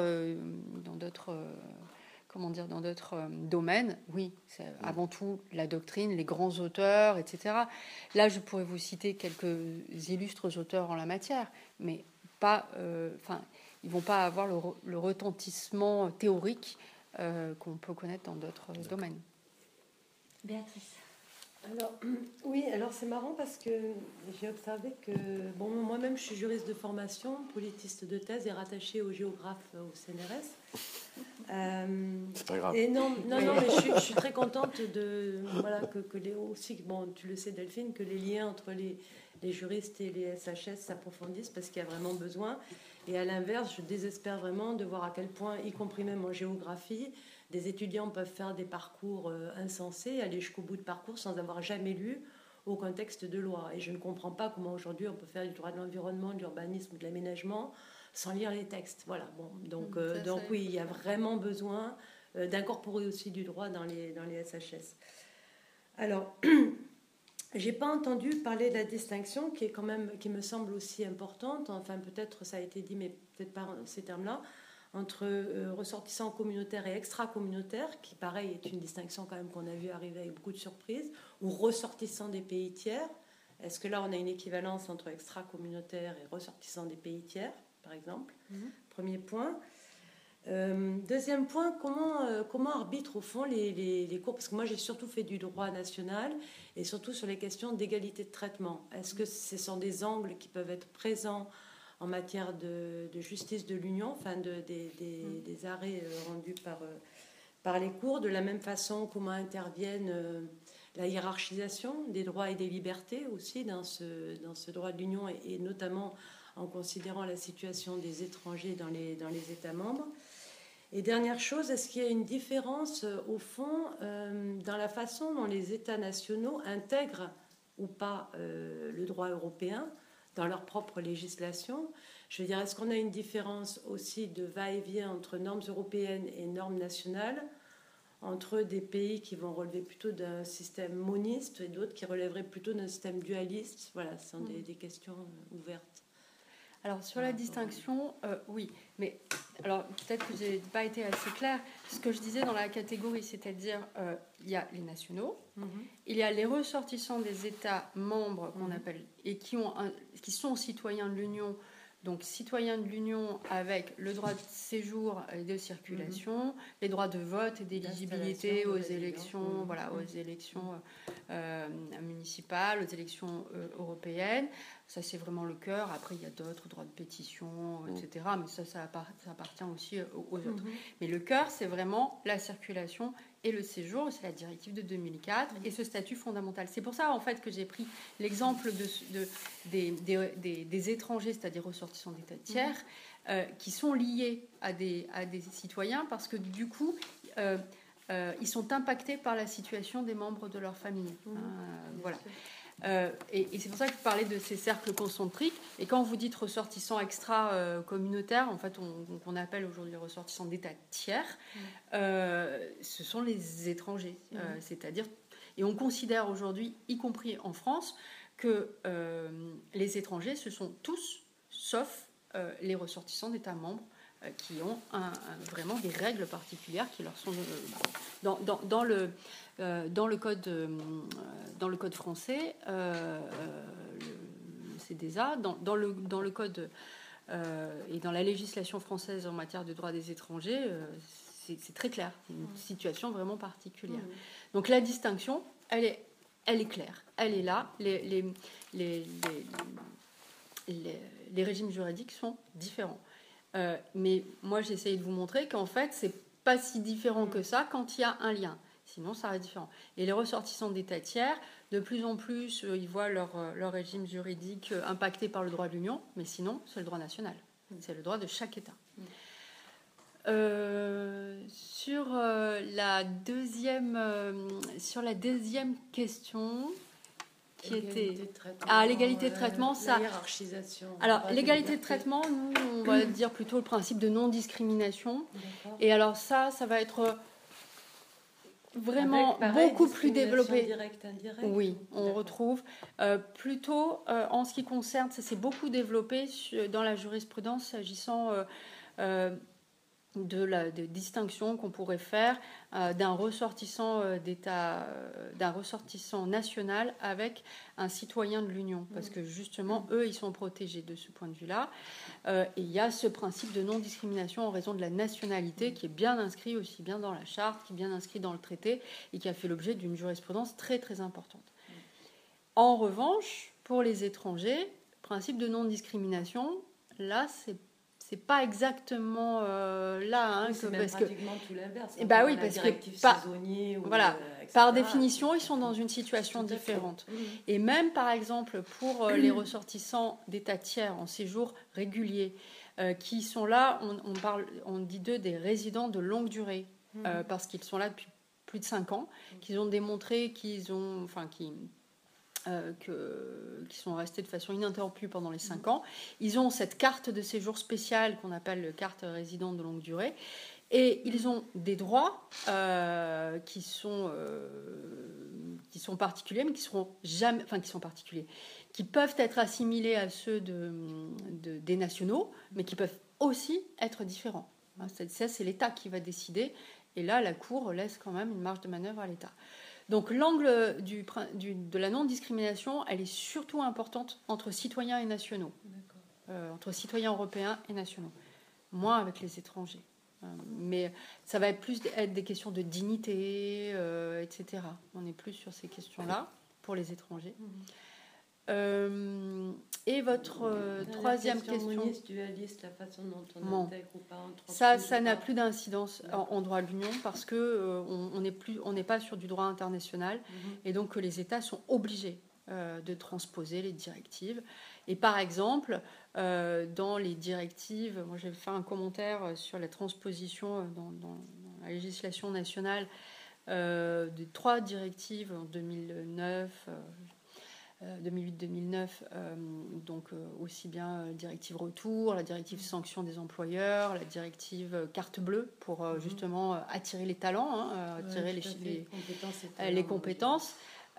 Speaker 3: domaines, oui, c'est avant tout la doctrine, les grands auteurs, etc. Là, je pourrais vous citer quelques illustres auteurs en la matière, mais pas, ils vont pas avoir le retentissement théorique qu'on peut connaître dans d'autres domaines.
Speaker 1: Béatrice.
Speaker 4: Alors c'est marrant parce que j'ai observé que, moi-même je suis juriste de formation, politiste de thèse et rattachée au géographe au CNRS.
Speaker 2: C'est pas grave.
Speaker 4: Et non, mais je suis très contente que aussi, tu le sais Delphine, que les liens entre les juristes et les SHS s'approfondissent parce qu'il y a vraiment besoin. Et à l'inverse, je désespère vraiment de voir à quel point, y compris même en géographie, des étudiants peuvent faire des parcours insensés, aller jusqu'au bout de parcours sans avoir jamais lu au contexte de loi. Et je ne comprends pas comment aujourd'hui on peut faire du droit de l'environnement, de l'urbanisme, de l'aménagement sans lire les textes. Voilà. Donc oui, il y a vraiment besoin d'incorporer aussi du droit dans les SHS. Alors, j'ai pas entendu parler de la distinction qui me semble aussi importante. Enfin, peut-être ça a été dit, mais peut-être pas ces termes-là, entre ressortissants communautaires et extra-communautaires, qui, pareil, est une distinction quand même qu'on a vu arriver avec beaucoup de surprises, ou ressortissants des pays tiers. Est-ce que là, on a une équivalence entre extra-communautaires et ressortissants des pays tiers, par exemple? Premier point. Deuxième point, comment arbitrent au fond les cours? Parce que moi, j'ai surtout fait du droit national, et surtout sur les questions d'égalité de traitement. Est-ce que ce sont des angles qui peuvent être présents en matière de justice de l'Union, enfin des arrêts rendus par les cours, de la même façon comment interviennent la hiérarchisation des droits et des libertés aussi dans ce droit de l'Union, et notamment en considérant la situation des étrangers dans les États membres. Et dernière chose, est-ce qu'il y a une différence au fond dans la façon dont les États nationaux intègrent ou pas le droit européen dans leur propre législation. Je veux dire, est-ce qu'on a une différence aussi de va-et-vient entre normes européennes et normes nationales, entre des pays qui vont relever plutôt d'un système moniste et d'autres qui relèveraient plutôt d'un système dualiste? Voilà, ce sont des questions ouvertes.
Speaker 3: Alors, sur la distinction, oui. Mais alors, peut-être que je n'ai pas été assez claire. Ce que je disais dans la catégorie, c'est-à-dire, il y a les nationaux, il y a les ressortissants des États membres qu'on appelle, et qui sont citoyens de l'Union, donc citoyens de l'Union avec le droit de séjour et de circulation, les droits de vote et d'éligibilité aux élections, aux élections municipales, aux élections européennes. Ça, c'est vraiment le cœur. Après, il y a d'autres droits de pétition, etc. Mais ça appartient aussi aux autres. Mais le cœur, c'est vraiment la circulation et le séjour. C'est la directive de 2004 et ce statut fondamental. C'est pour ça, en fait, que j'ai pris l'exemple des étrangers, c'est-à-dire ressortissants d'États tiers, qui sont liés à des citoyens parce que, du coup, ils sont impactés par la situation des membres de leur famille. Voilà. Et c'est pour ça que vous parlez de ces cercles concentriques. Et quand vous dites ressortissants extra-communautaires, en fait, qu'on appelle aujourd'hui ressortissants d'États tiers, ce sont les étrangers. C'est-à-dire, et on considère aujourd'hui, y compris en France, que les étrangers, ce sont tous, sauf les ressortissants d'États membres, qui ont vraiment des règles particulières qui leur sont dans le code français, le CDSA, dans le code et dans la législation française en matière de droit des étrangers, c'est très clair. C'est une situation vraiment particulière. Donc la distinction, elle est claire. Elle est là. Les régimes juridiques sont différents. Mais moi, j'essaye de vous montrer qu'en fait, c'est pas si différent que ça quand il y a un lien. Sinon, ça reste différent. Et les ressortissants d'États tiers, de plus en plus, ils voient leur régime juridique impacté par le droit de l'Union, mais sinon, c'est le droit national. C'est le droit de chaque État. Sur la deuxième question... qui était l'égalité de traitement, ça.
Speaker 4: La hiérarchisation.
Speaker 3: Alors l'égalité de traitement, nous on va dire plutôt le principe de non-discrimination. Et alors ça va être vraiment beaucoup plus développé.
Speaker 4: Directe, indirecte.
Speaker 3: Oui, on retrouve plutôt en ce qui concerne, ça s'est beaucoup développé dans la jurisprudence s'agissant de la distinction qu'on pourrait faire d'un ressortissant d'un ressortissant national avec un citoyen de l'Union, parce que justement eux ils sont protégés de ce point de vue-là. Et il y a ce principe de non-discrimination en raison de la nationalité qui est bien inscrit aussi bien dans la charte, qui est bien inscrit dans le traité et qui a fait l'objet d'une jurisprudence très très importante. En revanche, pour les étrangers, principe de non-discrimination, là c'est pas exactement là,
Speaker 4: c'est même pratiquement tout l'inverse.
Speaker 3: Bah oui, parce que voilà, par définition, ils sont dans une situation différente. Et même, par exemple, pour les ressortissants d'États tiers en séjour régulier, qui sont là, on dit d'eux des résidents de longue durée, parce qu'ils sont là depuis plus de 5 ans, qu'ils ont démontré qui sont restés de façon ininterrompue pendant les 5 ans. Ils ont cette carte de séjour spéciale qu'on appelle carte résident de longue durée. Et ils ont des droits qui sont particuliers, mais qui seront jamais, qui sont particuliers, qui peuvent être assimilés à ceux des nationaux, mais qui peuvent aussi être différents. Ça, c'est l'État qui va décider. Et là, la Cour laisse quand même une marge de manœuvre à l'État. Donc l'angle de la non-discrimination, elle est surtout importante entre citoyens et nationaux, entre citoyens européens et nationaux, moins avec les étrangers. Mais ça va plus être des questions de dignité, etc. On est plus sur ces questions-là pour les étrangers. Et votre troisième question,
Speaker 4: moniste, dualiste, la façon dont on intègre ou pas entre
Speaker 3: ça n'a plus d'incidence en droit de l'Union parce que on n'est pas sur du droit international et donc que les États sont obligés de transposer les directives. Et par exemple, dans les directives, moi j'ai fait un commentaire sur la transposition dans la législation nationale de 3 directives en 2009. 2008-2009, donc aussi bien directive retour, la directive sanction des employeurs, la directive carte bleue pour justement attirer les talents, attirer les compétences.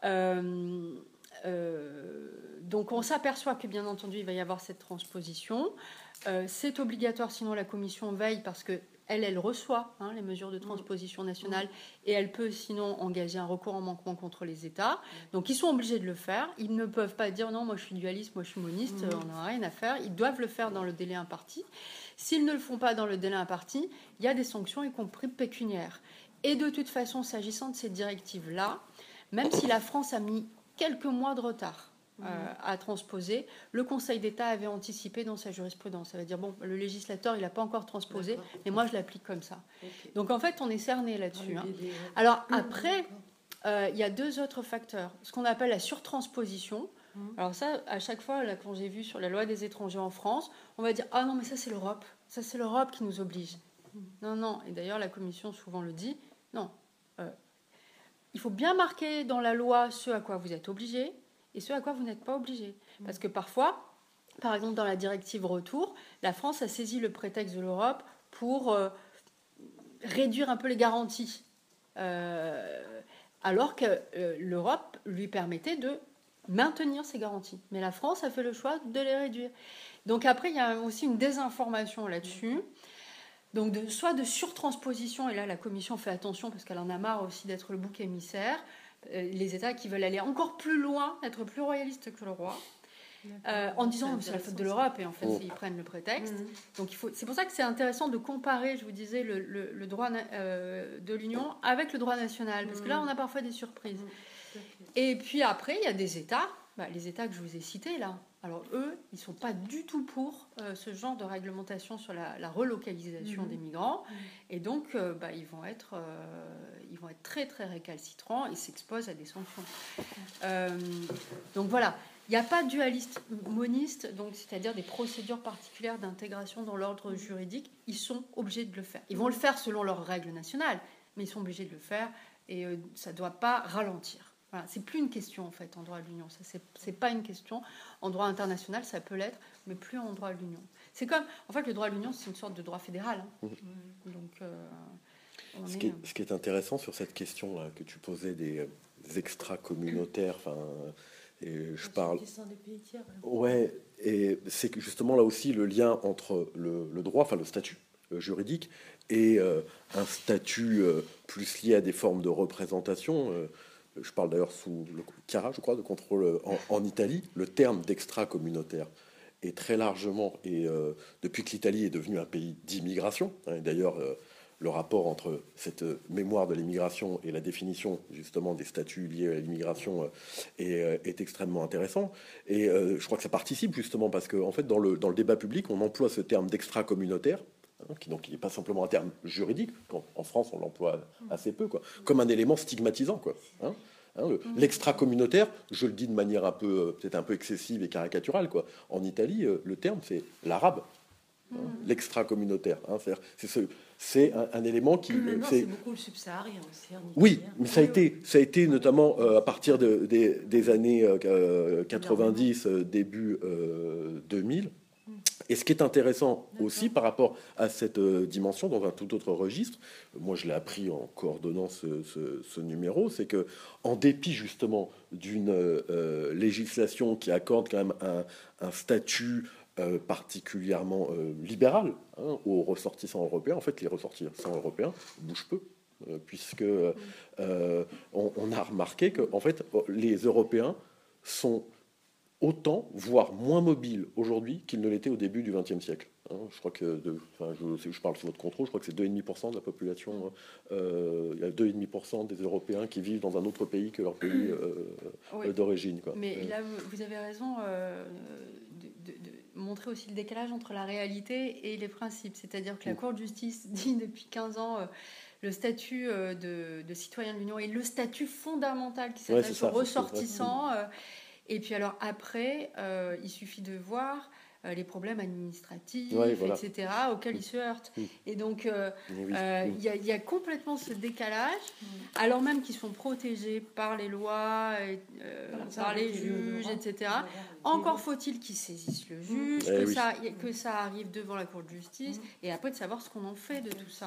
Speaker 3: Donc on s'aperçoit que bien entendu il va y avoir cette transposition. C'est obligatoire, sinon la Commission veille parce que elle reçoit les mesures de transposition nationale et elle peut sinon engager un recours en manquement contre les États. Donc ils sont obligés de le faire. Ils ne peuvent pas dire non, moi je suis dualiste, moi je suis moniste, on n'a rien à faire. Ils doivent le faire dans le délai imparti. S'ils ne le font pas dans le délai imparti, il y a des sanctions, y compris pécuniaires. Et de toute façon, s'agissant de ces directives-là, même si la France a mis quelques mois de retard à transposer, le Conseil d'État avait anticipé dans sa jurisprudence. Ça veut dire, bon, le législateur, il n'a pas encore transposé, mais moi, je l'applique comme ça. Okay. Donc, en fait, on est cerné là-dessus. Alors, après, il y a deux autres facteurs. Ce qu'on appelle la surtransposition. Alors ça, à chaque fois, là, quand j'ai vu sur la loi des étrangers en France, on va dire, ah non, mais ça, c'est l'Europe. Ça, c'est l'Europe qui nous oblige. Non. Et d'ailleurs, la Commission souvent le dit. Non. Il faut bien marquer dans la loi ce à quoi vous êtes obligé et ce à quoi vous n'êtes pas obligé. Parce que parfois, par exemple dans la directive retour, la France a saisi le prétexte de l'Europe pour réduire un peu les garanties. Alors que l'Europe lui permettait de maintenir ces garanties. Mais la France a fait le choix de les réduire. Donc après, il y a aussi une désinformation là-dessus. Donc soit de surtransposition, et là la Commission fait attention parce qu'elle en a marre aussi d'être le bouc émissaire, les États qui veulent aller encore plus loin, être plus royalistes que le roi, en disant c'est la faute de l'Europe, et en fait ils prennent le prétexte. Donc c'est pour ça que c'est intéressant de comparer, je vous disais, le droit de l'Union avec le droit national, parce que là on a parfois des surprises. Et puis après il y a des États, les États que je vous ai cités là. Alors eux, ils ne sont pas du tout pour ce genre de réglementation sur la relocalisation des migrants. Et donc, ils vont être très, très récalcitrants et s'exposent à des sanctions. Donc voilà, il n'y a pas de dualiste moniste, donc, c'est-à-dire des procédures particulières d'intégration dans l'ordre juridique. Ils sont obligés de le faire. Ils vont le faire selon leurs règles nationales, mais ils sont obligés de le faire et ça ne doit pas ralentir. Voilà, c'est plus une question en fait en droit de l'Union. Ça c'est pas une question en droit international, ça peut l'être, mais plus en droit de l'Union. C'est comme en fait le droit de l'Union, c'est une sorte de droit fédéral. Donc
Speaker 2: ce qui est intéressant sur cette question là que tu posais des extra-communautaires, et je parle. Ouais, et c'est que justement là aussi le lien entre le droit, le statut juridique et un statut plus lié à des formes de représentation. Je parle d'ailleurs sous le CARA, je crois, de contrôle en Italie. Le terme d'extra-communautaire est très largement, et depuis que l'Italie est devenue un pays d'immigration, et d'ailleurs le rapport entre cette mémoire de l'immigration et la définition justement des statuts liés à l'immigration est extrêmement intéressant. Et je crois que ça participe justement parce que en fait, dans le débat public, on emploie ce terme d'extra-communautaire, qui n'est pas simplement un terme juridique. En France, on l'emploie assez peu, comme un élément stigmatisant, l'extra-communautaire, je le dis de manière peut-être un peu excessive et caricaturale, En Italie, le terme, c'est l'arabe, l'extra-communautaire. C'est un élément qui...
Speaker 4: c'est beaucoup le subsaharien aussi.
Speaker 2: Oui, mais ça a été notamment à partir des années 90, début 2000. Et ce qui est intéressant aussi par rapport à cette dimension dans un tout autre registre, moi je l'ai appris en coordonnant ce numéro, c'est que en dépit justement d'une législation qui accorde quand même un statut particulièrement libéral aux ressortissants européens, en fait les ressortissants européens bougent peu. Puisque on a remarqué que en fait les Européens sont autant, voire moins mobiles aujourd'hui qu'ils ne l'étaient au début du XXe siècle. Je crois que, je parle sous votre contrôle, je crois que c'est 2,5% de la population, il y a 2,5% des Européens qui vivent dans un autre pays que leur pays d'origine.
Speaker 3: Mais là, vous avez raison de montrer aussi le décalage entre la réalité et les principes. C'est-à-dire que la Cour de justice dit depuis 15 ans... le statut de citoyen de l'Union et le statut fondamental qui s'attache aux ressortissants. Et puis alors après, il suffit de voir les problèmes administratifs,
Speaker 2: Ouais, voilà.
Speaker 3: etc., auxquels ils se heurtent. Et donc,
Speaker 2: Oui.
Speaker 3: il y a complètement ce décalage, alors même qu'ils sont protégés par les lois, par les juges, etc. Encore faut-il qu'ils saisissent le juge, que ça arrive devant la Cour de justice, et après de savoir ce qu'on en fait de tout ça.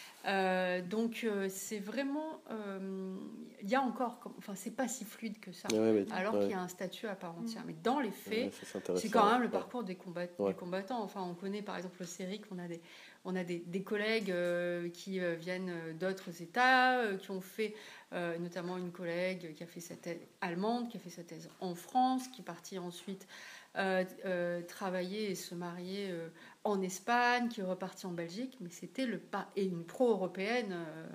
Speaker 3: Donc c'est vraiment il y a encore c'est pas si fluide que ça, alors qu'il y a un statut à part entière, mais dans les faits c'est quand même le parcours des combattants. Enfin, on connaît par exemple le CERIC, on a des collègues qui viennent d'autres États, qui ont fait notamment une collègue qui a fait sa thèse allemande, qui a fait sa thèse en France, qui est partie ensuite travailler et se marier en Espagne, qui est repartie en Belgique, mais c'était et une pro-européenne,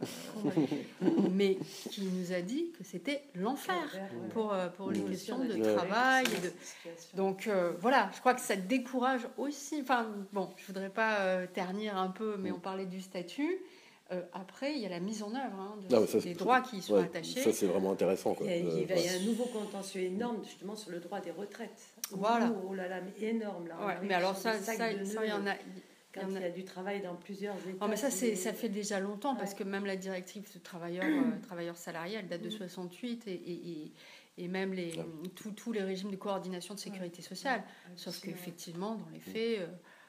Speaker 3: mais qui nous a dit que c'était l'enfer pour les questions de travail. Donc voilà, je crois que ça décourage aussi. Enfin bon, je voudrais pas ternir un peu, mais on parlait du statut. Après, il y a la mise en œuvre des droits qui y sont attachés.
Speaker 2: Ça, c'est vraiment intéressant. Quoi.
Speaker 4: Il y a un nouveau contentieux énorme, justement, sur le droit des retraites.
Speaker 3: Voilà.
Speaker 4: Oh là là, mais énorme. Là.
Speaker 3: Mais alors ça, il y en a...
Speaker 4: Quand il y a du travail dans plusieurs États.
Speaker 3: Mais ça fait déjà longtemps, parce que même la directive de travailleurs salariés, elle date de 68, et même tous les régimes de coordination de sécurité sociale. Sauf qu'effectivement, dans les faits,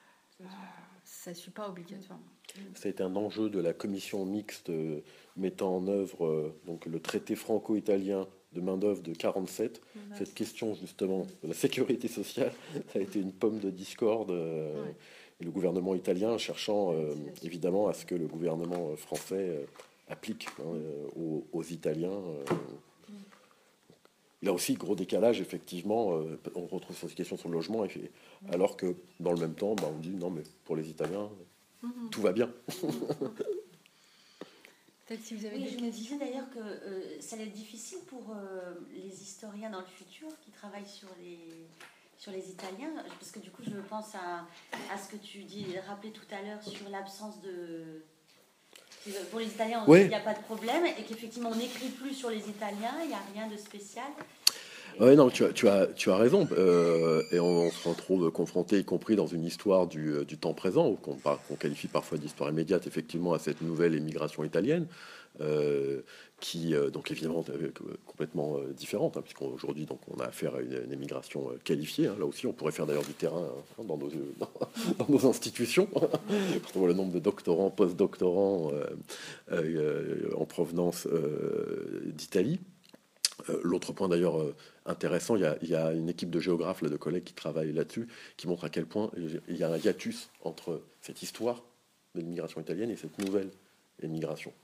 Speaker 3: ça ne suit pas obligatoirement.
Speaker 2: Ça a été un enjeu de la commission mixte mettant en œuvre donc, le traité franco-italien de main-d'œuvre de 47. Cette question, justement, de la sécurité sociale, ça a été une pomme de discorde. Et le gouvernement italien cherchant, évidemment, à ce que le gouvernement français applique aux Italiens. Il y a aussi gros décalage, effectivement. On retrouve cette question sur le logement, alors que, dans le même temps, on dit non, mais pour les Italiens... Tout va bien.
Speaker 3: Peut-être si vous avez
Speaker 1: je me disais d'ailleurs que ça va être difficile pour les historiens dans le futur qui travaillent sur les Italiens, parce que du coup je pense à ce que tu rappelais tout à l'heure sur l'absence de... Pour les Italiens, il n'y a pas de problème, et qu'effectivement on n'écrit plus sur les Italiens, il n'y a rien de spécial.
Speaker 2: Oui, non, tu as raison. Et on se retrouve confronté, y compris dans une histoire du temps présent, qu'on qualifie parfois d'histoire immédiate, effectivement, à cette nouvelle émigration italienne, qui, donc évidemment, complètement différente, puisqu'aujourd'hui, on a affaire à une émigration qualifiée. Là aussi, on pourrait faire d'ailleurs du terrain dans nos institutions. On voit le nombre de doctorants, post-doctorants en provenance d'Italie. L'autre point d'ailleurs intéressant, il y a une équipe de géographes, de collègues qui travaillent là-dessus, qui montre à quel point il y a un hiatus entre cette histoire de l'immigration italienne et cette nouvelle émigration.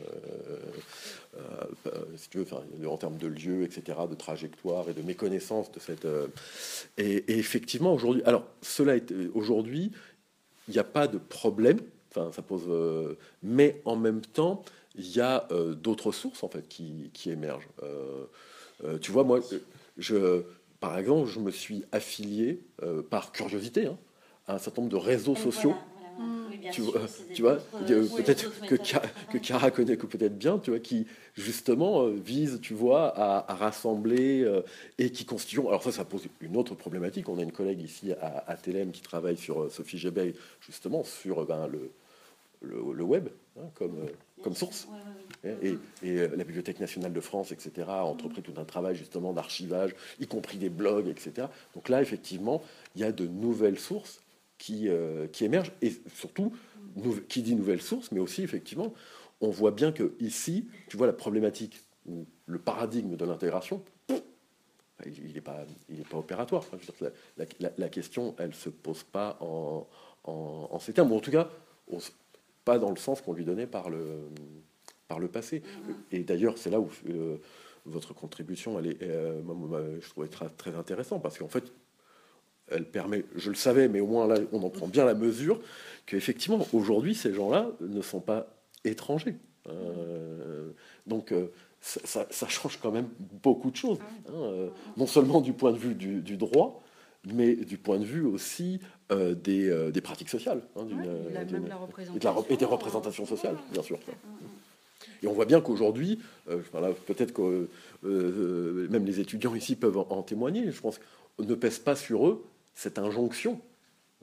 Speaker 2: Si tu veux, en termes de lieux, etc., de trajectoire et de méconnaissance de cette... Et effectivement, aujourd'hui... Alors, aujourd'hui, il n'y a pas de problème, ça pose... mais en même temps... il y a d'autres sources en fait qui émergent. Tu vois, moi, par exemple, je me suis affilié par curiosité à un certain nombre de réseaux sociaux. Voilà. Tu vois, peut-être que Chiara connaît que peut-être bien, tu vois, qui justement visent, tu vois, à rassembler et qui constituent. Alors ça pose une autre problématique. On a une collègue ici à TLM qui travaille sur Sophie Gebel, justement sur le web comme source. Et la Bibliothèque nationale de France, etc., a entrepris tout un travail justement d'archivage, y compris des blogs, etc. Donc là, effectivement, il y a de nouvelles sources qui émergent, et surtout, qui dit nouvelles sources, mais aussi, effectivement, on voit bien que ici, tu vois, la problématique, le paradigme de l'intégration, il n'est pas opératoire. La question, elle ne se pose pas en ces termes, ou en tout cas, pas dans le sens qu'on lui donnait par le passé. Et d'ailleurs, c'est là où votre contribution, je trouvais très, très intéressant, parce qu'en fait, elle permet, je le savais, mais au moins là, on en prend bien la mesure, qu'effectivement, aujourd'hui, ces gens-là ne sont pas étrangers. Donc, ça change quand même beaucoup de choses. Non seulement du point de vue du droit, mais du point de vue aussi des pratiques sociales. Et des représentations sociales, bien sûr. Et on voit bien qu'aujourd'hui, peut-être que même les étudiants ici peuvent en témoigner, je pense qu'on ne pèse pas sur eux cette injonction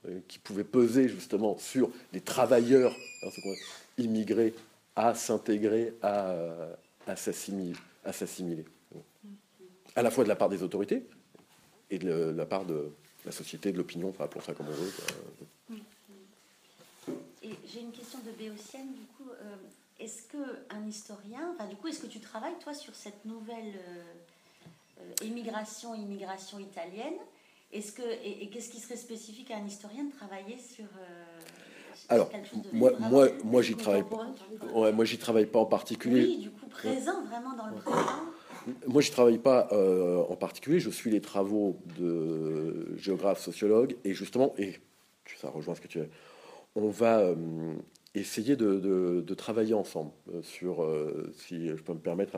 Speaker 2: qui pouvaient peser justement sur les travailleurs immigrés à s'intégrer, à s'assimiler. À la fois de la part des autorités et de la part de la société, de l'opinion, enfin, appelons ça comme on veut.
Speaker 1: Et j'ai une question de Béotienne, du coup. Est-ce qu'un historien, enfin, du coup, est-ce que tu travailles, toi, sur cette nouvelle immigration italienne? Et qu'est-ce qui serait spécifique à un historien de travailler sur
Speaker 2: alors,
Speaker 1: quelque chose de
Speaker 2: moi, j'y travaille pas. Ouais, moi, j'y travaille pas en particulier.
Speaker 1: Oui, du coup, présent, vraiment dans le présent.
Speaker 2: Moi, je ne travaille pas en particulier. Je suis les travaux de géographes, sociologues, et justement, et ça rejoint ce que tu as. On va essayer de travailler ensemble sur, si je peux me permettre,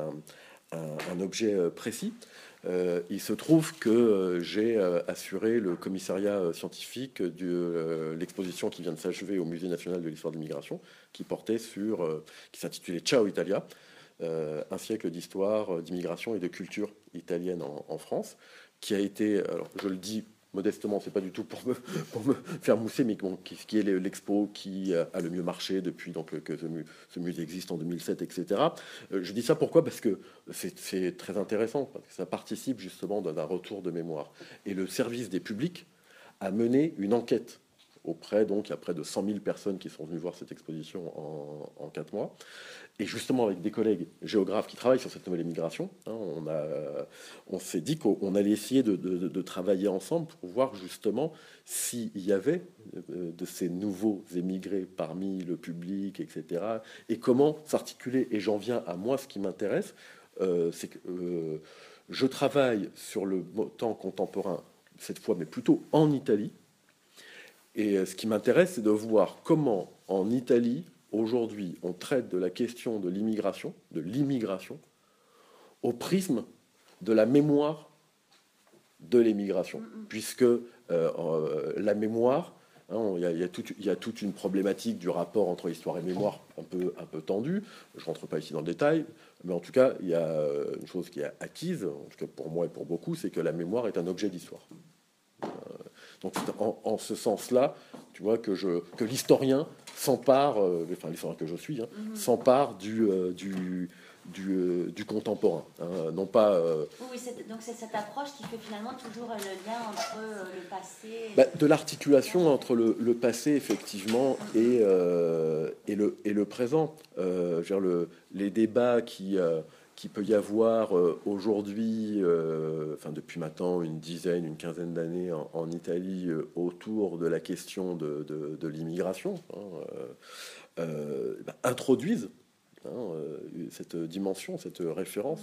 Speaker 2: un objet précis. Il se trouve que j'ai assuré le commissariat scientifique de l'exposition qui vient de s'achever au Musée national de l'histoire de l'immigration, qui portait qui s'intitulait Ciao Italia, un siècle d'histoire, d'immigration et de culture italienne en France, qui a été, alors je le dis modestement, c'est pas du tout pour me faire mousser, mais bon, qui est l'expo qui a le mieux marché depuis donc, que ce musée existe en 2007, etc. Je dis ça pourquoi? Parce que c'est très intéressant, parce que ça participe justement d'un retour de mémoire. Et le service des publics a mené une enquête auprès, donc il y a près de 100 000 personnes qui sont venues voir cette exposition en 4 mois. Et justement, avec des collègues géographes qui travaillent sur cette nouvelle immigration, on s'est dit qu'on allait essayer de travailler ensemble pour voir justement s'il y avait de ces nouveaux émigrés parmi le public, etc. Et comment s'articuler. Et j'en viens à moi, ce qui m'intéresse, c'est que je travaille sur le temps contemporain, cette fois, mais plutôt en Italie. Et ce qui m'intéresse, c'est de voir comment, en Italie, aujourd'hui, on traite de la question de l'immigration, au prisme de la mémoire de l'émigration. Puisque la mémoire, il y a toute une problématique du rapport entre histoire et mémoire un peu tendue. Je ne rentre pas ici dans le détail, mais en tout cas, il y a une chose qui est acquise, en tout cas pour moi et pour beaucoup, c'est que la mémoire est un objet d'histoire. Donc en ce sens-là, tu vois que l'historien s'empare, enfin l'historien que je suis, s'empare du contemporain, non pas.
Speaker 1: Oui, donc c'est cette approche qui fait finalement toujours le lien entre le passé.
Speaker 2: De l'articulation entre le passé effectivement et le présent. Les débats qui peut y avoir aujourd'hui, depuis maintenant une quinzaine d'années en Italie, autour de la question de l'immigration, introduisent cette dimension, cette référence.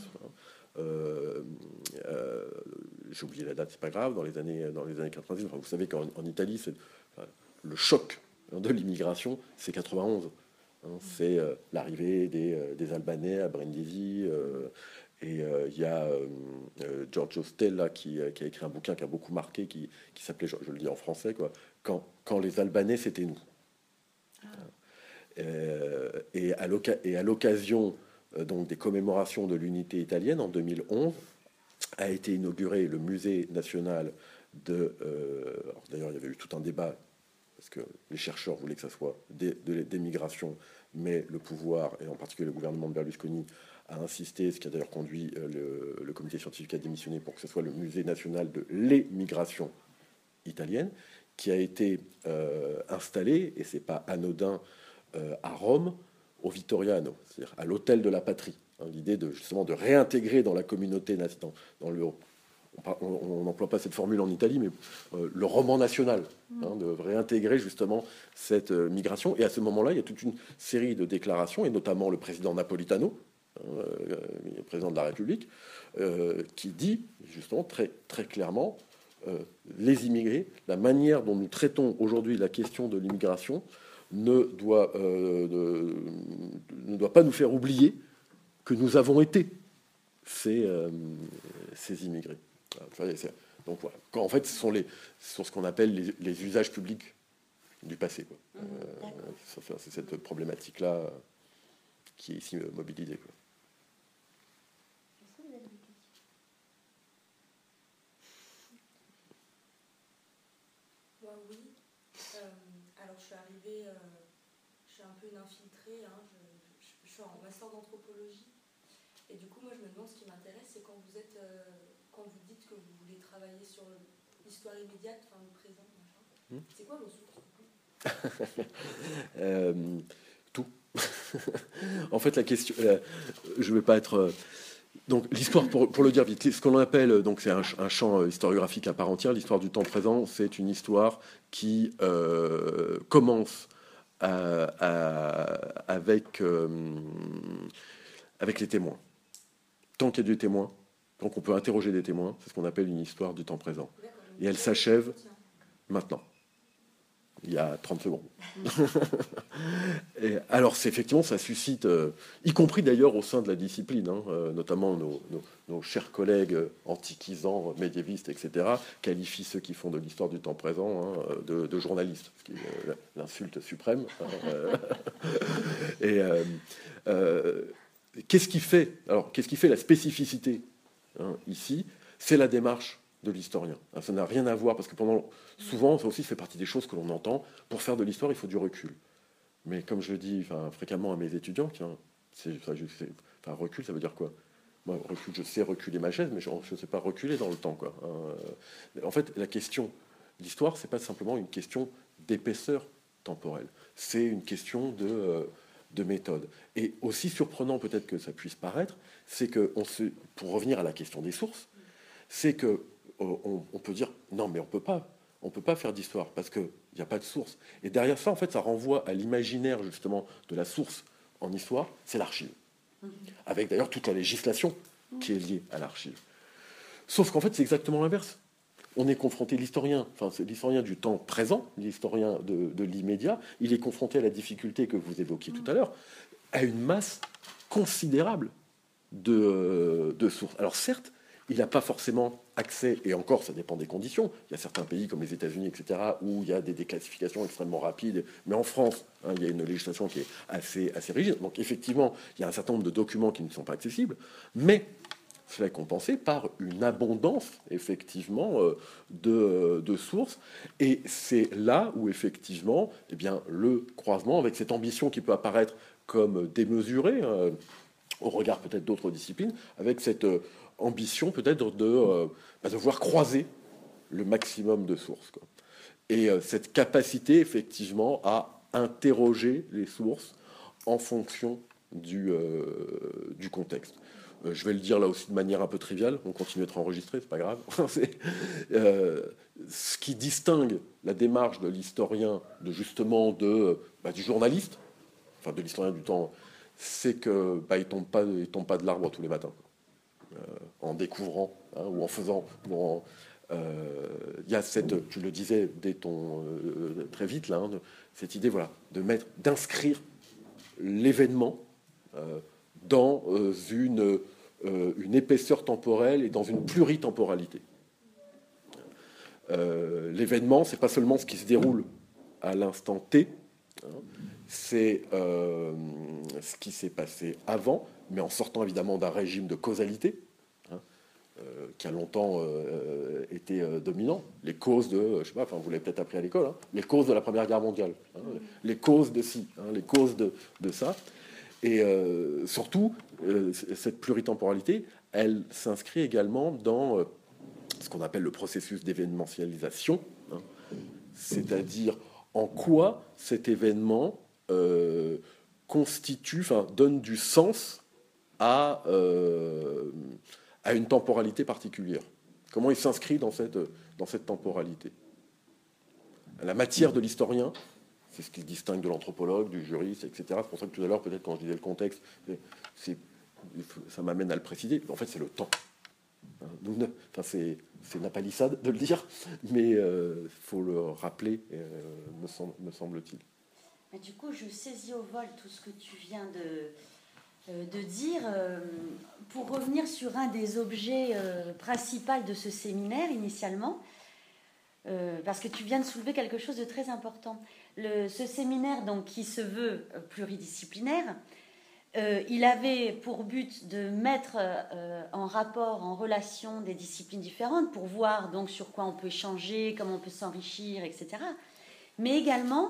Speaker 2: J'ai oublié la date, c'est pas grave, dans les années 90. Vous savez qu'en Italie, le choc de l'immigration, c'est 91. C'est l'arrivée des Albanais à Brindisi. Et il y a Giorgio Stella qui a écrit un bouquin qui a beaucoup marqué, qui s'appelait, je le dis en français, quoi, quand les Albanais, c'était nous. Et à l'occasion donc des commémorations de l'unité italienne en 2011, a été inauguré le musée national d'ailleurs, il y avait eu tout un débat parce que les chercheurs voulaient que ça soit des migrations, mais le pouvoir, et en particulier le gouvernement de Berlusconi, a insisté, ce qui a d'ailleurs conduit le comité scientifique à démissionner pour que ce soit le musée national de l'émigration italienne, qui a été installé, et c'est pas anodin, à Rome, au Vittoriano, c'est-à-dire à l'hôtel de la patrie. L'idée justement de réintégrer dans la communauté, on n'emploie pas cette formule en Italie, mais le roman national, de réintégrer justement cette migration. Et à ce moment-là, il y a toute une série de déclarations, et notamment le président Napolitano, le président de la République, qui dit justement très, très clairement les immigrés, la manière dont nous traitons aujourd'hui la question de l'immigration ne doit pas nous faire oublier que nous avons été ces immigrés. Donc voilà. En fait, ce sont ce qu'on appelle les usages publics du passé. C'est cette problématique-là qui est ici mobilisée.
Speaker 1: Est-ce que vous avez des questions?
Speaker 5: Oui. suis arrivée, je suis un peu une infiltrée, hein, je suis en master d'anthropologie. Et du coup, moi, je me demande, ce qui m'intéresse, c'est quand vous êtes, quand vous dites que vous voulez travailler sur l'histoire immédiate, enfin le présent, machin. C'est quoi vos sources?
Speaker 2: Tout. En fait, la question, je ne vais pas être. Donc, l'histoire, pour le dire vite, ce qu'on appelle, donc c'est un champ historiographique à part entière. L'histoire du temps présent, c'est une histoire qui commence avec les témoins. Tant qu'il y a des témoins, tant qu'on peut interroger des témoins, c'est ce qu'on appelle une histoire du temps présent. Et elle s'achève maintenant. Il y a 30 secondes. Et alors, effectivement, ça suscite, y compris d'ailleurs au sein de la discipline, hein, notamment nos chers collègues antiquisants, médiévistes, etc., qualifient ceux qui font de l'histoire du temps présent de journalistes, ce qui est l'insulte suprême. Et qu'est-ce qui fait la spécificité ici? C'est la démarche de l'historien. Ça n'a rien à voir, parce que souvent, ça aussi fait partie des choses que l'on entend. Pour faire de l'histoire, il faut du recul. Mais comme je le dis fréquemment à mes étudiants, recul, ça veut dire quoi? Moi, recul, je sais reculer ma chaise, mais je ne sais pas reculer dans le temps, quoi. En fait, la question de l'histoire, c'est pas simplement une question d'épaisseur temporelle. C'est une question de méthode. Et aussi surprenant peut-être que ça puisse paraître, c'est que, pour revenir à la question des sources, c'est que on peut dire non, mais on peut pas faire d'histoire parce qu'il n'y a pas de source. Et derrière ça, en fait, ça renvoie à l'imaginaire justement de la source en histoire, c'est l'archive. Avec d'ailleurs toute la législation qui est liée à l'archive. Sauf qu'en fait, c'est exactement l'inverse. On est confronté, c'est l'historien du temps présent, l'historien de l'immédiat, il est confronté à la difficulté que vous évoquiez tout à l'heure, à une masse considérable de sources. Alors certes, il n'a pas forcément accès, et encore, ça dépend des conditions. Il y a certains pays comme les États-Unis, etc., où il y a des déclassifications extrêmement rapides. Mais en France, il y a une législation qui est assez rigide. Donc effectivement, il y a un certain nombre de documents qui ne sont pas accessibles, mais cela est compensé par une abondance, effectivement, de sources. Et c'est là où, effectivement, eh bien, le croisement, avec cette ambition qui peut apparaître comme démesurée, au regard peut-être d'autres disciplines, avec cette ambition peut-être de voir croiser le maximum de sources, quoi. Et cette capacité effectivement à interroger les sources en fonction du contexte. Je vais le dire là aussi de manière un peu triviale, on continue d'être enregistré, c'est pas grave. C'est, ce qui distingue la démarche de l'historien du journaliste, enfin de l'historien du temps, c'est que il tombe pas de l'arbre tous les matins. En découvrant ou en faisant. Il y a tu le disais très vite là, cette idée d'inscrire l'événement dans une épaisseur temporelle et dans une pluritemporalité. L'événement, c'est pas seulement ce qui se déroule à l'instant T, c'est ce qui s'est passé avant, mais en sortant évidemment d'un régime de causalité qui a longtemps été dominant. Les causes de, vous l'avez peut-être appris à l'école, les causes de la Première Guerre mondiale, les causes de ci, les causes de ça. Et surtout, cette pluritemporalité, elle s'inscrit également dans ce qu'on appelle le processus d'événementialisation, c'est-à-dire en quoi cet événement donne du sens à une temporalité particulière. Comment il s'inscrit dans cette temporalité. La matière de l'historien, c'est ce qui se distingue de l'anthropologue, du juriste, etc. C'est pour ça que tout à l'heure, peut-être quand je disais le contexte, ça m'amène à le préciser. En fait, c'est le temps. C'est une palissade de le dire, mais il faut le rappeler, me semble-t-il.
Speaker 1: Du coup, je saisis au vol tout ce que tu viens de dire. Pour revenir sur un des objets principaux de ce séminaire, initialement, parce que tu viens de soulever quelque chose de très important. Ce séminaire, donc, qui se veut pluridisciplinaire, il avait pour but de mettre en rapport, en relation des disciplines différentes pour voir donc sur quoi on peut échanger, comment on peut s'enrichir, etc. Mais également,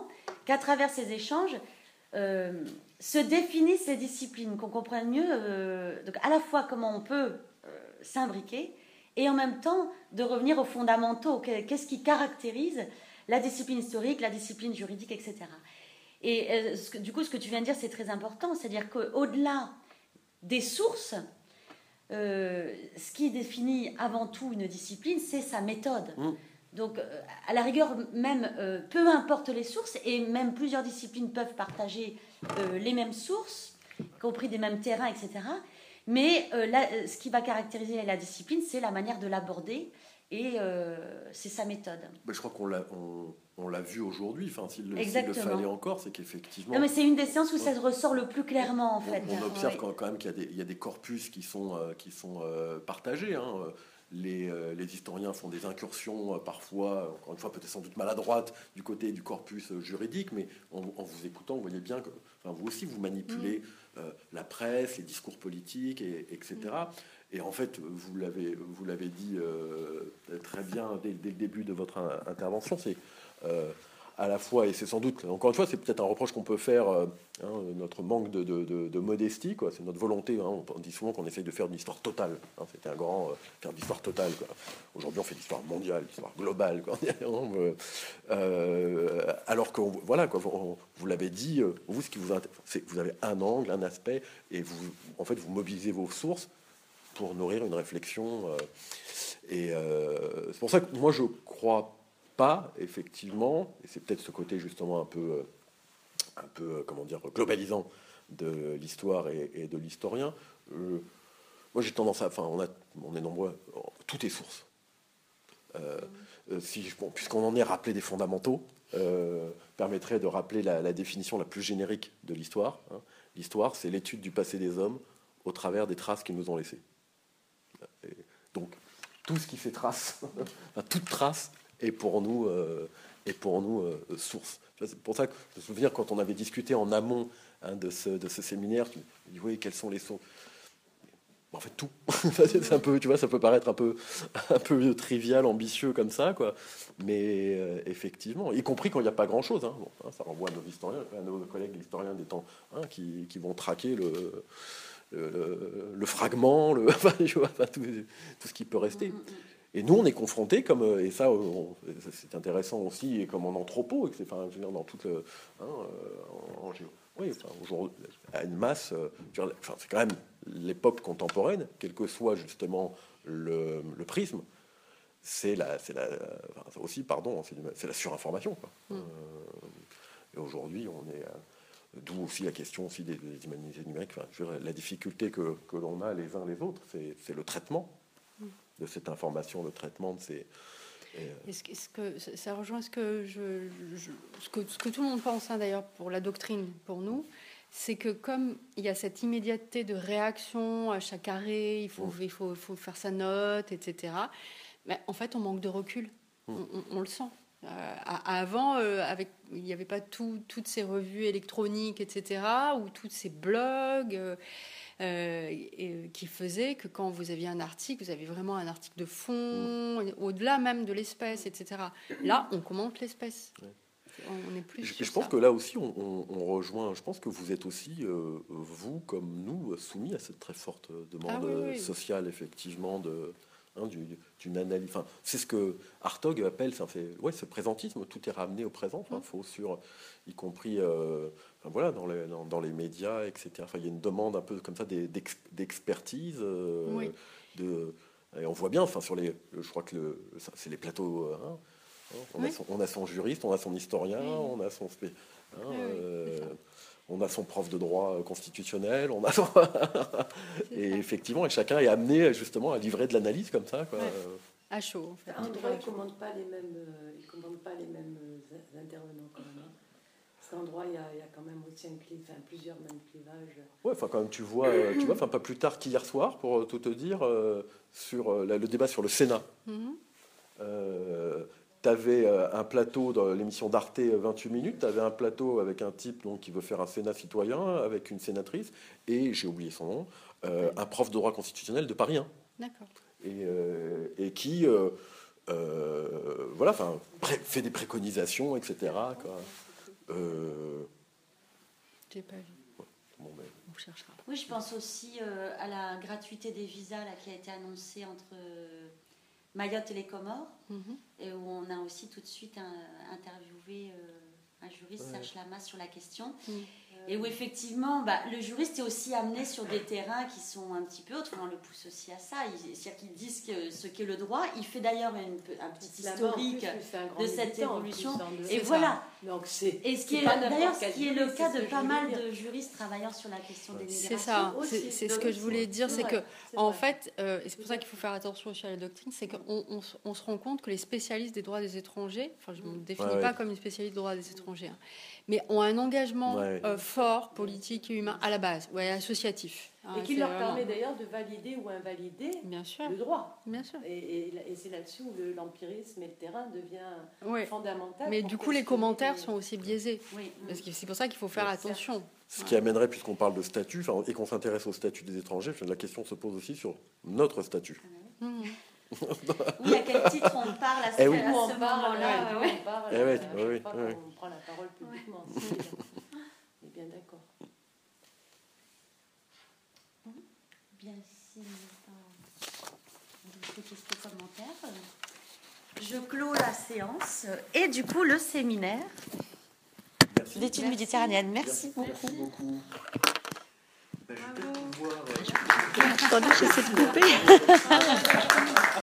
Speaker 1: qu'à travers ces échanges se définissent les disciplines, qu'on comprenne mieux donc à la fois comment on peut s'imbriquer et en même temps de revenir aux fondamentaux. Qu'est-ce qui caractérise la discipline historique, la discipline juridique, etc. Et du coup, ce que tu viens de dire, c'est très important, c'est-à-dire qu'au-delà des sources, ce qui définit avant tout une discipline, c'est sa méthode. Donc, à la rigueur, même, peu importe les sources, et même plusieurs disciplines peuvent partager les mêmes sources, y compris des mêmes terrains, etc. Mais ce qui va caractériser la discipline, c'est la manière de l'aborder, et c'est sa méthode.
Speaker 2: Je crois qu'on l'a vu aujourd'hui. Enfin, s'il le fallait encore, c'est qu'effectivement...
Speaker 1: Non, mais c'est une des séances où ça ressort le plus clairement, en fait.
Speaker 2: On observe quand même qu'il y a des corpus qui sont partagés. Hein. Les historiens font des incursions parfois, encore une fois peut-être sans doute maladroites, du côté du corpus juridique, mais en vous écoutant, vous voyez bien que vous aussi vous manipulez la presse, les discours politiques, etc. Et en fait, vous l'avez dit très bien dès le début de votre intervention, c'est à la fois, et c'est sans doute, encore une fois, c'est peut-être un reproche qu'on peut faire, notre manque de modestie, quoi. C'est notre volonté. On dit souvent qu'on essaye de faire une histoire totale. C'était un grand faire de l'histoire totale, quoi. Aujourd'hui, on fait de l'histoire mondiale, l'histoire globale, quoi. Alors que, voilà, quoi, vous l'avez dit, vous, ce qui vous intéresse, c'est que vous avez un angle, un aspect, et vous mobilisez vos sources pour nourrir une réflexion. C'est pour ça que moi, je crois pas, effectivement, et c'est peut-être ce côté justement un peu comment dire, globalisant de l'histoire et de l'historien. Moi, j'ai tendance à, on est nombreux, tout est source. Puisqu'on en est rappelé des fondamentaux, permettrait de rappeler la définition la plus générique de l'histoire. L'histoire, c'est l'étude du passé des hommes au travers des traces qu'ils nous ont laissées. Et donc, tout ce qui fait trace, toute trace, est pour nous source. C'est pour ça que je me souviens quand on avait discuté en amont de ce séminaire, tu me dis oui, quelles sont les sources. En fait, tout. C'est un peu, tu vois, ça peut paraître un peu trivial, ambitieux comme ça, quoi. Mais effectivement, y compris quand il n'y a pas grand-chose. Ça renvoie à nos historiens, à nos collègues historiens des temps, qui vont traquer le fragment, tout ce qui peut rester. Et nous, on est confrontés, et ça, c'est intéressant aussi, et comme en anthropo, je veux dire, dans toute en géo. Oui, aujourd'hui, à une masse, c'est quand même l'époque contemporaine, quel que soit justement le prisme, c'est la surinformation, quoi. Et aujourd'hui, on est d'où aussi la question aussi des humanités numériques. La difficulté que l'on a les uns les autres, c'est le traitement de cette information, le traitement de ces...
Speaker 3: Est-ce que ça rejoint ce que tout le monde pense, d'ailleurs, pour la doctrine, pour nous, c'est que comme il y a cette immédiateté de réaction à chaque arrêt, il faut faire sa note, etc., mais en fait, on manque de recul. On le sent. Avant, il n'y avait pas toutes ces revues électroniques, etc., ou tous ces blogs... qui faisait que quand vous aviez un article, vous avez vraiment un article de fond, au-delà même de l'espèce, etc. Là, on commente l'espèce. On est plus.
Speaker 2: Je pense que là aussi, on rejoint. Je pense que vous êtes aussi, vous comme nous, soumis à cette très forte demande sociale, effectivement, d'une analyse. C'est ce que Hartog appelle, ce présentisme. Tout est ramené au présent. Y compris. Dans les médias, etc. Il y a une demande un peu comme ça d'expertise. Et on voit bien, je crois que c'est les plateaux. On a son juriste, on a son historien, on a son on a son prof de droit constitutionnel, et effectivement, et chacun est amené justement à livrer de l'analyse comme ça, quoi.
Speaker 3: À chaud. En fait.
Speaker 4: En droit, ils ne commandent pas les mêmes intervenants quand même. En droit, il y a quand même aussi plusieurs mêmes clivages.
Speaker 2: Ouais, quand même, tu vois, pas plus tard qu'hier soir, pour tout te dire, sur le débat sur le Sénat. Tu avais un plateau dans l'émission d'Arte 28 minutes, tu avais un plateau avec un type qui veut faire un Sénat citoyen, avec une sénatrice, et j'ai oublié son nom, un prof de droit constitutionnel de Paris 1.
Speaker 3: D'accord.
Speaker 2: Et qui fait des préconisations, etc., quoi.
Speaker 3: J'ai pas vu.
Speaker 2: Bon, ben,
Speaker 3: On cherchera.
Speaker 1: Oui, je pense aussi à la gratuité des visas là, qui a été annoncée entre Mayotte et les Comores, et où on a aussi tout de suite interviewé un juriste, Serge Lama, sur la question. Et où effectivement, le juriste est aussi amené sur des terrains qui sont un petit peu autres. On le pousse aussi à ça. C'est-à-dire qu'il dit ce qu'est le droit. Il fait d'ailleurs un petit historique de cette évolution. Et voilà.
Speaker 4: Donc c'est
Speaker 1: ce qui est le cas de pas mal de juristes travaillant sur la question des migrations.
Speaker 3: C'est ça. C'est ce que je voulais dire. C'est que, en fait, et c'est pour ça qu'il faut faire attention aussi à la doctrine, c'est qu'on se rend compte que les spécialistes des droits des étrangers, enfin, je ne me définis pas comme une spécialiste des droits des étrangers, mais ont un engagement fort, politique et humain à la base, associatif.
Speaker 4: Et qui leur permet d'ailleurs de valider ou invalider le droit.
Speaker 3: Bien sûr.
Speaker 4: Et c'est là-dessus où l'empirisme et le terrain devient fondamental.
Speaker 3: Mais du coup, les commentaires sont aussi biaisés. Parce que c'est pour ça qu'il faut faire attention.
Speaker 2: Ce qui amènerait, puisqu'on parle de statut, et qu'on s'intéresse au statut des étrangers, la question se pose aussi sur notre statut.
Speaker 1: Oui, à quel titre on parle à ce moment-là.
Speaker 4: On prend la parole publiquement. On est bien d'accord.
Speaker 1: Bien, si d'autres questions, commentaires, je clôt la séance et du coup le séminaire d'études méditerranéennes. Merci beaucoup.
Speaker 2: Merci beaucoup. Je vais peut-être pouvoir...
Speaker 1: Attendez, j'essaie de couper.